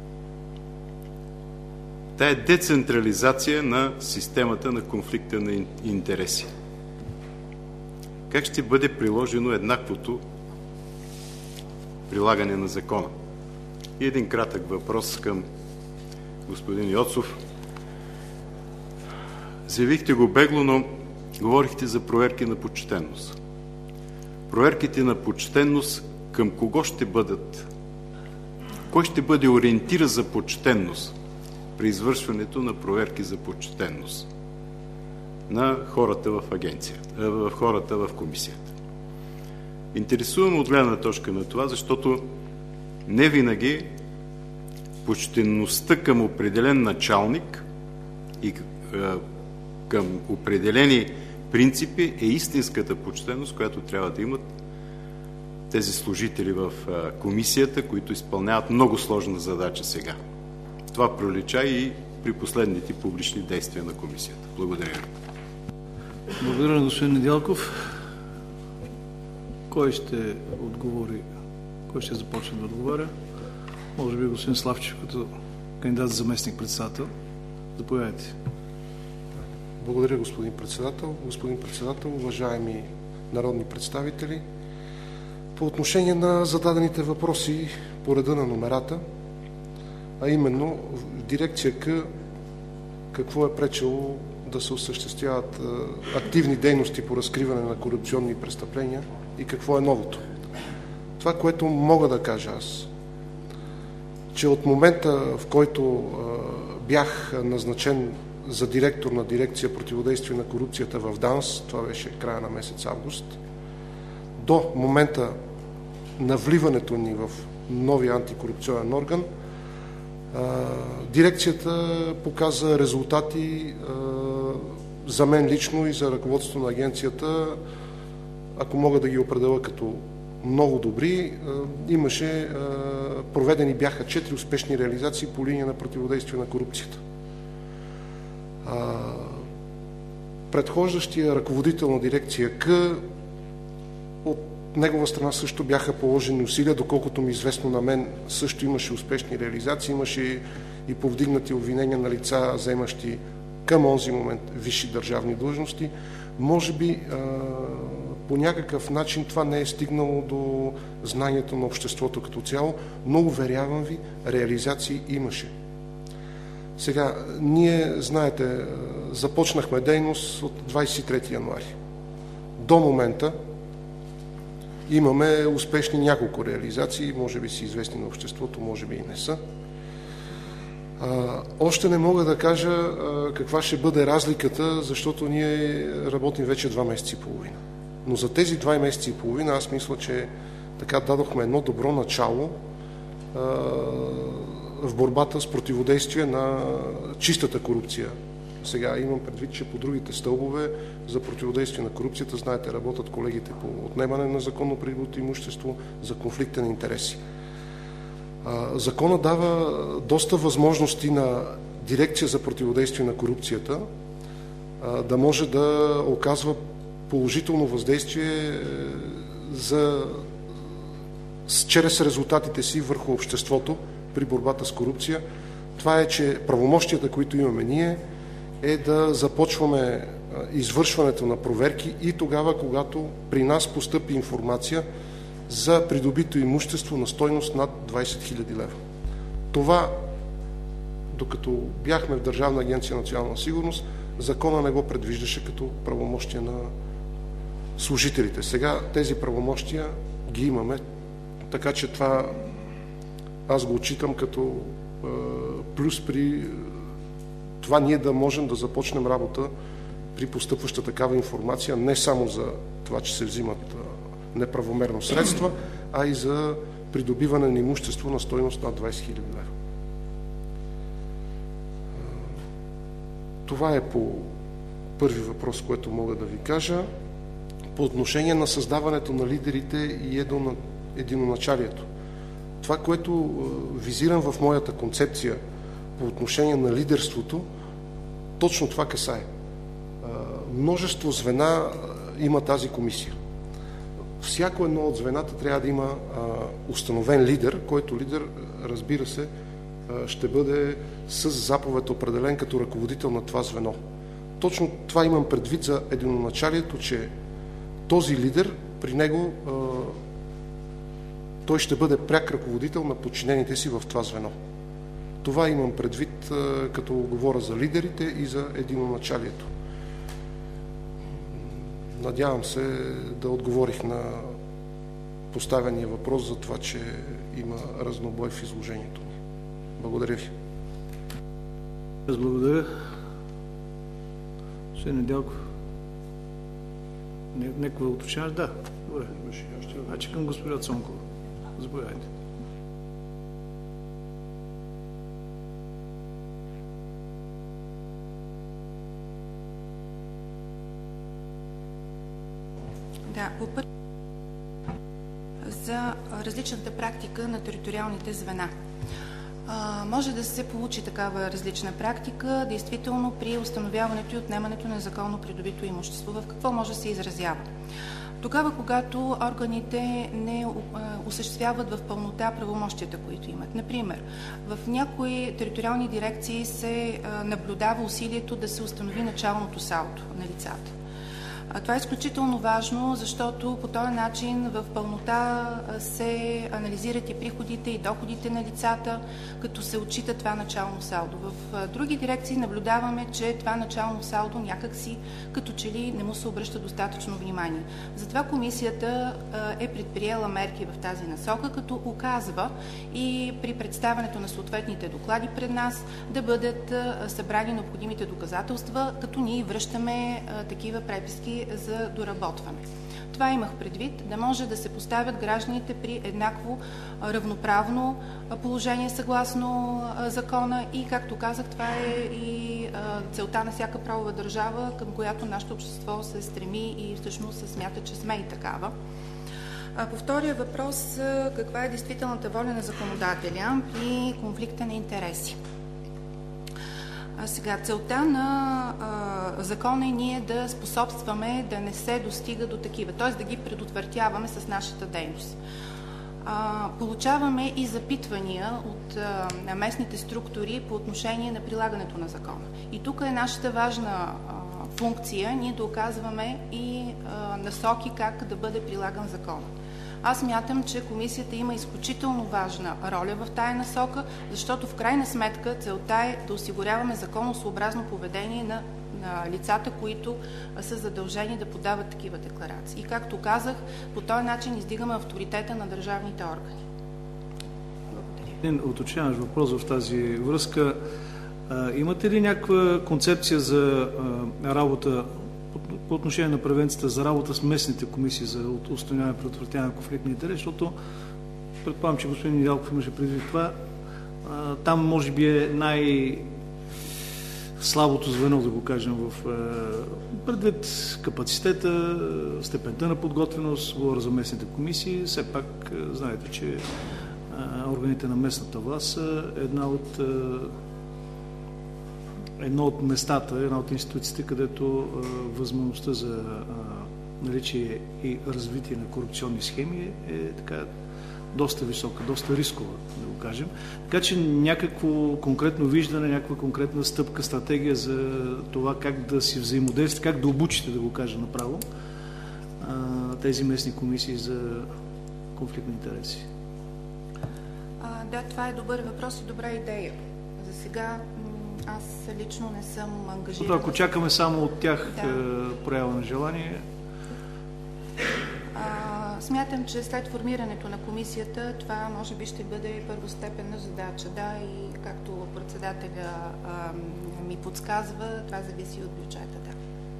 Та е децентрализация на системата на конфликта на интереси. Как ще бъде приложено еднаквото прилагане на закона? И един кратък въпрос към господин Йоцов. Заявихте го бегло, но говорихте за проверки на почтенност. Проверките на почтенност към кого ще бъдат? Кой ще бъде ориентира за почтенност при извършването на проверки за почтенност на хората в агенцията, в хората в комисията? Интересувам от гледна точка на това, защото не винаги почтенността към определен началник и към определени принципи е истинската почтеност, която трябва да имат тези служители в комисията, които изпълняват много сложна задача сега. Това пролича и при последните публични действия на комисията. Благодаря ви. Благодаря на господин Недялков. Кой ще отговори? Кой ще започне да отговаря? Може би господин Славчев, като кандидат за заместник-председател. Заповядайте. Благодаря, господин председател. Господин председател, уважаеми народни представители, по отношение на зададените въпроси по реда на номерата, а именно в дирекция К какво е пречело да се осъществяват активни дейности по разкриване на корупционни престъпления и какво е новото. Това, което мога да кажа аз, че от момента, в който бях назначен за директор на дирекция противодействие на корупцията в ДАНС, това беше края на месец август, до момента на вливането ни в новия антикорупционен орган, дирекцията показа резултати за мен лично и за ръководството на агенцията, ако мога да ги определя като много добри. Имаше, проведени бяха четири успешни реализации по линия на противодействие на корупцията. Предхождащия ръководител на дирекция К, от негова страна също бяха положени усилия, доколкото ми известно на мен също имаше успешни реализации, имаше и повдигнати обвинения на лица, заемащи към онзи момент висши държавни длъжности. Може би по някакъв начин това не е стигнало до знанието на обществото като цяло, но уверявам ви, реализации имаше. Сега, ние, знаете, започнахме дейност от двадесет и трети януари. До момента имаме успешни няколко реализации, може би са известни на обществото, може би и не са. А, още не мога да кажа а, каква ще бъде разликата, защото ние работим вече два месеца и половина. Но за тези два месеца и половина аз мисля, че така дадохме едно добро начало а, в борбата с противодействие на чистата корупция. Сега имам предвид, че по другите стълбове за противодействие на корупцията, знаете, работят колегите по отнемане на законно придобито имущество, за конфликта на интереси. Закона дава доста възможности на дирекция за противодействие на корупцията да може да оказва положително въздействие за, чрез резултатите си върху обществото при борбата с корупция. Това е, че правомощията, които имаме ние, е да започваме извършването на проверки и тогава, когато при нас постъпи информация за придобито имущество на стойност над двадесет хиляди лева. Това, докато бяхме в Държавна агенция национална сигурност, закона не го предвиждаше като правомощия на служителите. Сега тези правомощия ги имаме, така че това аз го отчитам като е, плюс при това ние да можем да започнем работа при постъпваща такава информация, не само за това, че се взимат неправомерно средства, а и за придобиване на имущество на стойност над двадесет хиляди лева. Това е по първи въпрос, което мога да ви кажа. По отношение на създаването на лидерите и единоначалието. Това, което визирам в моята концепция по отношение на лидерството, точно това касае. Множество звена има тази комисия. Всяко едно от звената трябва да има установен лидер, който лидер, разбира се, ще бъде с заповед определен като ръководител на това звено. Точно това имам предвид за единоначалието, че този лидер, при него той ще бъде пряк ръководител на подчинените си в това звено. Това имам предвид, като говоря за лидерите и за единоначалието. Надявам се да отговорих на поставения въпрос за това, че има разнобой в изложението ми. Благодаря ви. Аз благодаря. Ще Недялков. Некога уточняваш? Да. Добре. Значи към госпожа Цонкова. Заповядайте. Да, по път за различната практика на териториалните звена. А, може да се получи такава различна практика, действително при установяването и отнемането на незаконно придобито имущество. В какво може да се изразява? Тогава, когато органите не осъществяват в пълнота правомощията, които имат. Например, в някои териториални дирекции се наблюдава усилието да се установи началното салдо на лицата. Това е изключително важно, защото по този начин в пълнота се анализират и приходите и доходите на лицата, като се отчита това начално салдо. В други дирекции наблюдаваме, че това начално салдо някакси като че ли не му се обръща достатъчно внимание. Затова комисията е предприела мерки в тази насока, като указва и при представянето на съответните доклади пред нас да бъдат събрани необходимите доказателства, като ние връщаме такива преписки за доработване. Това имах предвид, да може да се поставят гражданите при еднакво равноправно положение съгласно закона и, както казах, това е и целта на всяка правова държава, към която нашето общество се стреми и всъщност се смята, че сме и такава. По втория въпрос, каква е действителната воля на законодателя при конфликта на интереси? А сега, целта на а, закона е ние да способстваме да не се достига до такива, т.е. да ги предотвратяваме с нашата дейност. А, получаваме и запитвания от а, местните структури по отношение на прилагането на закона. И тук е нашата важна а, функция, ние да оказваме и а, насоки как да бъде прилаган закона. Аз мятам, че комисията има изключително важна роля в тая насока, защото в крайна сметка целта е да осигуряваме законосъобразно поведение на, на лицата, които са задължени да подават такива декларации. И както казах, по този начин издигаме авторитета на държавните органи. Благодаря. Един уточняваш въпрос в тази връзка. Имате ли някаква концепция за работа по отношение на превенцията за работа с местните комисии за установяване и предотвратяване на конфликт на интерес, защото предполагам, че господин Недялков имаше предвид това. Там може би е най-слабото звено, да го кажем, в предвид капацитета, степента на подготвеност, говоря за местните комисии. Все пак знаете, че органите на местната власт са една от едно от местата, една от институциите, където а, възможността за а, наличие и развитие на корупционни схеми е, е така доста висока, доста рискова, да го кажем. Така че някакво конкретно виждане, някаква конкретна стъпка, стратегия за това как да си взаимодействате, как да обучите, да го кажа направо, а, тези местни комисии за конфликт на интереси. А, да, това е добър въпрос и добра идея. За сега аз лично не съм ангажирана. Ако чакаме само от тях да. проява на желание. А, смятам, че след формирането на комисията това може би ще бъде първостепенна задача. Да, и както председателя а, ми подсказва, това зависи от бюджета. Да.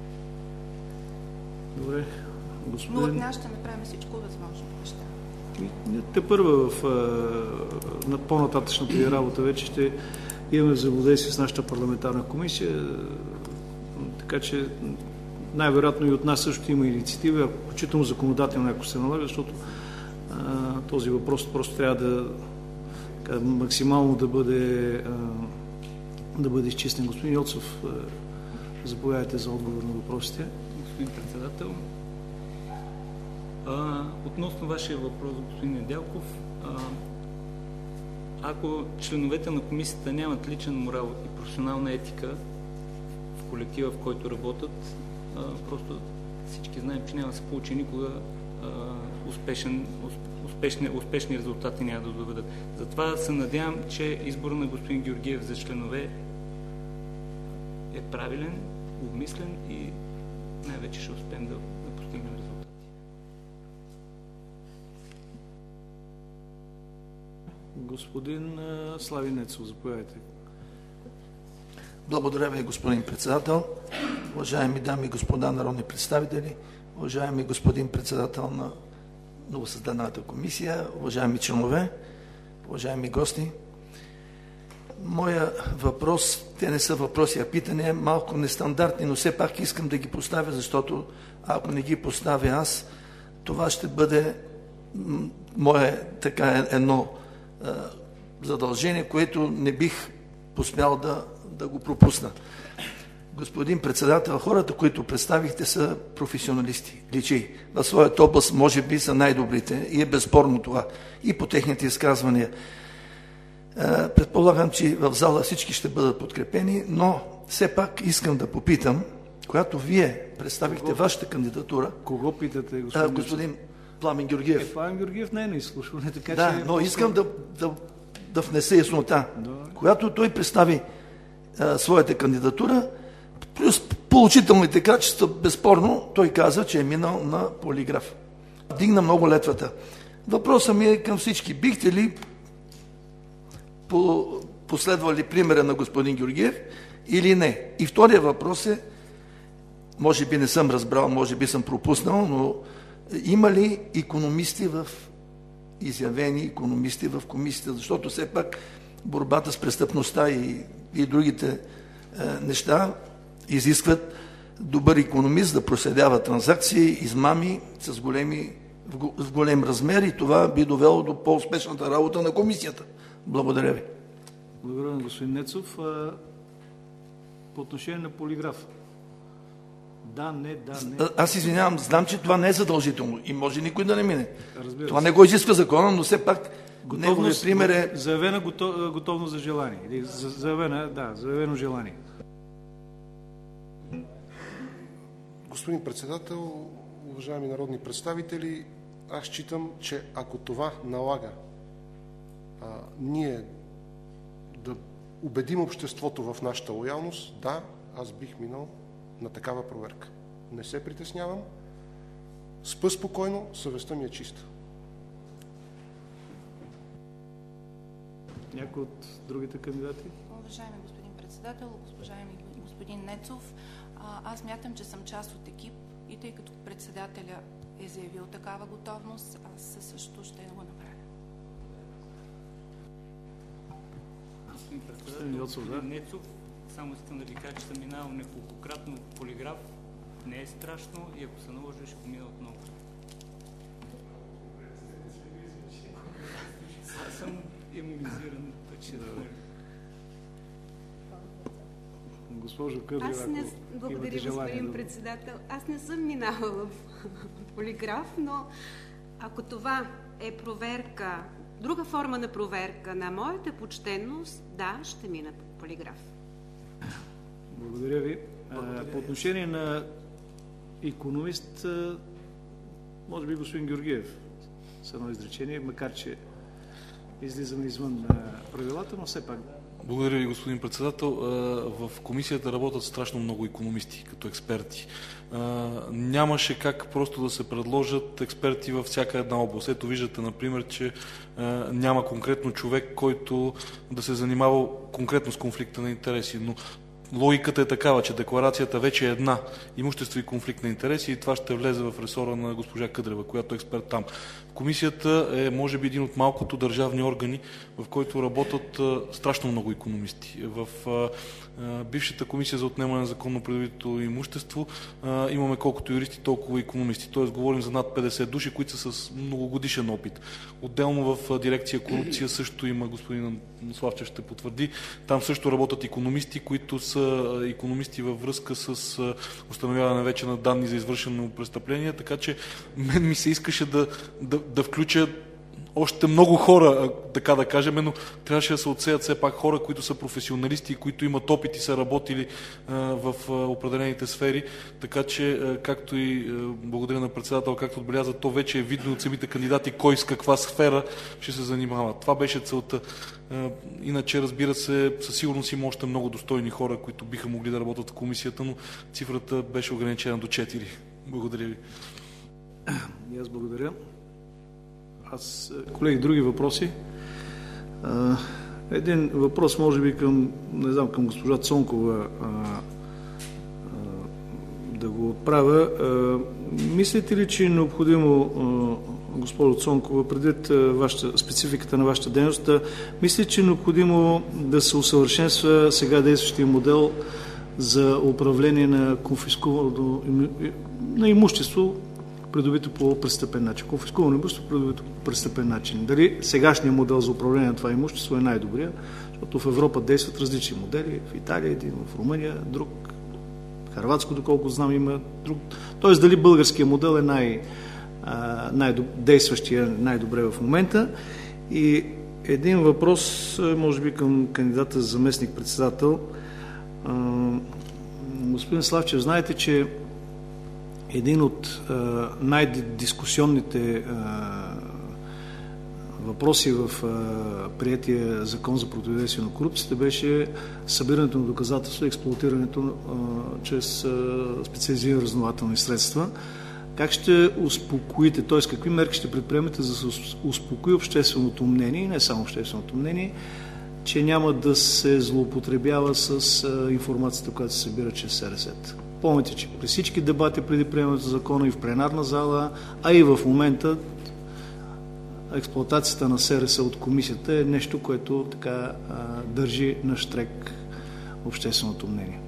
Добре. Господин... Но от нас ще направим всичко възможно неща. Те първа в а, по-нататъчната ви работа вече ще имаме взаимодействие с нашата парламентарна комисия, Така че най-вероятно и от нас също има инициатива, включително законодателно, ако се налага, защото а, този въпрос просто трябва да така, максимално да бъде, а, да бъде изчистен. Господин Йоцов, а, заповядайте за отговор на въпросите. Господин председател, а, относно вашия въпрос, господин Недялков, а, ако членовете на комисията нямат личен морал и професионална етика в колектива, в който работят, а, просто всички знаем, че няма да се получи никога а, успешен, успешни, успешни резултати няма да доведат. Затова се надявам, че избора на господин Георгиев за членове е правилен, обмислен и най-вече ще успеем да, да постигнем резултати. Господин Слави Нецов, заповядайте. Благодаря ви, господин председател. Уважаеми дами и господа народни представители, уважаеми господин председател на новосъздадената комисия, уважаеми членове, уважаеми гости. Моя въпрос, те не са въпроси, а питания, малко нестандартни, но все пак искам да ги поставя, защото ако не ги поставя аз, това ще бъде мое така едно е, задължение, което не бих посмял да, да го пропусна. Господин председател, хората, които представихте, са професионалисти, личи. В своята област може би са най-добрите и е безспорно това. И по техните изказвания. Предполагам, че в зала всички ще бъдат подкрепени, но все пак искам да попитам, когато вие представихте Кого? вашата кандидатура... Кого питате, господин? А, господин Пламен Георгиев. Е, Пламен Георгиев не е на изслушване, така да, че... Да, но искам да, да, да внеса яснота. Да. Когато той представи а, своята кандидатура, плюс положителните качества, безспорно, той каза, че е минал на полиграф. Дигна много летвата. Въпросът ми е към всички. Бихте ли последвали примера на господин Георгиев или не? И втория въпрос е, може би не съм разбрал, може би съм пропуснал, но има ли икономисти в изявени икономисти в комисията? Защото все пак борбата с престъпността и, и другите е, неща изискват добър икономист да проследява транзакции, измами с големи, в голем размер и това би довело до по-успешната работа на комисията. Благодаря ви. Благодаря на господин Нецов. По отношение на полиграф. Да, не, да, не. Аз извинявам, знам, че това не е задължително и може никой да не мине. Разбира това се. не го изисква закона, но все пак неговият пример е... Заявена готов, готовност за желание. Или заявена, да, заявено желание. Господин председател, уважаеми народни представители, аз считам, че ако това налага а, ние да убедим обществото в нашата лоялност, да, аз бих минал на такава проверка. Не се притеснявам, спа спокойно, съвестта ми е чиста. Някой от другите кандидати? Уважаеми господин председател, уважаеми господин Нецов, аз мятам, че съм част от екип и тъй като председателя е заявил такава готовност, аз също ще го направя. Господин председател, господин Нецов, само искам да ви кажа, че съм минал неколкократно полиграф. Не е страшно и ако се наложи, ще помина отново. Аз съм имунизиран, че да... Госпожо Къдрева, Аз не... Благодаря, господин да... председател. Аз не съм минала в полиграф, но ако това е проверка, друга форма на проверка на моята почтенност, да, ще мина полиграф. Благодаря ви. Благодаря. По отношение на икономист, може би господин Георгиев с едно изречение, макар че излизаме извън правилата, но все пак. Благодаря ви, господин председател. В комисията работят страшно много икономисти, като експерти. Нямаше как просто да се предложат експерти във всяка една област. Ето виждате, например, че няма конкретно човек, който да се занимава конкретно с конфликта на интереси, но логиката е такава, че декларацията вече е една имущество и конфликт на интереси и това ще влезе в ресора на госпожа Къдрева, която е експерт там. Комисията е, може би, един от малкото държавни органи, в който работят а, страшно много икономисти. В а, а, бившата комисия за отнемане на законно придобитото имущество а, имаме колкото юристи, толкова икономисти. Тоест говорим за над петдесет души, които са с многогодишен опит. Отделно в а, дирекция корупция също има, господин Славчев ще потвърди, там също работят икономисти, които са икономисти във връзка с а, установяване вече на данни за извършено престъпление, така че мен ми се искаше да, да, да включа още много хора, така да кажем, но трябваше да се отсеят все пак хора, които са професионалисти, които имат опит и са работили а, в а, определените сфери, така че, а, както и а, благодаря на председател, както отбеляза, то вече е видно от самите кандидати кой с каква сфера ще се занимава. Това беше целта. А, иначе, разбира се, със сигурност има още много достойни хора, които биха могли да работят в комисията, но цифрата беше ограничена до четири. Благодаря ви. И аз благодаря. Аз, колеги, други въпроси? А, един въпрос, може би към, не знам, към госпожа Цонкова а, а, да го отправя. А, мислите ли, че е необходимо, а, госпожо Цонкова, предвид а, вашата, спецификата на вашата дейност, да, мислите, че е необходимо да се усъвършенства сега действащия модел за управление на конфискувано на имущество, придобито по престъпен начин. Конфискувано имущество, придобито по престъпен начин. Дали сегашният модел за управление на това имущество е най-добрия, защото в Европа действат различни модели. В Италия един, в Румъния друг, в Хърватско, доколко знам, има друг. Тоест, дали българският модел е най, най-действащия най-добре в момента. И един въпрос, може би към кандидата за заместник-председател. Господин Славчев, знаете, че един от най-дискусионните въпроси в приятия закон за противодействие на корупцията беше събирането на доказателства и експлоатирането чрез специализирани разузнавателни средства. Как ще успокоите, т.е. какви мерки ще предприемете, за да се успокои общественото мнение, и не само общественото мнение, че няма да се злоупотребява с информацията, която се събира чрез СРС-та? Помните, че при всички дебати преди приемането на закона и в пленарна зала, а и в момента експлоатацията на СРС от комисията е нещо, което така а, държи на щрек общественото мнение.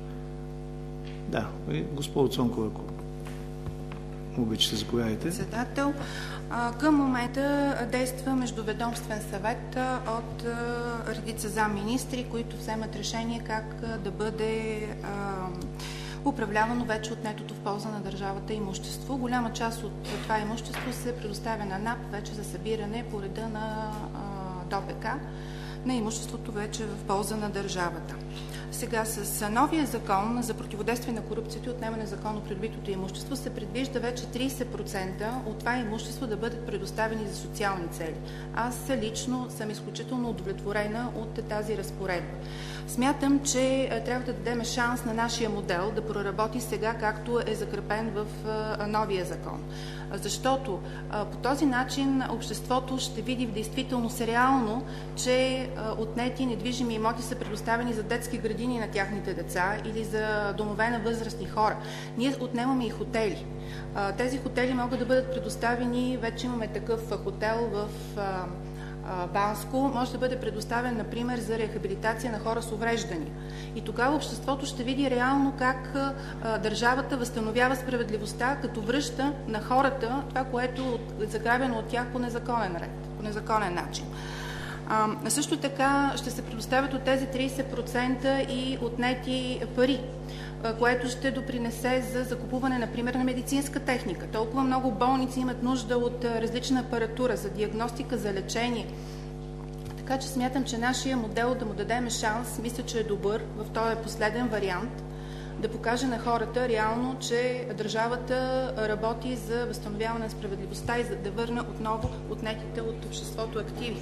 Да, госпожо Цонкова, ако обичате, заповядайте. Председател, към момента действа междуведомствен съвет от редица замминистри, които вземат решение как да бъде управлявано вече отнетото в полза на държавата имущество. Голяма част от това имущество се предоставя на НАП вече за събиране по реда на ДОПК на имуществото вече в полза на държавата. Сега с новия закон за противодействие на корупцията и отнемане на законно придобитото имущество се предвижда вече трийсет процента от това имущество да бъдат предоставени за социални цели. Аз лично съм изключително удовлетворена от тази разпоредба. Смятам, че трябва да дадем шанс на нашия модел да проработи сега, както е закрепен в новия закон. Защото по този начин обществото ще види в действителност реално, че отнети недвижими имоти са предоставени за детски градини на тяхните деца или за домове на възрастни хора. Ние отнемаме и хотели. Тези хотели могат да бъдат предоставени, вече имаме такъв хотел в Банско, може да бъде предоставен, например, за рехабилитация на хора с увреждания. И тогава обществото ще види реално как а, държавата възстановява справедливостта, като връща на хората това, което е заграбено от тях по незаконен ред, по незаконен начин. А, също така ще се предоставят от тези трийсет процента и отнети пари, което ще допринесе за закупуване, например, на медицинска техника. Толкова много болници имат нужда от различна апаратура за диагностика, за лечение. Така че смятам, че нашия модел да му дадем шанс, мисля, че е добър в този последен вариант, да покаже на хората реално, че държавата работи за възстановяване на справедливостта и за да върне отново отнетите от обществото активи.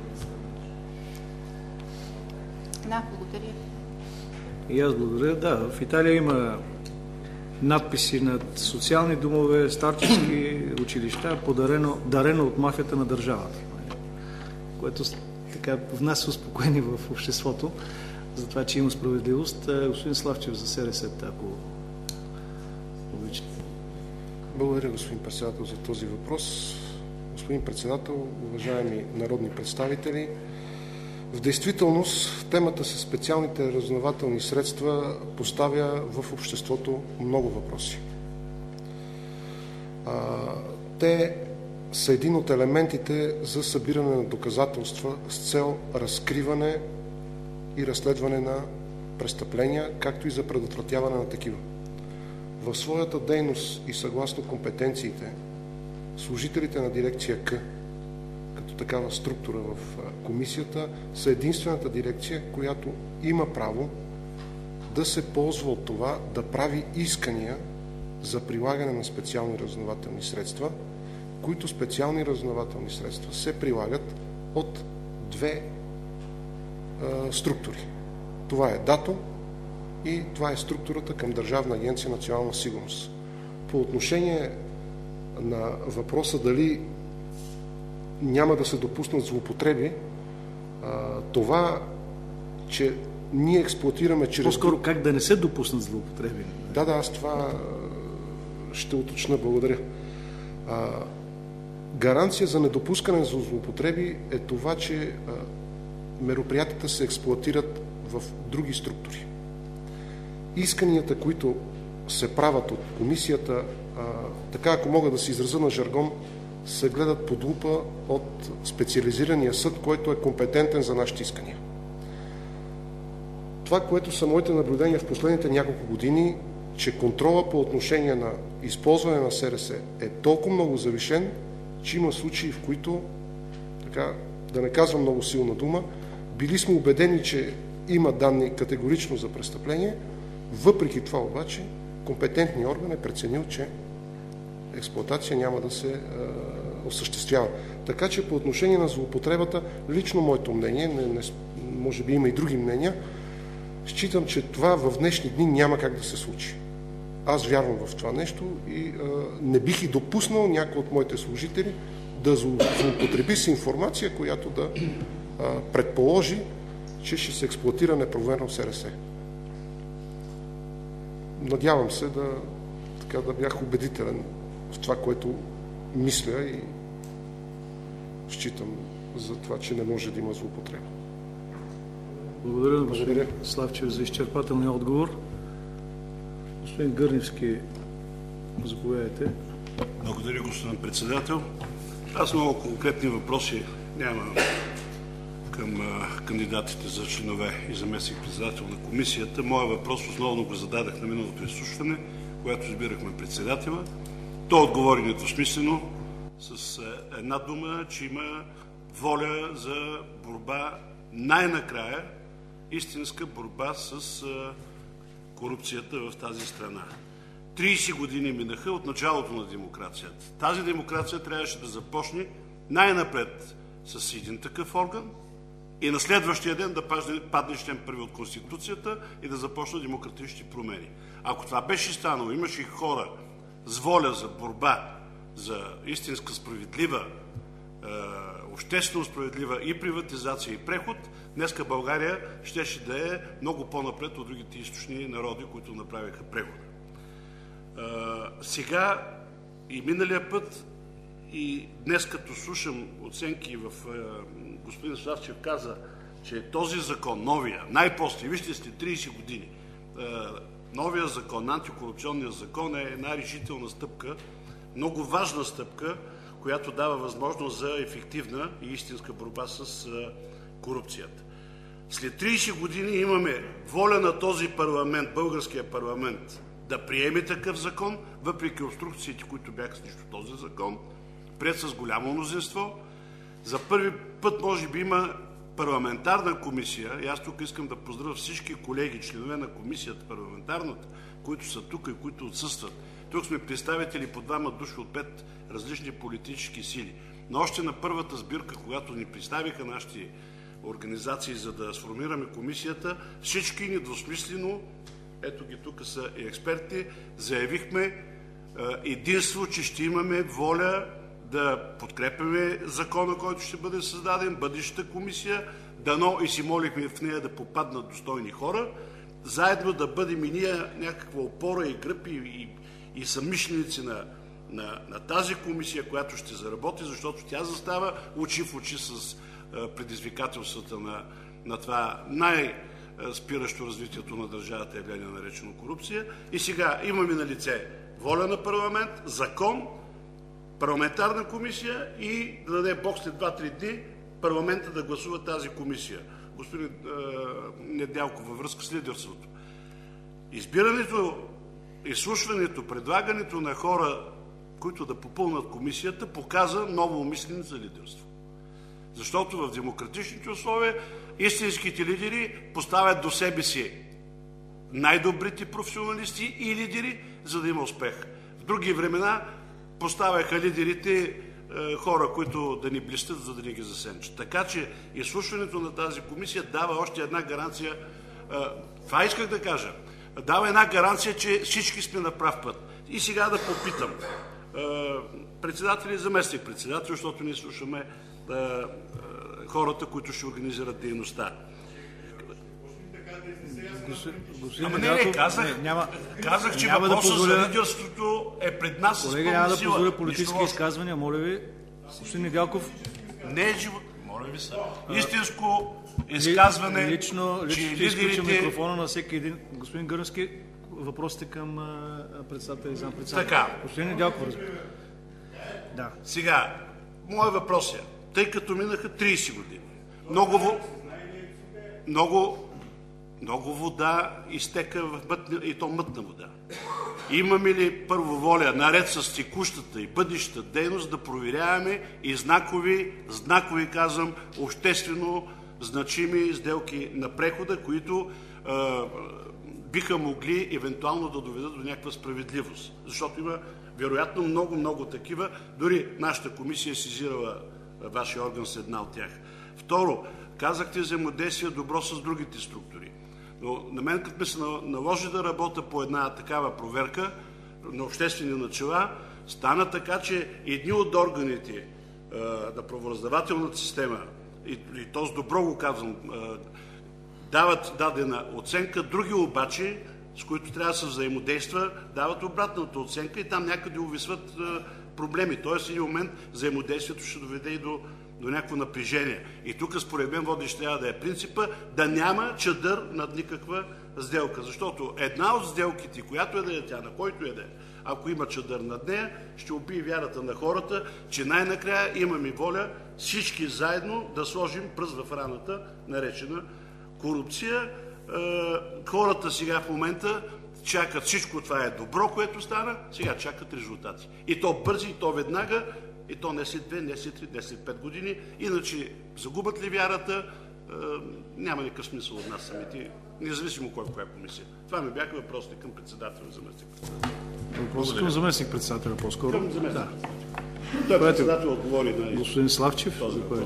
Да, благодаря. И аз благодаря. Да, в Италия има надписи над социални домове, старчески училища, подарено, дарено от мафията на държавата, което така внася успокоение в обществото. за това, че има справедливост. Господин Славчев за СРС, ако обичате. Благодаря, господин председател, за този въпрос. Господин председател, уважаеми народни представители, в действителност темата със специалните разузнавателни средства поставя в обществото много въпроси. Те са един от елементите за събиране на доказателства с цел разкриване и разследване на престъпления, както и за предотвратяване на такива. В своята дейност и съгласно компетенциите, служителите на дирекция К, като такава структура в комисията, са единствената дирекция, която има право да се ползва от това да прави искания за прилагане на специални разузнавателни средства, които специални разузнавателни средства се прилагат от две е, структури. Това е ДАТО и това е структурата към Държавна агенция национална сигурност. По отношение на въпроса дали няма да се допуснат злоупотреби, това, че ние експлоатираме чрез... По-скоро как да не се допуснат злоупотреби? Да, да, аз това ще уточня. Благодаря. Гаранция за недопускане за злоупотреби е това, че мероприятията се експлоатират в други структури. Исканията, които се правят от комисията, така ако мога да се изразя на жаргон, се гледат под лупа от специализирания съд, който е компетентен за нашите искания. Това, което са моите наблюдения в последните няколко години, че контрола по отношение на използване на СРС е толкова много завишен, че има случаи, в които, така, да не казвам много силна дума, били сме убедени, че има данни категорично за престъпление, въпреки това обаче компетентният орган е преценил, че експлоатация няма да се е, осъществява. Така че по отношение на злоупотребата, лично моето мнение, не, не, може би има и други мнения, считам, че това в днешни дни няма как да се случи. Аз вярвам в това нещо и е, не бих и допуснал някой от моите служители да злоупотреби с информация, която да е, предположи, че ще се експлоатира неправомерно СРС. Надявам се да, така, да бях убедителен в това, което мисля и считам за това, че не може да има злоупотреба. Благодаря на господин Славчев за изчерпателния отговор. Господин Гърневски, заповядайте. Благодаря, господин председател. Аз много конкретни въпроси нямам към а, кандидатите за членове и заместник-председател на комисията. Моя въпрос основно го зададах на миналото изслушване, когато избирахме председателя. Той отговори недвусмислено с а, една дума, че има воля за борба най-накрая, истинска борба с а, корупцията в тази страна. трийсет години минаха от началото на демокрацията. Тази демокрация трябваше да започне най-напред с един такъв орган и на следващия ден да падне член първи от Конституцията и да започнат демократични промени. Ако това беше станало, имаше хора с воля за борба, за истинска справедлива, е, обществено справедлива и приватизация и преход, днеска България щеше да е много по-напред от другите източни народи, които направиха прехода. Е, сега и миналия път, и днес като слушам оценки в е, господин Славчев каза, че този закон, новия, най-после, вижте сте трийсет години, е, новия закон, антикорупционният закон е една решителна стъпка, много важна стъпка, която дава възможност за ефективна и истинска борба с е, корупцията. След трийсет години имаме воля на този парламент, българския парламент, да приеме такъв закон, въпреки обструкциите, които бяха срещу този закон, приет с голямо мнозинство. За първи път може би има парламентарна комисия, и аз тук искам да поздравя всички колеги, членове на комисията парламентарната, които са тук и които отсъстват. Тук сме представители по двама души от пет различни политически сили. Но още на първата сбирка, когато ни представиха нашите организации, за да сформираме комисията, всички недвусмислено, ето ги тук са и експерти, заявихме единство, че ще имаме воля да подкрепяме закона, който ще бъде създаден, бъдещата комисия, дано и си молихме в нея да попаднат достойни хора, заедно да бъдем и ние някаква опора и гръб и, и, и съмишленици на, на, на тази комисия, която ще заработи, защото тя застава очи в очи с а, предизвикателствата на, на това най-спиращо развитието на държавата явление, наречено корупция. И сега имаме на лице воля на парламент, закон, парламентарна комисия и да даде Бог след два-три дни парламента да гласува тази комисия. Господин е, Недялков, във връзка с лидерството. Избирането, изслушването, предлагането на хора, които да попълнат комисията, показа ново умислене за лидерство. Защото в демократичните условия истинските лидери поставят до себе си най-добрите професионалисти и лидери, за да има успех. В други времена поставяха лидерите е, хора, които да ни блистят, за да ни ги засенчат. Така че изслушването на тази комисия дава още една гаранция. Е, това исках да кажа. Дава една гаранция, че всички сме на прав път. И сега да попитам е, председатели и заместник председател, защото ние слушаме е, е, хората, които ще организират дейността. Ама не, не, казах, не, няма, казах, че няма въпросът да позволя... за лидерството е пред нас. Колеги, няма да позволя политически изказвания, моля ви. Господин Недялков. Не е живот. Моля ви се. Истинско изказване. Лично, лично ще лидерите... изключим микрофона на всеки един. Господин Гърневски, въпросите към председателя и заместник-председателя. Така. Господин Недялков, разбира. Да. Сега, моят въпрос е, тъй като минаха трийсет години, много, много Много вода изтека в мътна, и то мътна вода. Имаме ли първо воля, наред с текущата и бъдещата дейност, да проверяваме и знакови, знакови казвам, обществено значими сделки на прехода, които е, биха могли евентуално да доведат до някаква справедливост. Защото има вероятно много, много такива. Дори нашата комисия е сезирала вашия орган с една от тях. Второ, казахте взаимодействие добро с другите структури. Но на мен, като ме се наложи да работя по една такава проверка на обществени начала, стана така, че едни от органите е, на правораздавателната система, и, и то с добро го казвам, е, дават дадена оценка, други обаче, с които трябва да се взаимодейства, дават обратната оценка и там някъде увисват е, проблеми. Тоест, в един момент взаимодействието ще доведе и до до някакво напрежение. И тук според мен водещ трябва да е принципа да няма чадър над никаква сделка. Защото една от сделките, която е да е тя, на който е да е, ако има чадър над нея, ще убие вярата на хората, че най-накрая имаме воля всички заедно да сложим пръст в раната, наречена корупция. Хората сега в момента чакат всичко това е добро, което стана, сега чакат резултати. И то бързи, и то веднага, и то не след две, не след три, не след пет години. Иначе загубят ли вярата, е, няма никакъв смисъл от нас самите, независимо кой в коя комисия. Това ми бяха въпросите към председателя и заместник председателя. Въпросът към заместник председателя по-скоро. Към заместник. Да. Той председател отговори на... Господин Славчев.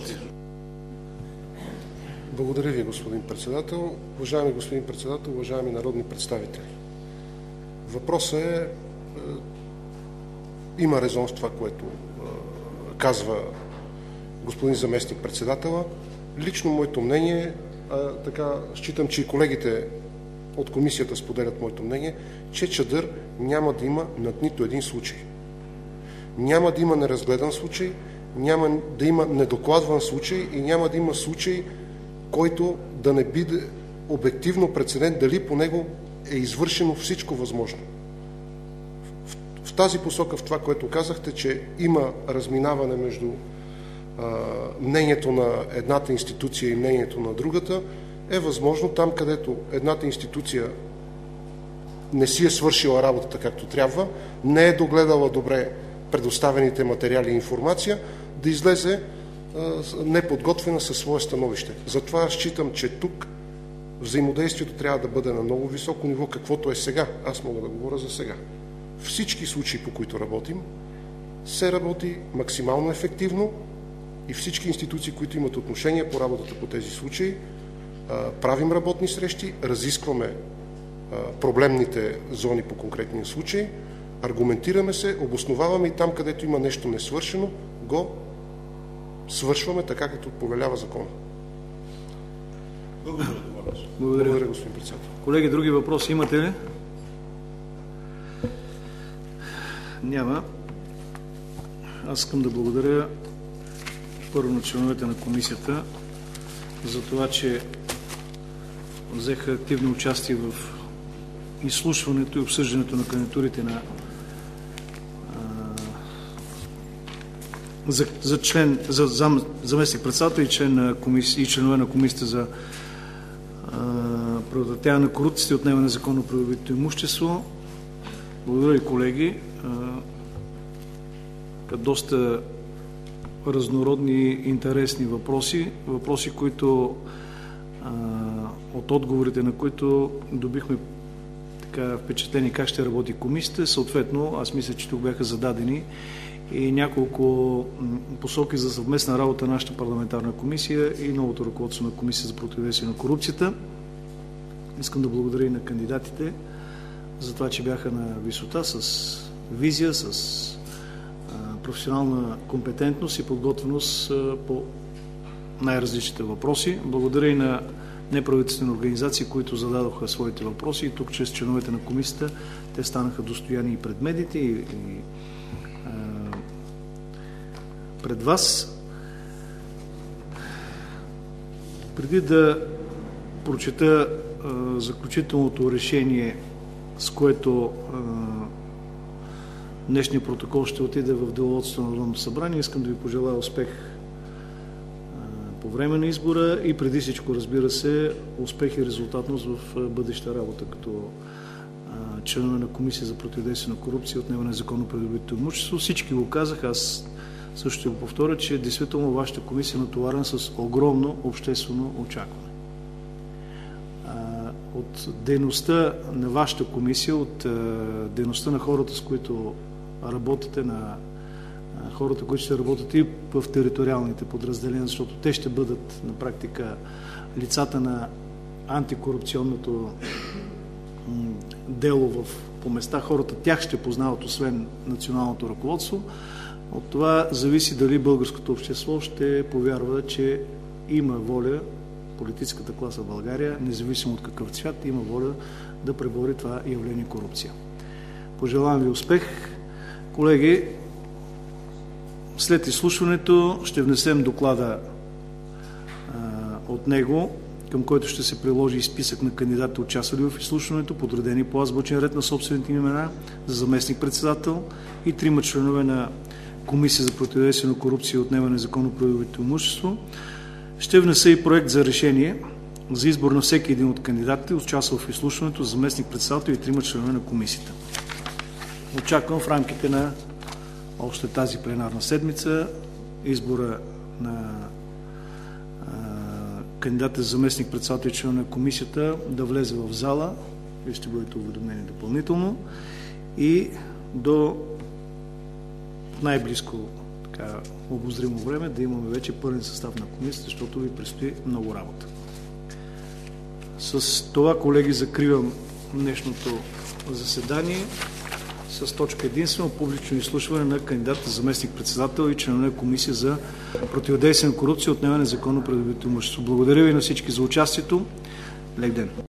Благодаря ви, господин председател. Уважаеми господин председател, уважаеми народни представители. Въпросът е, е има резон с това, което казва господин заместник председателя. Лично моето мнение, а, така считам, че и колегите от комисията споделят моето мнение, че чадър няма да има над нито един случай. Няма да има неразгледан случай, няма да има недокладван случай и няма да има случай, който да не биде обективно прецедент дали по него е извършено всичко възможно. В тази посока, в това, което казахте, че има разминаване между а, мнението на едната институция и мнението на другата, е възможно там, където едната институция не си е свършила работата както трябва, не е догледала добре предоставените материали и информация, да излезе а, неподготвена със свое становище. Затова считам, че тук взаимодействието трябва да бъде на много високо ниво, каквото е сега. Аз мога да говоря за сега. Всички случаи, по които работим, се работи максимално ефективно и всички институции, които имат отношение по работата по тези случаи, правим работни срещи, разискваме проблемните зони по конкретния случай, аргументираме се, обосноваваме и там, където има нещо несвършено, го свършваме така, като повелява закона. Благодаря. Благодаря. Благодаря, господин председател. Колеги, други въпроси имате ли? Няма. Аз искам да благодаря първо на членовете на комисията за това, че взеха активно участие в изслушването и обсъждането на кандидатурите на за, за член, за зам, заместник председател и, член на комисия, и членове на комисията за предотвратяване на корупцията и отнемане на законно придобитото имущество. Благодаря ви, колеги. А, доста разнородни, интересни въпроси, въпроси, които а, от отговорите на които добихме така впечатление как ще работи комисията. Съответно, аз мисля, че тук бяха зададени и няколко посоки за съвместна работа на нашата парламентарна комисия и новото ръководство на Комисия за противодействие на корупцията. Искам да благодаря и на кандидатите за това, че бяха на висота, с визия, с а, професионална компетентност и подготвеност а, по най-различните въпроси. Благодаря и на неправителствени организации, които зададоха своите въпроси и тук чрез членовете на комисията те станаха достояние и пред медиите и, и а, пред вас. Преди да прочета а, заключителното решение, с което а, днешния протокол ще отиде в деловодството на Народното събрание, искам да ви пожелая успех а, по време на избора и преди всичко, разбира се, успех и резултатност в бъдеща работа като а, членове на Комисия за противодействие на корупция и отнемане на законно придобитото имущество. Всички го казах, аз също ще го повторя, че действително вашата комисия е натоварена с огромно обществено очакване. От дейността на вашата комисия, от дейността на хората, с които работите, на хората, които ще работят и в териториалните подразделения, защото те ще бъдат на практика лицата на антикорупционното дело в, по места. Хората тях ще познават, освен националното ръководство. От това зависи дали българското общество ще повярва, че има воля политическата класа в България, независимо от какъв цвят, има воля да пребори това явление корупция. Пожелавам ви успех. Колеги, след изслушването ще внесем доклада а, от него, към който ще се приложи и списък на кандидатите, участвали в изслушването, подредени по азбучен ред на собствените имена за заместник-председател и трима членове на Комисия за противодействие на корупция и отнемане на законно придобитото имущество. Ще внеса и проект за решение за избор на всеки един от кандидатите, участвал в изслушването, заместник-председател и трима членове на комисията. Очаквам в рамките на още тази пленарна седмица избора на кандидата за заместник-председател и членове на комисията да влезе в зала. Вие ще бъдете уведомени допълнително и до най-близко така обозримо време да имаме вече пълен състав на комисията, защото ви предстои много работа. С това, колеги, закривам днешното заседание с точка единствено публично изслушване на кандидата за заместник-председател и членове на Комисия за противодействие на корупция и отнемане на законно придобитото имущество. Благодаря ви на всички за участието. Лек ден!